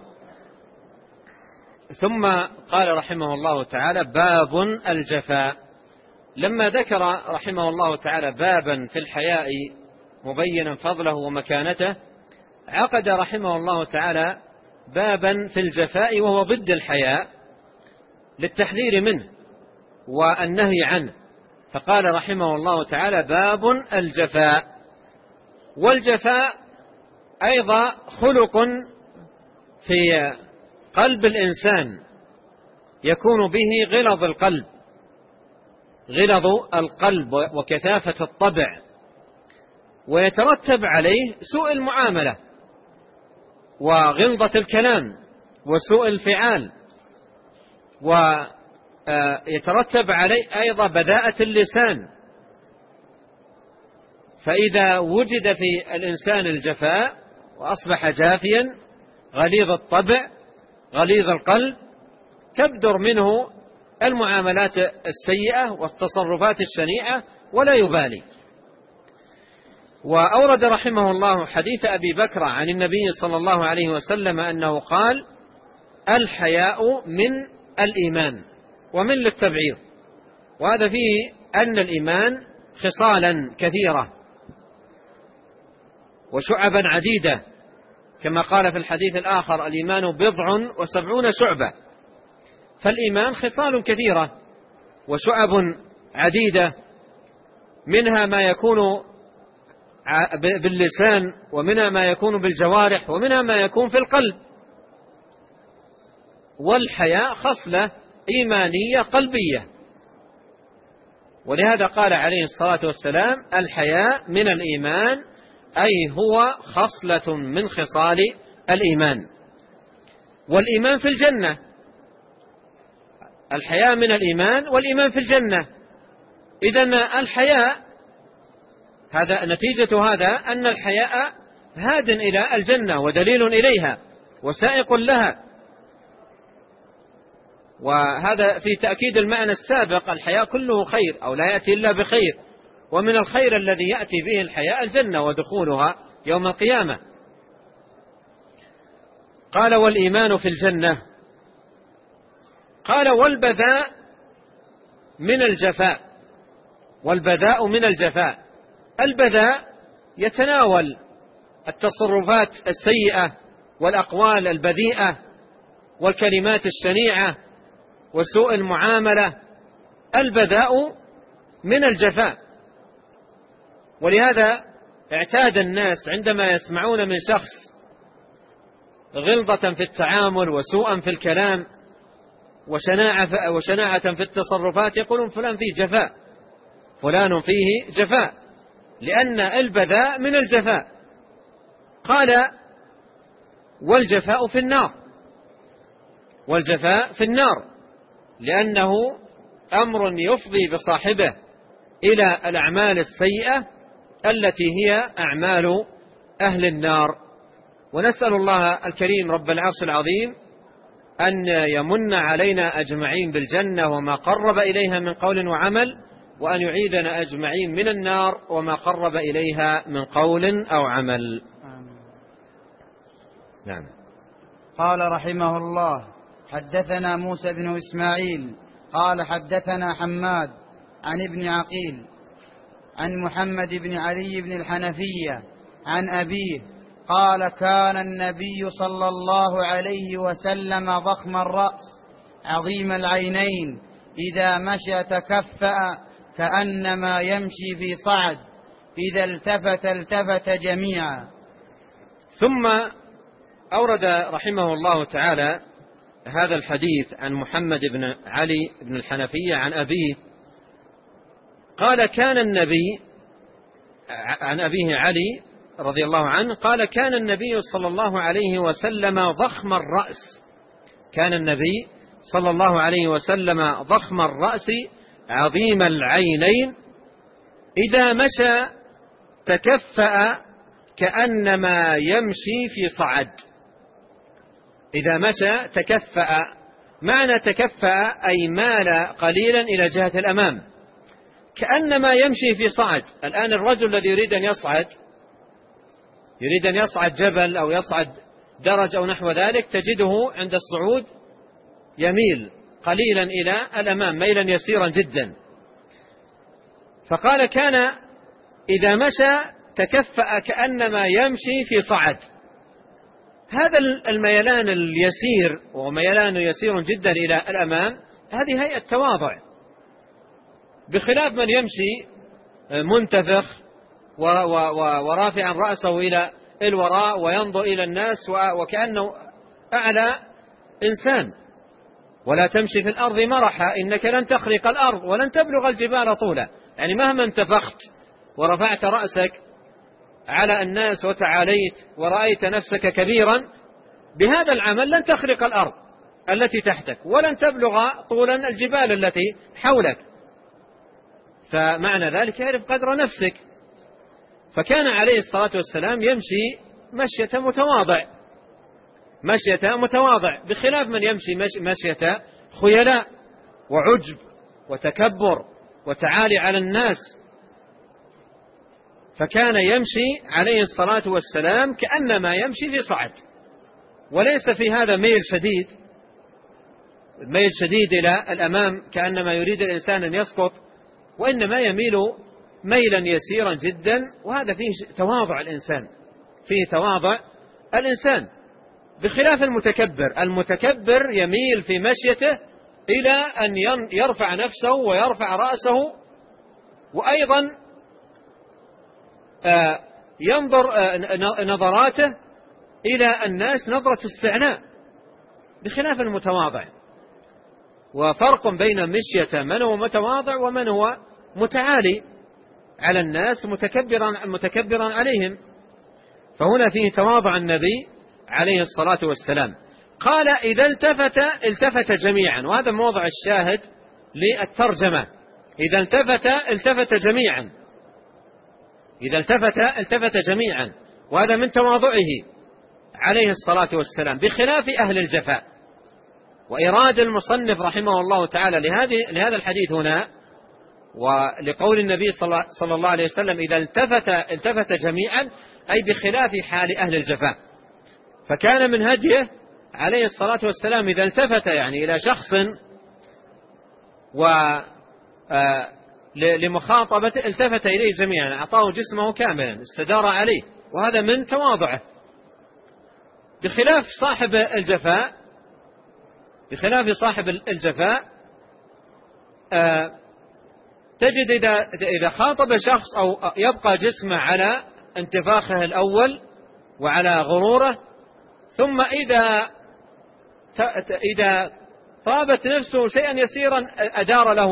ثم قال رحمه الله تعالى: باب الجفاء. لما ذكر رحمه الله تعالى بابا في الحياء مبينا فضله ومكانته، عقد رحمه الله تعالى بابا في الجفاء وهو ضد الحياء للتحذير منه والنهي عنه، فقال رحمه الله تعالى: باب الجفاء. والجفاء أيضا خلق في قلب الإنسان يكون به غلظ القلب وكثافة الطبع، ويترتب عليه سوء المعاملة وغلظة الكلام وسوء الفعال، ويترتب عليه أيضا بداءة اللسان. فإذا وجد في الإنسان الجفاء وأصبح جافيا غليظ الطبع غليظ القلب، تبدر منه المعاملات السيئة والتصرفات الشنيعة ولا يبالي. وأورد رحمه الله حديث أبي بكر عن النبي صلى الله عليه وسلم أنه قال: الحياء من الإيمان، ومن للتبعيض، وهذا فيه أن الإيمان خصالا كثيرة وشعبا عديدة، كما قال في الحديث الآخر: الإيمان 70 شعبة. فالإيمان خصال كثيرة وشعب عديدة، منها ما يكون باللسان، ومنها ما يكون بالجوارح، ومنها ما يكون في القلب. والحياء خصلة إيمانية قلبية، ولهذا قال عليه الصلاة والسلام: الحياء من الإيمان، أي هو خصلة من خصال الإيمان. والإيمان في الجنة، الحياء من الإيمان والإيمان في الجنة. إذن الحياء هذا نتيجة هذا أن الحياء هاد إلى الجنة ودليل إليها وسائق لها، وهذا في تأكيد المعنى السابق: الحياء كله خير أو لا يأتي إلا بخير، ومن الخير الذي يأتي به الحياء الجنة ودخولها يوم القيامة. قال: والإيمان في الجنة. قال: والبذاء من الجفاء. والبذاء من الجفاء. البذاء يتناول التصرفات السيئة والأقوال البذيئة والكلمات الشنيعة وسوء المعاملة. البذاء من الجفاء. ولهذا اعتاد الناس عندما يسمعون من شخص غلظة في التعامل وسوءا في الكلام وشناعة في التصرفات يقولون: فلان فيه جفاء، فلان فيه جفاء، لأن البذاء من الجفاء. قال: والجفاء في النار. والجفاء في النار لأنه أمر يفضي بصاحبه إلى الأعمال السيئة التي هي أعمال أهل النار. ونسأل الله الكريم رب العرش العظيم أن يمن علينا أجمعين بالجنة وما قرب إليها من قول وعمل، وأن يعيدنا أجمعين من النار وما قرب إليها من قول أو عمل. نعم. قال رحمه الله: حدثنا موسى بن إسماعيل قال حدثنا حماد عن ابن عقيل عن محمد بن علي بن الحنفية عن أبيه قال: كان النبي صلى الله عليه وسلم ضخم الرأس عظيم العينين، إذا مشى تكفأ كأنما يمشي في صعد، إذا التفت التفت جميعا. ثم أورد رحمه الله تعالى هذا الحديث عن محمد بن علي بن الحنفية عن أبيه قال: كان النبي، عن أبيه علي رضي الله عنه، قال: كان النبي صلى الله عليه وسلم ضخم الرأس، كان النبي صلى الله عليه وسلم ضخم الرأس عظيم العينين، إذا مشى تكفأ كأنما يمشي في صعد. إذا مشى تكفأ، معنى تكفأ أي مال قليلا إلى جهة الأمام كأنما يمشي في صعد. الآن الرجل الذي يريد أن يصعد جبل أو يصعد درج أو نحو ذلك، تجده عند الصعود يميل قليلا إلى الأمام ميلا يسيرا جدا. فقال: كان إذا مشى تكفأ كأنما يمشي في صعد. هذا الميلان اليسير، وميلان يسير جدا إلى الأمام، هذه هيئة تواضع، بخلاف من يمشي منتفخ ورافعا رأسه إلى الوراء وينظر إلى الناس وكأنه أعلى إنسان. ولا تمشي في الأرض مرحا إنك لن تخرق الأرض ولن تبلغ الجبال طولا. يعني مهما انتفخت ورفعت رأسك على الناس وتعاليت ورأيت نفسك كبيرا، بهذا العمل لن تخرق الأرض التي تحتك ولن تبلغ طولا الجبال التي حولك. فمعنى ذلك يعرف قدر نفسك. فكان عليه الصلاة والسلام يمشي مشية متواضع، بخلاف من يمشي مشية خيلاء وعجب وتكبر وتعالي على الناس. فكان يمشي عليه الصلاة والسلام كأنما يمشي في صعد، وليس في هذا ميل شديد إلى الأمام كأنما يريد الإنسان أن يسقط، وإنما يميل ميلا يسيرا جدا. وهذا فيه تواضع الإنسان، بخلاف المتكبر يميل في مشيته إلى أن يرفع نفسه ويرفع رأسه، وأيضا ينظر نظراته إلى الناس نظرة استعناء، بخلاف المتواضع. وفرق بين مشية من هو متواضع ومن هو متعالي على الناس متكبرا عليهم. فهنا فيه تواضع النبي عليه الصلاة والسلام. قال: إذا التفت جميعا، وهذا موضع الشاهد للترجمة. إذا التفت جميعا، وهذا من تواضعه عليه الصلاة والسلام، بخلاف أهل الجفاء. وإراد المصنف رحمه الله تعالى لهذا الحديث هنا، ولقول النبي صلى الله عليه وسلم: إذا التفت جميعا، أي بخلاف حال أهل الجفاء. فكان من هديه عليه الصلاة والسلام إذا التفت يعني إلى شخص لمخاطبته التفت إليه جميعا، أعطاه جسمه كاملا، استدار عليه، وهذا من تواضعه. بخلاف صاحب الجفاء تجد إذا خاطب شخص أو يبقى جسمه على انتفاخه الأول وعلى غروره، ثم إذا طابت نفسه شيئا يسيرا أدار له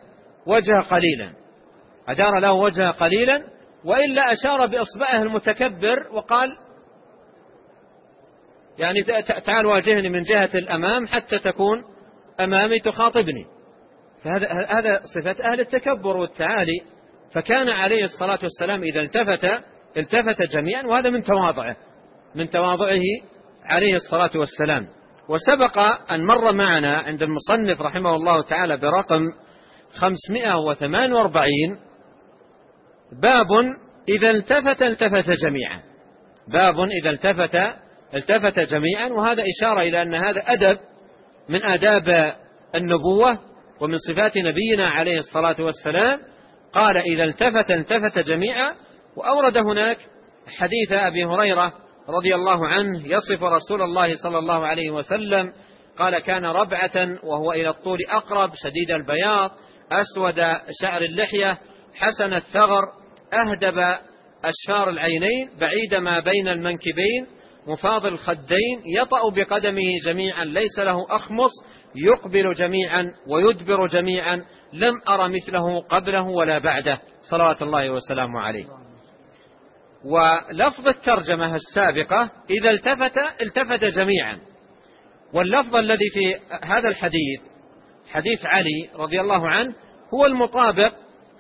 وجهه قليلا، وإلا أشار بإصبعه المتكبر وقال: يعني تعال واجهني من جهة الأمام حتى تكون أمامي تخاطبني. فهذا صفة أهل التكبر والتعالي. فكان عليه الصلاة والسلام إذا التفت جميعا، وهذا من تواضعه عليه الصلاة والسلام. وسبق أن مر معنا عند المصنف رحمه الله تعالى برقم 548 باب إذا التفت جميعا. وهذا إشارة إلى أن هذا أدب من آداب النبوة ومن صفات نبينا عليه الصلاة والسلام، قال إذا التفت جميعا. وأورد هناك حديث أبي هريرة رضي الله عنه يصف رسول الله صلى الله عليه وسلم، قال كان ربعة وهو إلى الطول أقرب، شديد البياض، أسود شعر اللحية، حسن الثغر، أهدب أشفار العينين، بعيد ما بين المنكبين، مفاضل الخدين، يطأ بقدمه جميعا، ليس له أخمص، يقبل جميعا ويدبر جميعا، لم أر مثله قبله ولا بعده صلوات الله وسلامه عليه. ولفظ الترجمة السابقة إذا التفت جميعا، واللفظ الذي في هذا الحديث حديث علي رضي الله عنه هو المطابق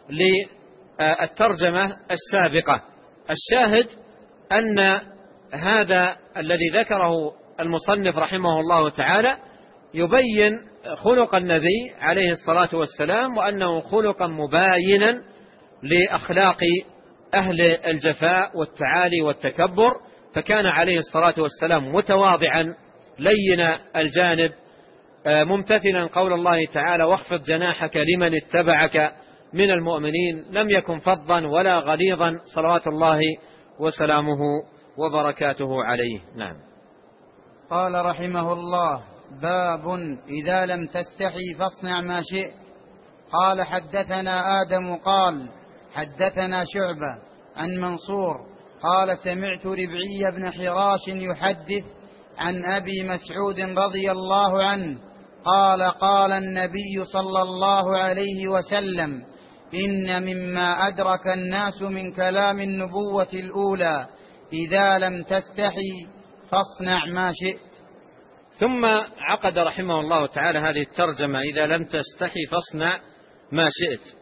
للترجمة السابقة. الشاهد أن هذا الذي ذكره المصنف رحمه الله تعالى يبين خلق النبي عليه الصلاة والسلام، وأنه خلقا مباينا لأخلاق أهل الجفاء والتعالي والتكبر، فكان عليه الصلاة والسلام متواضعا لين الجانب، ممتثلا قول الله تعالى واخفض جناحك لمن اتبعك من المؤمنين، لم يكن فظا ولا غليظا صلوات الله وسلامه وبركاته عليه. نعم. قال رحمه الله: باب إذا لم تستحي فاصنع ما شئت. قال حدثنا آدم قال حدثنا شعبة عن منصور قال سمعت ربعي بن حراش يحدث عن أبي مسعود رضي الله عنه قال قال النبي صلى الله عليه وسلم: إن مما أدرك الناس من كلام النبوة الأولى إذا لم تستحي فاصنع ما شئت. ثم عقد رحمه الله تعالى هذه الترجمة إذا لم تستحي فاصنع ما شئت.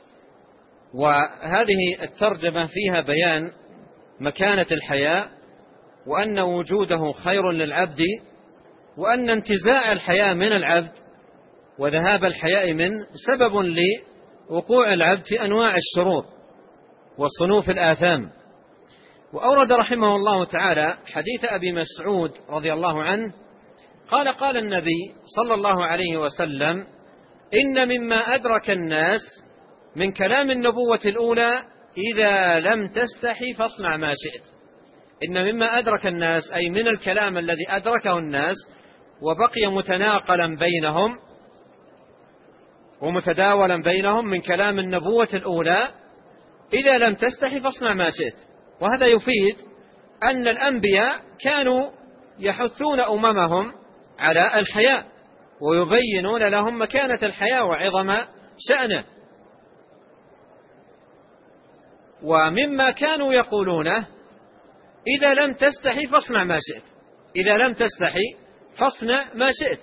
وهذه الترجمة فيها بيان مكانة الحياء، وأن وجوده خير للعبد، وأن انتزاع الحياء من العبد وذهاب الحياء منه سبب لوقوع العبد في أنواع الشرور وصنوف الآثام. وأورد رحمه الله تعالى حديث أبي مسعود رضي الله عنه قال قال النبي صلى الله عليه وسلم: إن مما أدرك الناس من كلام النبوة الأولى إذا لم تستحي فاصنع ما شئت. إن مما أدرك الناس أي من الكلام الذي أدركه الناس وبقي متناقلا بينهم ومتداولا بينهم من كلام النبوة الأولى إذا لم تستحي فاصنع ما شئت. وهذا يفيد أن الأنبياء كانوا يحثون أممهم على الحياء ويبينون لهم مكانة الحياء وعظم شأنه. ومما كانوا يقولونه إذا لم تستحي فاصنع ما شئت، إذا لم تستحي فاصنع ما شئت.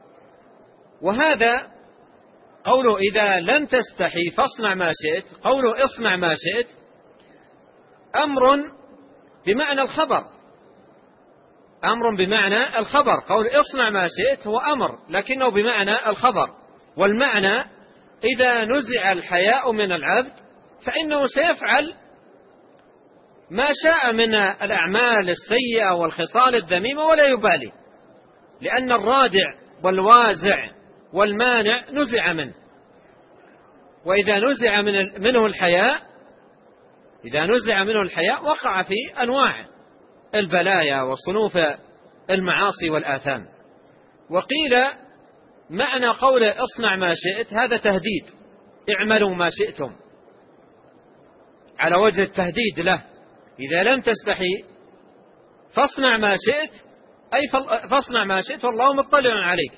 وهذا قوله إذا لم تستحي فاصنع ما شئت، قوله اصنع ما شئت أمر بمعنى الخبر، أمر بمعنى الخبر. قول اصنع ما شئت هو أمر لكنه بمعنى الخبر. والمعنى إذا نزع الحياء من العبد فإنه سيفعل ما شاء من الأعمال السيئة والخصال الذميمة ولا يبالي، لأن الرادع والوازع والمانع نزع منه. وإذا نزع منه الحياء، إذا نزع منه الحياء وقع في أنواع البلايا وصنوف المعاصي والآثام. وقيل معنى قول اصنع ما شئت هذا تهديد، اعملوا ما شئتم، على وجه التهديد له. إذا لم تستحي فاصنع ما شئت، أي فاصنع ما شئت والله مطلع عليك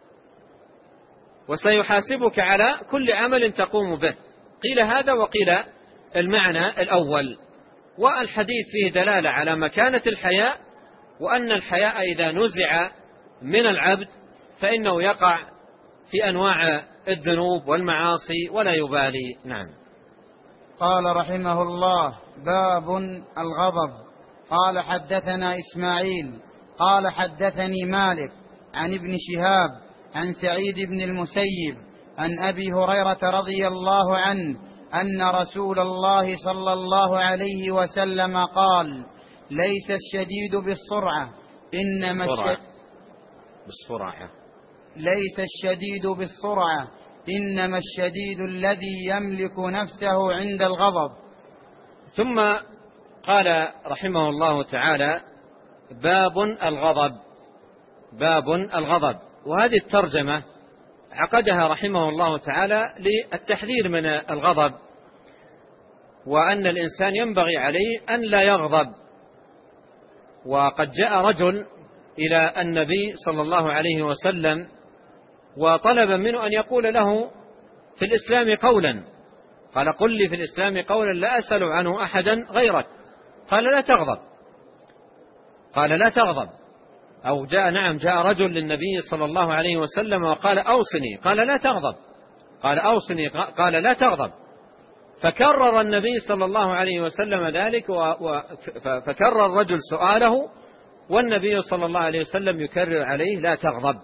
وسيحاسبك على كل عمل تقوم به. قيل هذا وقيل المعنى الأول. والحديث فيه دلالة على مكانة الحياء، وأن الحياء إذا نزع من العبد فإنه يقع في أنواع الذنوب والمعاصي ولا يبالي. نعم. قال رحمه الله: باب الغضب. قال حدثنا إسماعيل قال حدثني مالك عن ابن شهاب عن سعيد بن المسيب عن أبي هريرة رضي الله عنه أن رسول الله صلى الله عليه وسلم قال: ليس الشديد بالسرعة ليس الشديد بالسرعة إنما الشديد الذي يملك نفسه عند الغضب. ثم قال رحمه الله تعالى: باب الغضب. باب الغضب. وهذه الترجمة عقدها رحمه الله تعالى للتحذير من الغضب، وأن الإنسان ينبغي عليه أن لا يغضب. وقد جاء رجل إلى النبي صلى الله عليه وسلم وطلب منه أن يقول له في الإسلام قولا، قال: قل لي في الإسلام قولا لا أسأل عنه أحدا غيرك. قال: لا تغضب. قال: لا تغضب. أو جاء رجل للنبي صلى الله عليه وسلم وقال: أوصني. قال: لا تغضب. قال: أوصني. قال: لا تغضب. فكرر النبي صلى الله عليه وسلم ذلك، فكرر الرجل سؤاله، والنبي صلى الله عليه وسلم يكرر عليه: لا تغضب.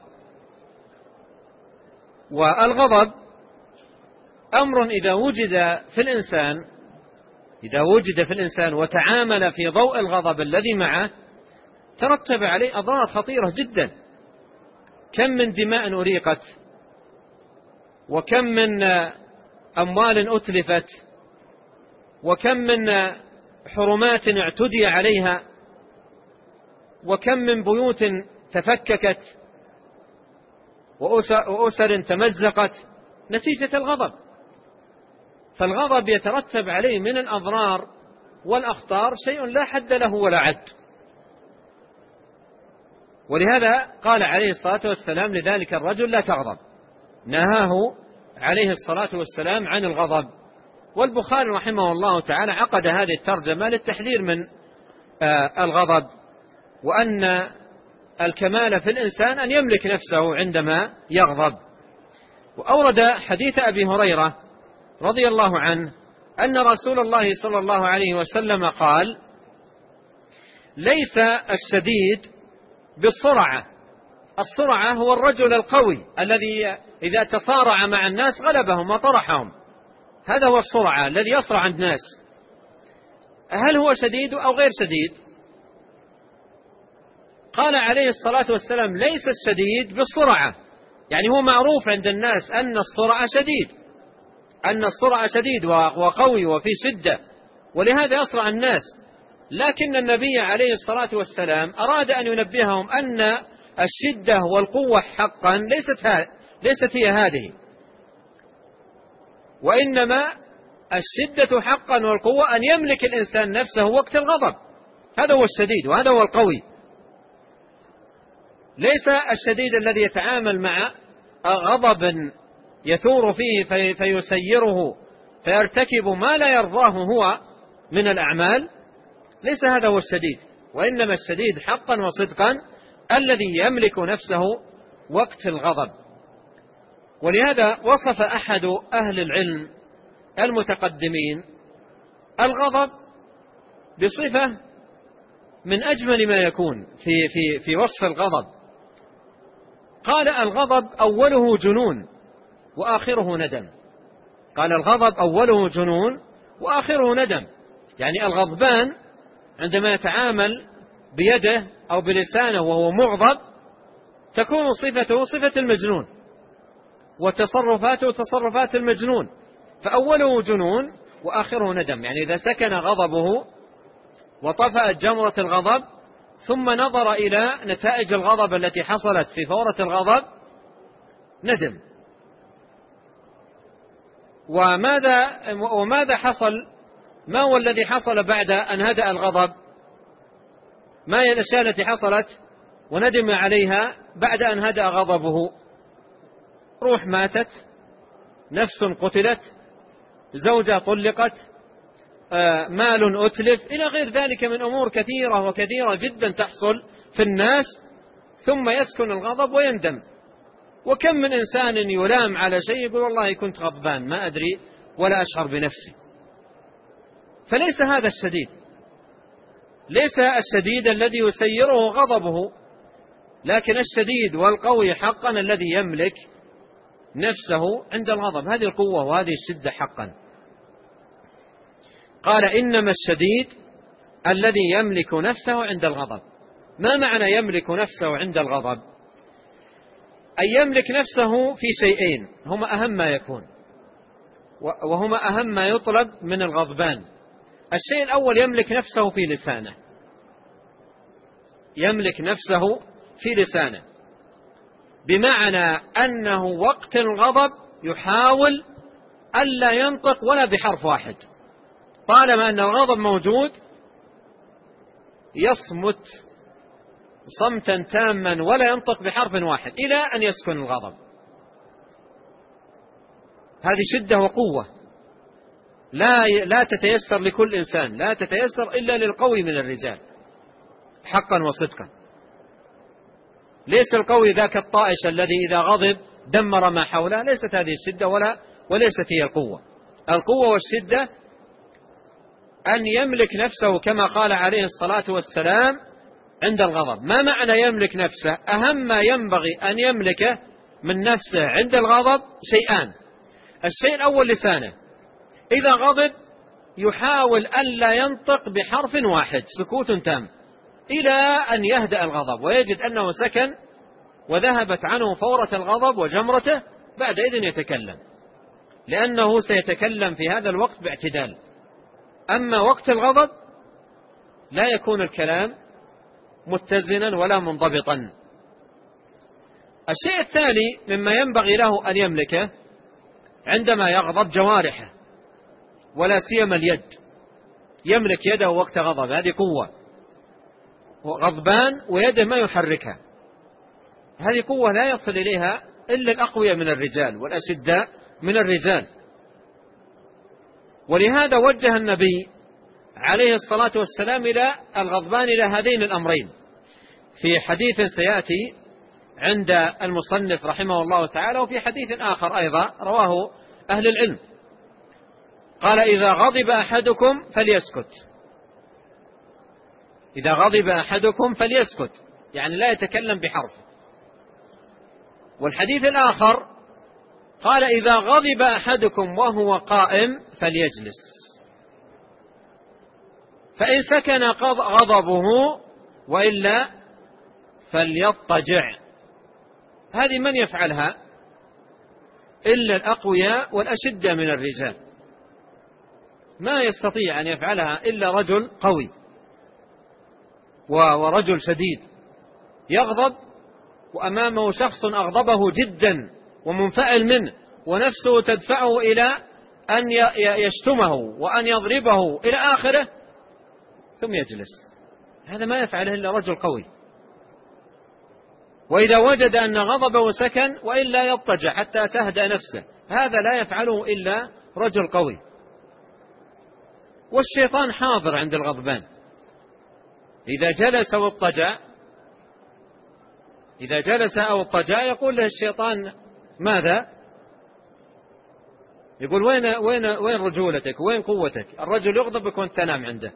والغضب أمر إذا وجد في الإنسان وتعامل في ضوء الغضب الذي معه ترتب عليه أضرار خطيرة جدا. كم من دماء أريقت، وكم من أموال أتلفت، وكم من حرمات اعتدي عليها، وكم من بيوت تفككت، وأسر تمزقت نتيجة الغضب. فالغضب يترتب عليه من الأضرار والأخطار شيء لا حد له ولا عد. ولهذا قال عليه الصلاة والسلام لذلك الرجل: لا تغضب. نهاه عليه الصلاة والسلام عن الغضب. والبخاري رحمه الله تعالى عقد هذه الترجمة للتحذير من الغضب، وأن الكمال في الإنسان أن يملك نفسه عندما يغضب. وأورد حديث أبي هريرة رضي الله عنه أن رسول الله صلى الله عليه وسلم قال: ليس الشديد بالسرعة. السرعة هو الرجل القوي الذي إذا تصارع مع الناس غلبهم وطرحهم، هذا هو السرعة الذي يصرع الناس. هل هو شديد أو غير شديد؟ قال عليه الصلاة والسلام: ليس الشديد بالسرعة، يعني هو معروف عند الناس أن السرعة شديد وقوي وفي شدة، ولهذا يصرع الناس. لكن النبي عليه الصلاة والسلام أراد أن ينبههم أن الشدة والقوة حقا ليست هي هذه، وإنما الشدة حقا والقوة أن يملك الإنسان نفسه وقت الغضب، هذا هو الشديد وهذا هو القوي. ليس الشديد الذي يتعامل مع غضب يثور فيه فيسيره فيرتكب ما لا يرضاه هو من الأعمال، ليس هذا هو الشديد، وإنما الشديد حقا وصدقا الذي يملك نفسه وقت الغضب. ولهذا وصف أحد أهل العلم المتقدمين الغضب بصفة من أجمل ما يكون في وصف الغضب. قال: الغضب أوله جنون وآخره ندم. قال: الغضب أوله جنون وآخره ندم، يعني الغضبان عندما يتعامل بيده أو بلسانه وهو مغضب تكون صفته صفة المجنون، وتصرفاته تصرفات المجنون. فأوله جنون وآخره ندم، يعني إذا سكن غضبه وطفأت جمرة الغضب ثم نظر إلى نتائج الغضب التي حصلت في فورة الغضب ندم. وماذا حصل؟ ما هو الذي حصل بعد أن هدأ الغضب؟ ما هي الأشياء التي حصلت وندم عليها بعد أن هدأ غضبه؟ روح ماتت، نفس قتلت، زوجة طلقت، مال أتلف، إلى غير ذلك من أمور كثيرة وكثيرة جدا تحصل في الناس، ثم يسكن الغضب ويندم. وكم من إنسان يلام على شيء يقول: والله كنت غضبان ما أدري ولا أشعر بنفسي. فليس هذا الشديد، ليس الشديد الذي يسيره غضبه، لكن الشديد والقوي حقا الذي يملك نفسه عند الغضب، هذه القوة وهذه الشدة حقا. قال: إنما الشديد الذي يملك نفسه عند الغضب. ما معنى يملك نفسه عند الغضب؟ أن يملك نفسه في شيئين هما أهم ما يكون، وهما أهم ما يطلب من الغضبان. الشيء الأول يملك نفسه في لسانه، يملك نفسه في لسانه، بمعنى أنه وقت الغضب يحاول ألا ينطق ولا بحرف واحد، طالما أن الغضب موجود يصمت صمتا تاما ولا ينطق بحرف واحد إلى أن يسكن الغضب. هذه شدة وقوة لا تتيسر لكل إنسان، لا تتيسر إلا للقوي من الرجال حقا وصدقا. ليس القوي ذاك الطائش الذي إذا غضب دمر ما حوله، ليست هذه الشدة وليست هي القوة. القوة والشدة أن يملك نفسه كما قال عليه الصلاة والسلام عند الغضب. ما معنى يملك نفسه؟ أهم ما ينبغي أن يملكه من نفسه عند الغضب شيئان. الشيء الأول لسانه، إذا غضب يحاول أن لا ينطق بحرف واحد، سكوت تام إلى أن يهدأ الغضب ويجد أنه سكن وذهبت عنه فورة الغضب وجمرته، بعدئذ يتكلم، لأنه سيتكلم في هذا الوقت باعتدال. أما وقت الغضب لا يكون الكلام متزنا ولا منضبطا. الشيء الثاني مما ينبغي له أن يملكه عندما يغضب جوارحه، ولا سيما اليد، يملك يده وقت غضب، هذه قوة. غضبان ويده ما يحركها، هذه قوة لا يصل إليها إلا الأقوياء من الرجال والأشداء من الرجال. ولهذا وجه النبي عليه الصلاة والسلام إلى الغضبان إلى هذين الأمرين في حديث سيأتي عند المصنف رحمه الله تعالى، وفي حديث آخر أيضا رواه أهل العلم. قال: إذا غضب أحدكم فليسكت، إذا غضب أحدكم فليسكت، يعني لا يتكلم بحرف. والحديث الآخر قال: إذا غضب أحدكم وهو قائم فليجلس، فإن سكن غضبه وإلا فليضطجع. هذه من يفعلها إلا الأقوياء والأشدة من الرجال، ما يستطيع أن يفعلها إلا رجل قوي ورجل شديد يغضب وأمامه شخص أغضبه جدا ومنفعل منه ونفسه تدفعه إلى أن يشتمه وأن يضربه إلى آخره، ثم يجلس. هذا ما يفعله إلا رجل قوي. وإذا وجد أن غضبه سكن وإلا يضطجع حتى تهدأ نفسه، هذا لا يفعله إلا رجل قوي. والشيطان حاضر عند الغضبان، إذا جلس واضطجع، إذا جلس أو اضطجع يقول له الشيطان: ماذا؟ يقول: وين رجولتك؟ وين قوتك؟ الرجل يغضبك وأنت تنام عنده،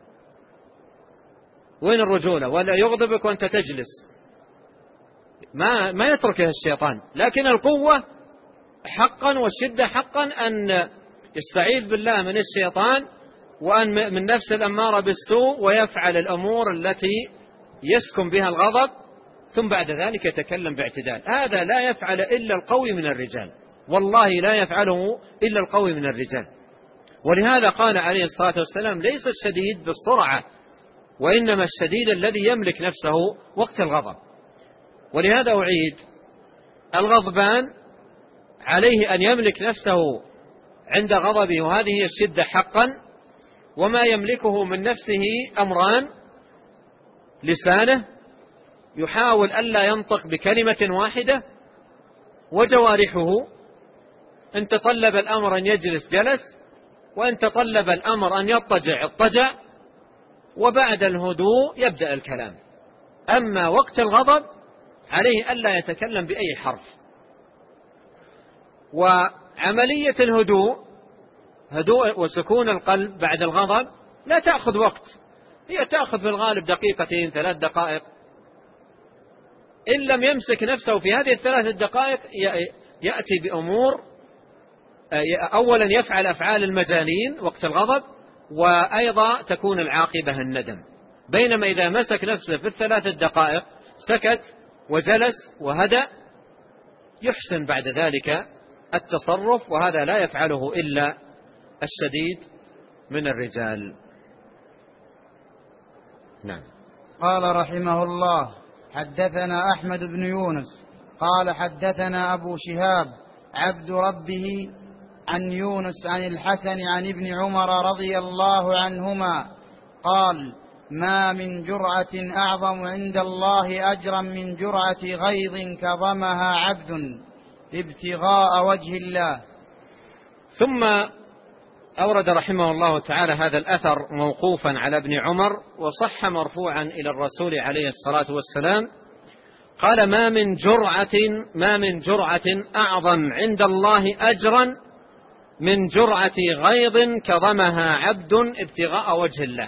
وين الرجولة؟ ولا يغضبك وأنت تجلس، ما يتركه الشيطان. لكن القوة حقا والشدة حقا أن يستعيذ بالله من الشيطان وأن من نفس الأمارة بالسوء، ويفعل الأمور التي يسكن بها الغضب، ثم بعد ذلك يتكلم باعتدال. هذا لا يفعل إلا القوي من الرجال، والله لا يفعله إلا القوي من الرجال. ولهذا قال عليه الصلاة والسلام: ليس الشديد بالسرعة، وإنما الشديد الذي يملك نفسه وقت الغضب. ولهذا أعيد: الغضبان عليه أن يملك نفسه عند غضبه، وهذه هي الشدة حقا. وما يملكه من نفسه أمران: لسانه يحاول ألا ينطق بكلمة واحدة، وجوارحه إن تطلب الأمر أن يجلس جلس، وإن تطلب الأمر أن يضطجع اضطجع، وبعد الهدوء يبدأ الكلام. أما وقت الغضب عليه ألا يتكلم بأي حرف. وعملية الهدوء، هدوء وسكون القلب بعد الغضب، لا تأخذ وقت، هي تأخذ في الغالب دقيقتين 3 دقائق. إن لم يمسك نفسه في هذه ال3 دقائق يأتي بأمور، أولا يفعل أفعال المجانين وقت الغضب، وأيضا تكون العاقبة الندم. بينما إذا مسك نفسه في ال3 دقائق سكت وجلس وهدأ، يحسن بعد ذلك التصرف، وهذا لا يفعله إلا الشديد من الرجال. نعم. قال رحمه الله: حدثنا أحمد بن يونس قال حدثنا أبو شهاب عبد ربه عن يونس عن الحسن عن ابن عمر رضي الله عنهما قال: ما من جرعة أعظم عند الله أجرا من جرعة غيظ كظمها عبد ابتغاء وجه الله. ثم أورد رحمه الله تعالى هذا الأثر موقوفا على ابن عمر، وصح مرفوعا إلى الرسول عليه الصلاة والسلام، قال: ما من جرعة أعظم عند الله أجرا من جرعة غيظ كظمها عبد ابتغاء وجه الله.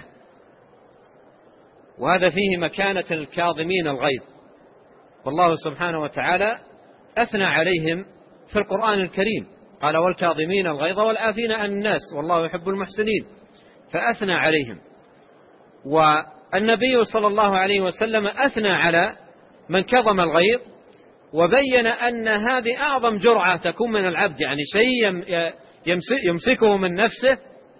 وهذا فيه مكانة الكاظمين الغيظ، والله سبحانه وتعالى أثنى عليهم في القرآن الكريم، قال: والكاظمين الغيظ والعافين عن الناس والله يحب المحسنين، فأثنى عليهم. والنبي صلى الله عليه وسلم أثنى على من كظم الغيظ، وبين أن هذه أعظم جرعة تكون من العبد، يعني شيء يمسكه من نفسه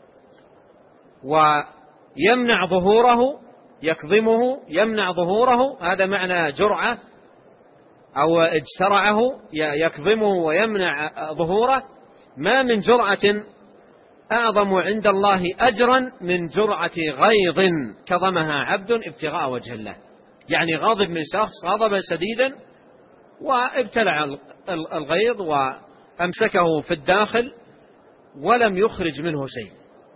ويمنع ظهوره، يكظمه يمنع ظهوره، هذا معنى جرعة، أو اجترعه يكظمه ويمنع ظهوره. ما من جرعة أعظم عند الله أجرا من جرعة غيظ كظمها عبد ابتغاء وجه الله، يعني غاضب من شخص غضبا شديدا وابتلع الغيظ وأمسكه في الداخل ولم يخرج منه شيء.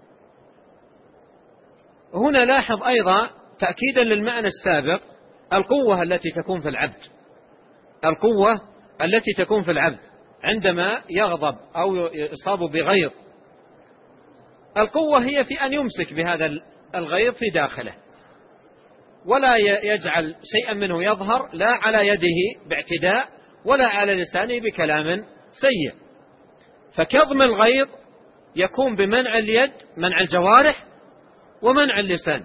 هنا لاحظ أيضا تأكيدا للمعنى السابق القوة التي تكون في العبد، القوة التي تكون في العبد عندما يغضب أو يصاب بغيظ. القوة هي في أن يمسك بهذا الغيظ في داخله، ولا يجعل شيئا منه يظهر، لا على يده باعتداء ولا على لسانه بكلام سيء. فكظم الغيظ يكون بمنع اليد، منع الجوارح، ومنع اللسان.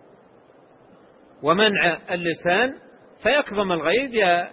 ومنع اللسان فيكظم الغيظ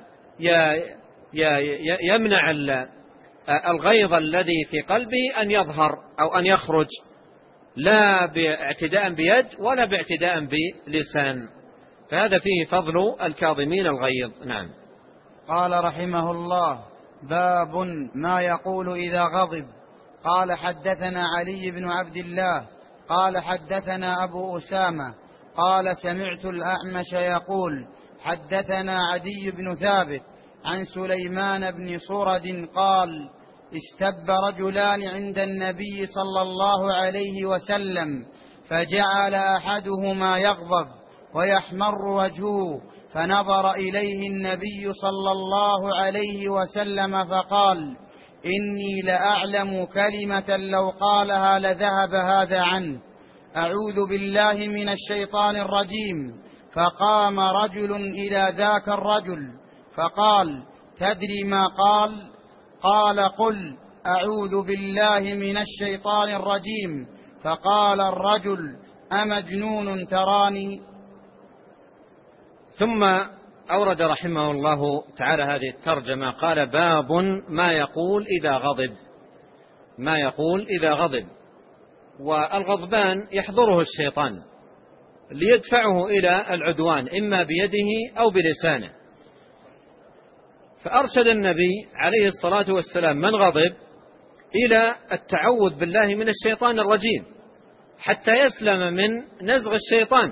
يمنع الغيظ الذي في قلبه أن يظهر أو أن يخرج، لا باعتداء بيد ولا باعتداء بلسان. فهذا فيه فضل الكاظمين الغيظ. نعم. قال رحمه الله: باب ما يقول إذا غضب. قال حدثنا علي بن عبد الله قال حدثنا أبو أسامة قال سمعت الأعمش يقول حدثنا عدي بن ثابت عن سليمان بن صرد قال: استب رجلان عند النبي صلى الله عليه وسلم، فجعل أحدهما يغضب ويحمر وجهه، فنظر إليه النبي صلى الله عليه وسلم فقال: إني لأعلم كلمة لو قالها لذهب هذا عنه، أعوذ بالله من الشيطان الرجيم. فقام رجل إلى ذاك الرجل فقال: تدري ما قال؟ قال: قل أعوذ بالله من الشيطان الرجيم. فقال الرجل: أمجنون تراني؟ ثم أورد رحمه الله تعالى هذه الترجمة، قال: باب ما يقول إذا غضب. ما يقول إذا غضب. والغضبان يحضره الشيطان ليدفعه إلى العدوان إما بيده أو بلسانه، فأرشد النبي عليه الصلاة والسلام من غضب إلى التعوذ بالله من الشيطان الرجيم حتى يسلم من نزغ الشيطان،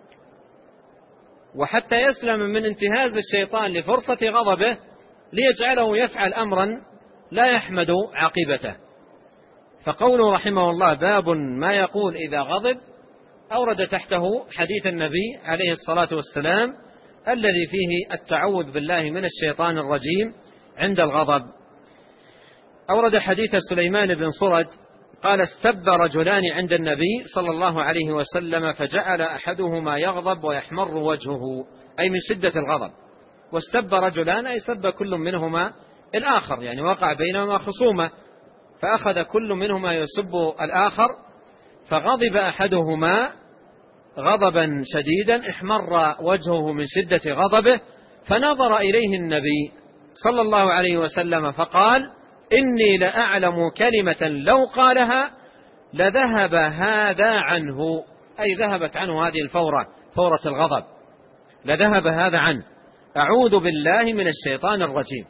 وحتى يسلم من انتهاز الشيطان لفرصة غضبه ليجعله يفعل أمرا لا يحمد عاقبته. فقوله رحمه الله: باب ما يقول إذا غضب، أورد تحته حديث النبي عليه الصلاة والسلام الذي فيه التعوذ بالله من الشيطان الرجيم عند الغضب. أورد حديث سليمان بن صرد قال: استب رجلان عند النبي صلى الله عليه وسلم، فجعل أحدهما يغضب ويحمر وجهه، أي من شدة الغضب. واستب رجلان أي سب كل منهما الآخر، يعني وقع بينهما خصومة، فأخذ كل منهما يسب الآخر، فغضب أحدهما غضبا شديدا، احمر وجهه من شدة غضبه، فنظر إليه النبي صلى الله عليه وسلم فقال: إني لأعلم كلمة لو قالها لذهب هذا عنه، أي ذهبت عنه هذه الفورة، فورة الغضب، لذهب هذا عنه. أعوذ بالله من الشيطان الرجيم.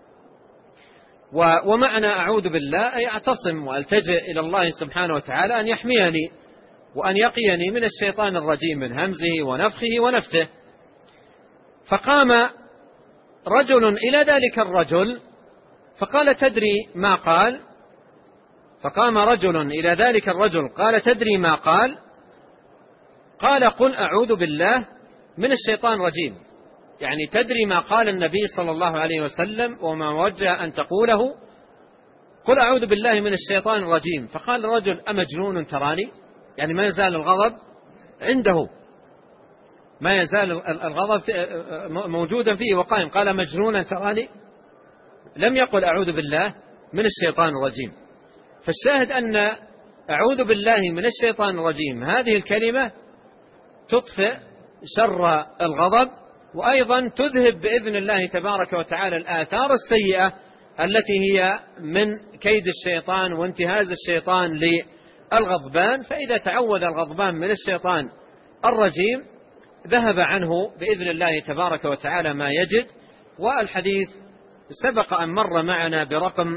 ومعنى أعوذ بالله أي أعتصم وألتجئ إلى الله سبحانه وتعالى أن يحميني وأن يقيني من الشيطان الرجيم، من همزه ونفخه ونفثه. فقام رجل إلى ذلك الرجل فقال: تدري ما قال؟ فقام رجل إلى ذلك الرجل قال: تدري ما قال؟ قال: قل أعوذ بالله من الشيطان الرجيم. يعني تدري ما قال النبي صلى الله عليه وسلم وما وجه أن تقوله؟ قل أعوذ بالله من الشيطان الرجيم. فقال الرجل: أمجنون تراني؟ يعني ما يزال الغضب عنده، ما يزال الغضب موجودا فيه وقائم. قال: مجنونا تراني؟ لم يقل أعوذ بالله من الشيطان الرجيم. فالشاهد أن أعوذ بالله من الشيطان الرجيم هذه الكلمة تطفئ شر الغضب، وأيضا تذهب بإذن الله تبارك وتعالى الآثار السيئة التي هي من كيد الشيطان وانتهاز الشيطان للغضبان. فإذا تعوذ الغضبان من الشيطان الرجيم ذهب عنه بإذن الله تبارك وتعالى ما يجد. والحديث سبق أن مر معنا برقم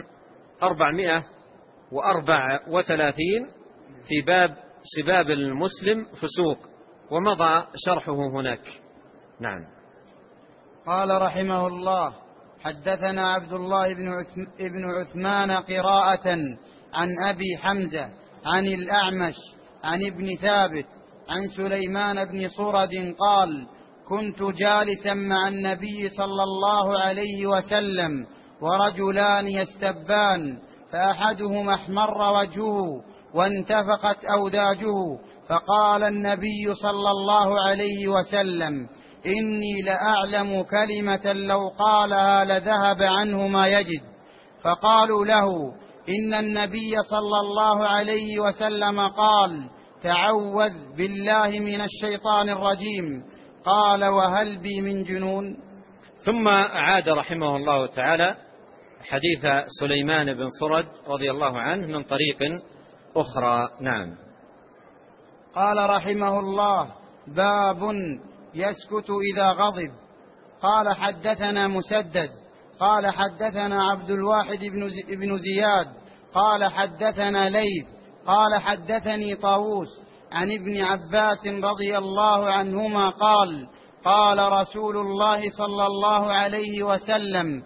434 في باب سباب المسلم فسوق، ومضى شرحه هناك. نعم. قال رحمه الله: حدثنا عبد الله بن عثمان قراءة عن أبي حمزة عن الأعمش عن ابن ثابت عن سليمان بن صرد قال: كنت جالسا مع النبي صلى الله عليه وسلم ورجلان يستبان، فأحدهما احمر وجهه وانتفقت أوداجه، فقال النبي صلى الله عليه وسلم: إني لأعلم كلمة لو قالها لذهب عنه ما يجد. فقالوا له: إن النبي صلى الله عليه وسلم قال: تعوذ بالله من الشيطان الرجيم. قال: وهل بي من جنون؟ ثم أعاد رحمه الله تعالى حديث سليمان بن صرد رضي الله عنه من طريق أخرى. نعم. قال رحمه الله: باب يسكت إذا غضب. قال: حدثنا مسدد قال: حدثنا عبد الواحد بن زياد قال: حدثنا ليث قال: حدثني طاووس عن ابن عباس رضي الله عنهما قال: قال رسول الله صلى الله عليه وسلم: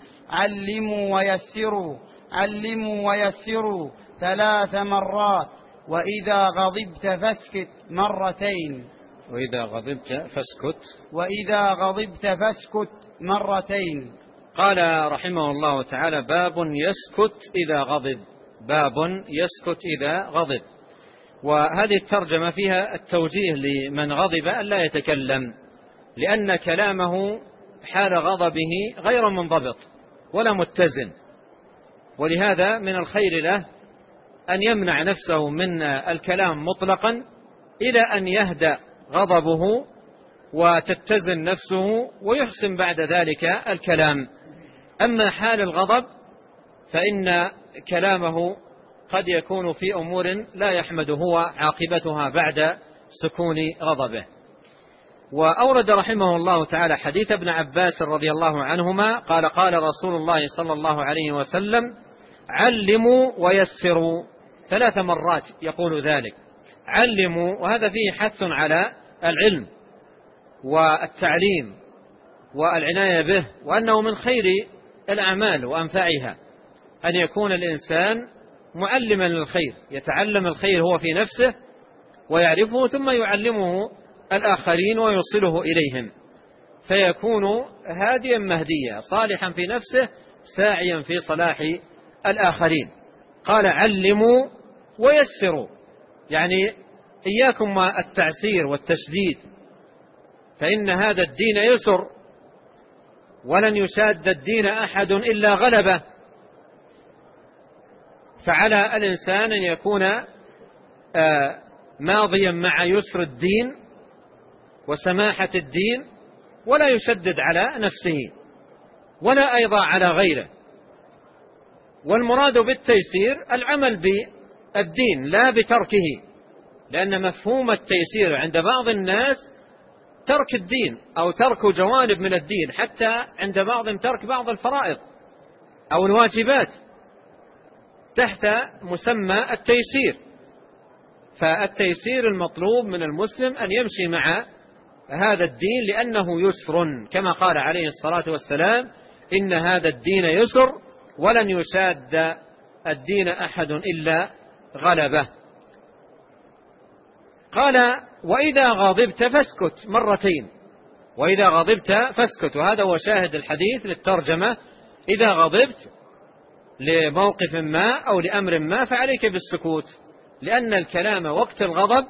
علموا ويسروا 3 مرات، وإذا غضبت فاسكت مرتين. وإذا غضبت فاسكت مرتين. قال رحمه الله تعالى: باب يسكت إذا غضب. باب يسكت إذا غضب. وهذه الترجمة فيها التوجيه لمن غضب أن لا يتكلم، لأن كلامه حال غضبه غير منضبط ولا متزن، ولهذا من الخير له أن يمنع نفسه من الكلام مطلقا إلى أن يهدأ غضبه وتتزن نفسه ويحسن بعد ذلك الكلام. أما حال الغضب فإن كلامه قد يكون في أمور لا يحمد هو عاقبتها بعد سكون غضبه. وأورد رحمه الله تعالى حديث ابن عباس رضي الله عنهما قال: قال رسول الله صلى الله عليه وسلم: علموا ويسروا 3 مرات يقول ذلك. علموا، وهذا فيه حث على العلم والتعليم والعناية به، وأنه من خير الأعمال وأنفعها أن يكون الإنسان معلما للخير، يتعلم الخير هو في نفسه ويعرفه ثم يعلمه الآخرين ويوصله إليهم، فيكون هاديا مهديا صالحا في نفسه ساعيا في صلاح الآخرين. قال: علموا ويسروا، يعني إياكم التعسير والتشديد، فإن هذا الدين يسر، ولن يشاد الدين أحد إلا غلبه. فعلى الإنسان أن يكون ماضيا مع يسر الدين وسماحة الدين، ولا يشدد على نفسه. ولا أيضا على غيره. والمراد بالتيسير العمل بالدين لا بتركه، لأن مفهوم التيسير عند بعض الناس ترك الدين أو ترك جوانب من الدين، حتى عند بعضهم ترك بعض الفرائض أو الواجبات تحت مسمى التيسير. فالتيسير المطلوب من المسلم أن يمشي مع هذا الدين لأنه يسر، كما قال عليه الصلاة والسلام: إن هذا الدين يسر ولن يشاد الدين أحد إلا غلبه. قال: وإذا غضبت فاسكت مرتين. وإذا غضبت فاسكت، وهذا هو شاهد الحديث للترجمة: إذا غضبت لموقف ما أو لأمر ما فعليك بالسكوت، لأن الكلام وقت الغضب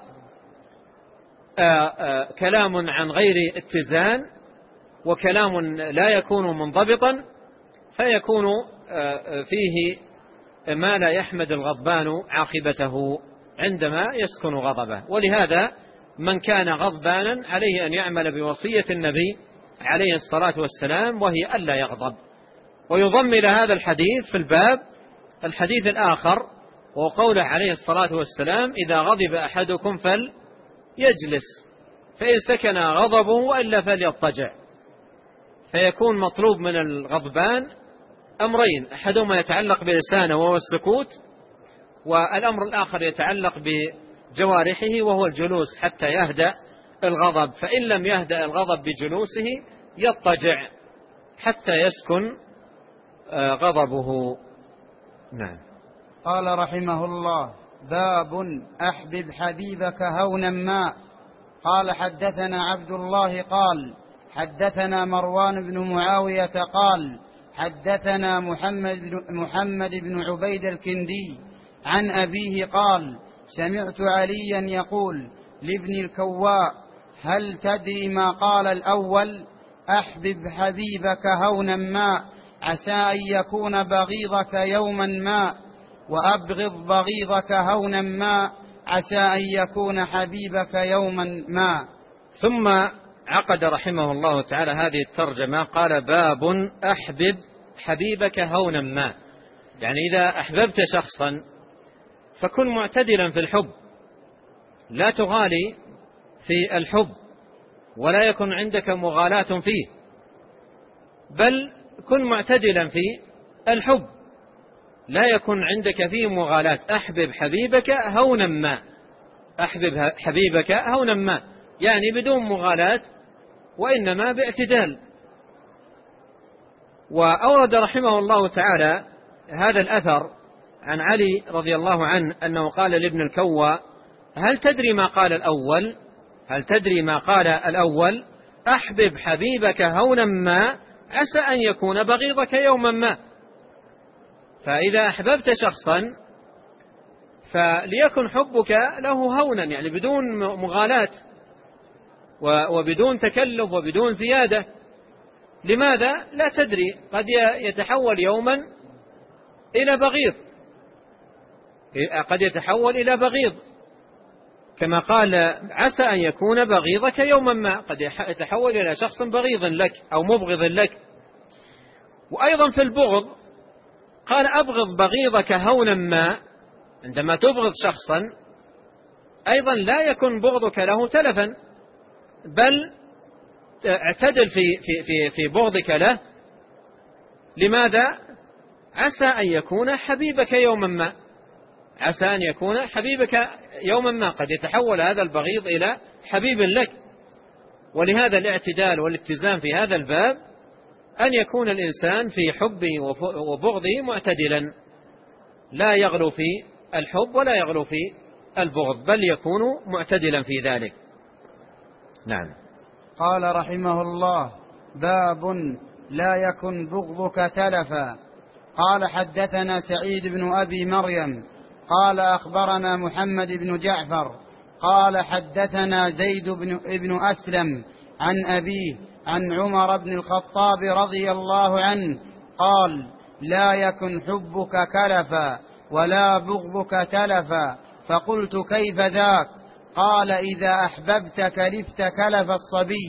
كلام عن غير اتزان، وكلام لا يكون منضبطا، فيكون فيه ما لا يحمد الغضبان عاقبته عندما يسكن غضبه. ولهذا من كان غضبانا عليه أن يعمل بوصية النبي عليه الصلاة والسلام، وهي ألا يغضب. ويضم إلى هذا الحديث في الباب الحديث الآخر، وقوله عليه الصلاة والسلام: إذا غضب أحدكم فليجلس فإن سكن غضبه وإلا فليضطجع. فيكون مطلوب من الغضبان أمرين: أحدهما يتعلق بلسانه وهو السكوت، والأمر الآخر يتعلق بجوارحه وهو الجلوس حتى يهدأ الغضب. فإن لم يهدأ الغضب بجلوسه يضطجع حتى يسكن غضبه. نعم. قال رحمه الله: باب أحبب حبيبك هونا ما. قال: حدثنا عبد الله قال: حدثنا مروان بن معاوية قال: حدثنا محمد بن عبيد الكندي عن أبيه قال: سمعت عليا يقول لابن الكواء: هل تدري ما قال الأول؟ أحبب حبيبك هونا ما عسى أن يكون بغيضك يوما ما، وأبغض بغيضك هونا ما عسى أن يكون حبيبك يوما ما. ثم عقد رحمه الله تعالى هذه الترجمة، قال: باب أحبب حبيبك هونا ما. يعني إذا أحببت شخصا فكن معتدلا في الحب، لا تغالي في الحب ولا يكن عندك مغالاة فيه، بل كن معتدلا في الحب، لا يكن عندك فيه مغالاة. أحبب حبيبك هونا ما، أحبب حبيبك هونا ما، يعني بدون مغالاة وإنما باعتدال. وأورد رحمه الله تعالى هذا الأثر عن علي رضي الله عنه أنه قال لابن الكواء: هل تدري ما قال الأول؟ هل تدري ما قال الأول؟ أحبب حبيبك هونا ما عسى أن يكون بغيضك يوما ما. فإذا أحببت شخصا فليكن حبك له هونا، يعني بدون مغالاة وبدون تكلف وبدون زيادة. لماذا؟ لا تدري، قد يتحول يوما إلى بغيض، قد يتحول إلى بغيض، كما قال: عسى أن يكون بغيضك يوما ما، قد يتحول إلى شخص بغيض لك أو مبغض لك. وأيضا في البغض قال: أبغض بغيضك هونا ما. عندما تبغض شخصا أيضا لا يكن بغضك له تلفا، بل اعتدل في بغضك له. لماذا؟ عسى أن يكون حبيبك يوما ما، عسى أن يكون حبيبك يوما ما، قد يتحول هذا البغيض إلى حبيب لك. ولهذا الاعتدال والاتزان في هذا الباب أن يكون الإنسان في حبه وبغضه معتدلا، لا يغلو في الحب ولا يغلو في البغض، بل يكون معتدلا في ذلك. نعم. قال رحمه الله: باب لا يكن بغضك تلفا. قال: حدثنا سعيد بن أبي مريم قال: أخبرنا محمد بن جعفر قال: حدثنا زيد بن أسلم عن أبيه عن عمر بن الخطاب رضي الله عنه قال: لا يكن حبك كلفا ولا بغضك تلفا. فقلت: كيف ذاك؟ قال: إذا أحببت كلفت كلف الصبي،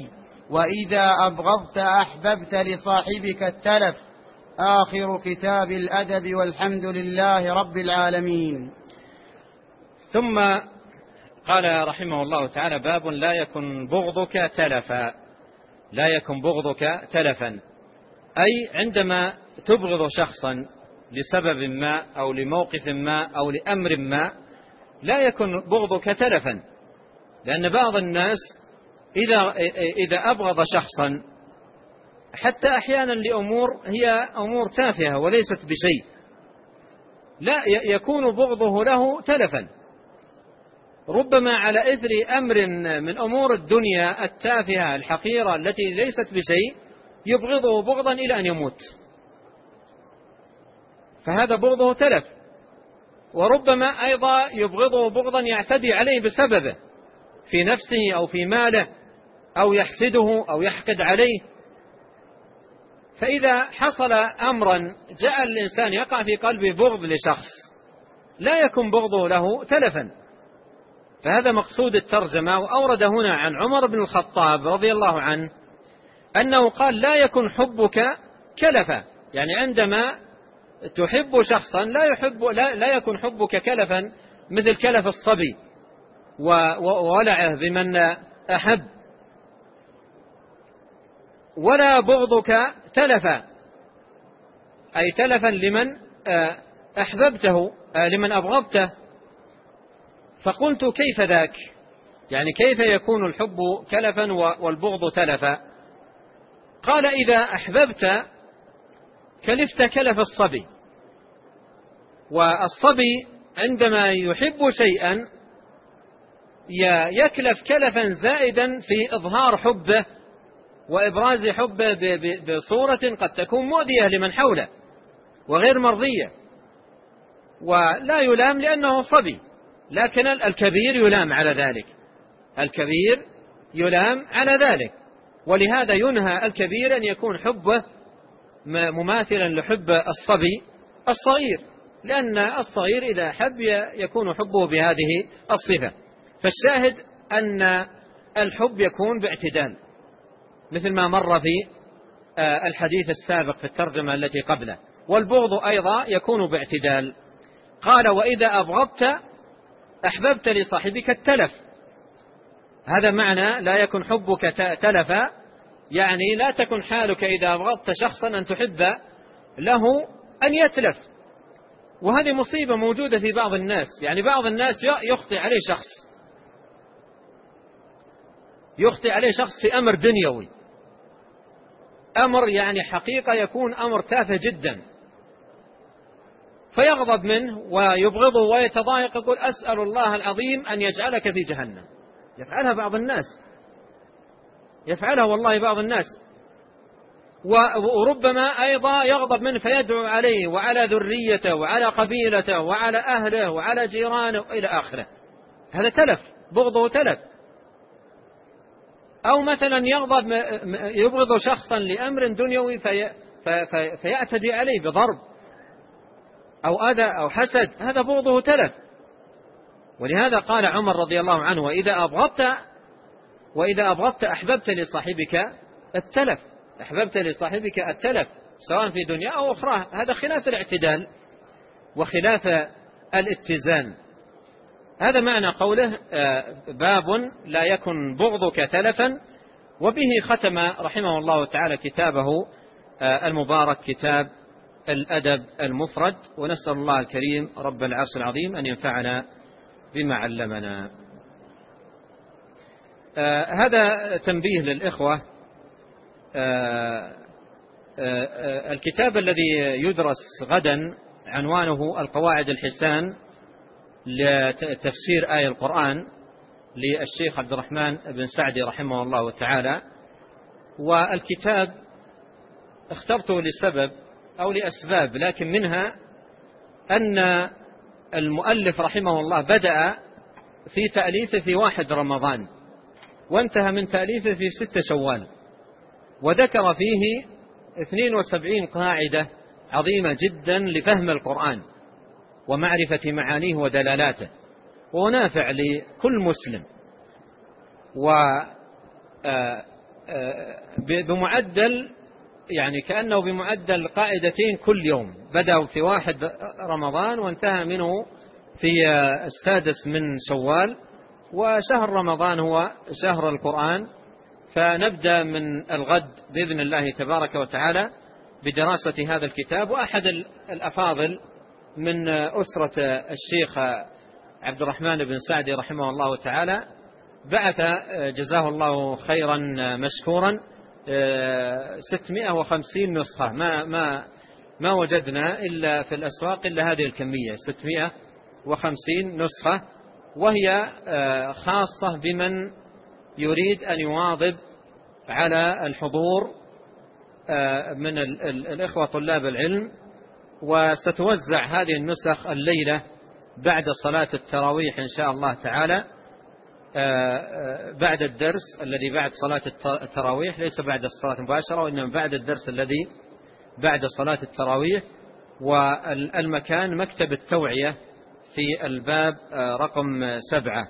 وإذا أبغضت أحببت لصاحبك التلف. آخر كتاب الأدب، والحمد لله رب العالمين. ثم قال رحمه الله تعالى: باب لا يكن بغضك تلفا. لا يكن بغضك تلفا، أي عندما تبغض شخصا لسبب ما أو لموقف ما أو لأمر ما لا يكن بغضك تلفا، لأن بعض الناس إذا أبغض شخصا حتى أحيانا لأمور هي أمور تافهة وليست بشيء، لا يكون بغضه له تلفا، ربما على إثر أمر من أمور الدنيا التافهة الحقيرة التي ليست بشيء يبغضه بغضا إلى أن يموت، فهذا بغضه تلف. وربما أيضا يبغضه بغضا يعتدي عليه بسببه في نفسه أو في ماله أو يحسده أو يحقد عليه. فإذا حصل أمرا جاء الإنسان يقع في قلبه بغض لشخص لا يكن بغضه له تلفا. فهذا مقصود الترجمة. وأورد هنا عن عمر بن الخطاب رضي الله عنه أنه قال: لا يكن حبك كلفا، يعني عندما تحب شخصا لا يكن حبك كلفا مثل كلف الصبي وولعه بمن أحب، ولا بغضك تلفا، أي تلفا لمن أحببته لمن أبغضته. فقلت: كيف ذاك؟ يعني كيف يكون الحب كلفا والبغض تلفا؟ قال: إذا أحببت كلفت كلف الصبي، والصبي عندما يحب شيئا يكلف كلفا زائدا في إظهار حبه وإبراز حبه بصورة قد تكون مؤذية لمن حوله وغير مرضية، ولا يلام لأنه صبي، لكن الكبير يلام على ذلك، الكبير يلام على ذلك. ولهذا ينهى الكبير أن يكون حبه مماثلا لحب الصبي الصغير، لأن الصغير إذا حب يكون حبه بهذه الصفة. فالشاهد أن الحب يكون باعتدال مثل ما مر في الحديث السابق في الترجمة التي قبله، والبغض أيضا يكون باعتدال. قال: وإذا أبغضت أحببت لصاحبك التلف. هذا معنى لا يكن حبك تلفا، يعني لا تكن حالك إذا أبغضت شخصا أن تحب له أن يتلف. وهذه مصيبة موجودة في بعض الناس، يعني بعض الناس يخطئ عليه شخص في أمر دنيوي، أمر يعني حقيقة يكون أمر تافه جدا، فيغضب منه ويبغضه ويتضايق، يقول: أسأل الله العظيم أن يجعلك في جهنم. يفعلها بعض الناس، يفعلها والله بعض الناس. وربما أيضا يغضب منه فيدعو عليه وعلى ذريته وعلى قبيلته وعلى أهله وعلى جيرانه إلى آخره. هذا تلف، بغضه تلف. أو مثلا يبغض شخصا لأمر دنيوي فيعتدي عليه بضرب أو أذى أو حسد، هذا بغضه تلف. ولهذا قال عمر رضي الله عنه: وإذا أبغضت أحببت لصاحبك التلف. أحببت لصاحبك التلف سواء في دنيا أو أخرى. هذا خلاف الاعتدال وخلاف الاتزان. هذا معنى قوله: باب لا يكن بغضك تلفا. وبه ختم رحمه الله تعالى كتابه المبارك، كتاب الأدب المفرد. ونسأل الله الكريم رب العرش العظيم أن ينفعنا بما علمنا. هذا تنبيه للإخوة. الكتاب الذي يدرس غدا عنوانه القواعد الحسان لتفسير آية القرآن للشيخ عبد الرحمن بن سعدي رحمه الله تعالى. والكتاب اخترته لسبب أو لأسباب، لكن منها أن المؤلف رحمه الله بدأ في تأليفه في 1 رمضان وانتهى من تأليفه في 6 شوال، وذكر فيه 72 قاعدة عظيمة جدا لفهم القرآن ومعرفة معانيه ودلالاته، ونافع لكل مسلم. بمعدل يعني كأنه بمعدل قائدتين كل يوم، بدأوا في 1 رمضان وانتهى منه في 6 من شوال، وشهر رمضان هو شهر القرآن. فنبدأ من الغد بإذن الله تبارك وتعالى بدراسة هذا الكتاب. وأحد الأفاضل من أسرة الشيخ عبد الرحمن بن سعدي رحمه الله تعالى بعث جزاه الله خيرا مشكورا 650 نسخة. ما وجدنا إلا في الأسواق إلا هذه الكمية 650 نسخة، وهي خاصة بمن يريد أن يواظب على الحضور من الإخوة طلاب العلم. وستوزع هذه النسخ الليلة بعد صلاة التراويح إن شاء الله تعالى، بعد الدرس الذي بعد صلاة التراويح، ليس بعد الصلاة مباشرة وإنما بعد الدرس الذي بعد صلاة التراويح. والمكان مكتب التوعية في الباب رقم 7،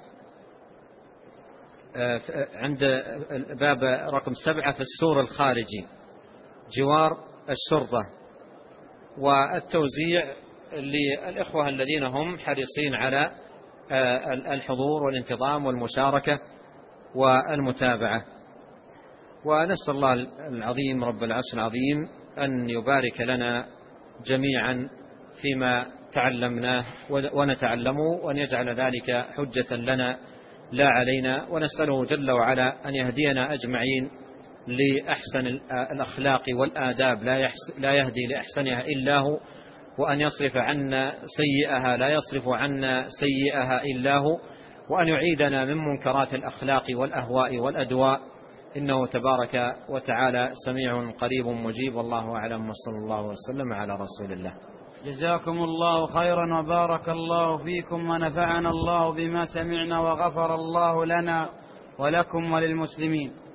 عند باب رقم 7 في السور الخارجي جوار الشرطة. والتوزيع للإخوة الذين هم حريصين على الحضور والانتظام والمشاركة والمتابعة. ونسأل الله العظيم رب العرش العظيم أن يبارك لنا جميعا فيما تعلمناه ونتعلمه، وأن يجعل ذلك حجة لنا لا علينا. ونسأله جل وعلا أن يهدينا أجمعين لأحسن الأخلاق والآداب، لا يهدي لأحسنها إلا هو، وأن يصرف عنا سيئها لا يصرف عنا سيئها إلا هو، وأن يعيدنا من منكرات الأخلاق والأهواء والأدواء، إنه تبارك وتعالى سميع قريب مجيب. والله أعلم، وصلى الله وسلم على رسول الله. جزاكم الله خيرا وبارك الله فيكم ونفعنا الله بما سمعنا وغفر الله لنا ولكم وللمسلمين.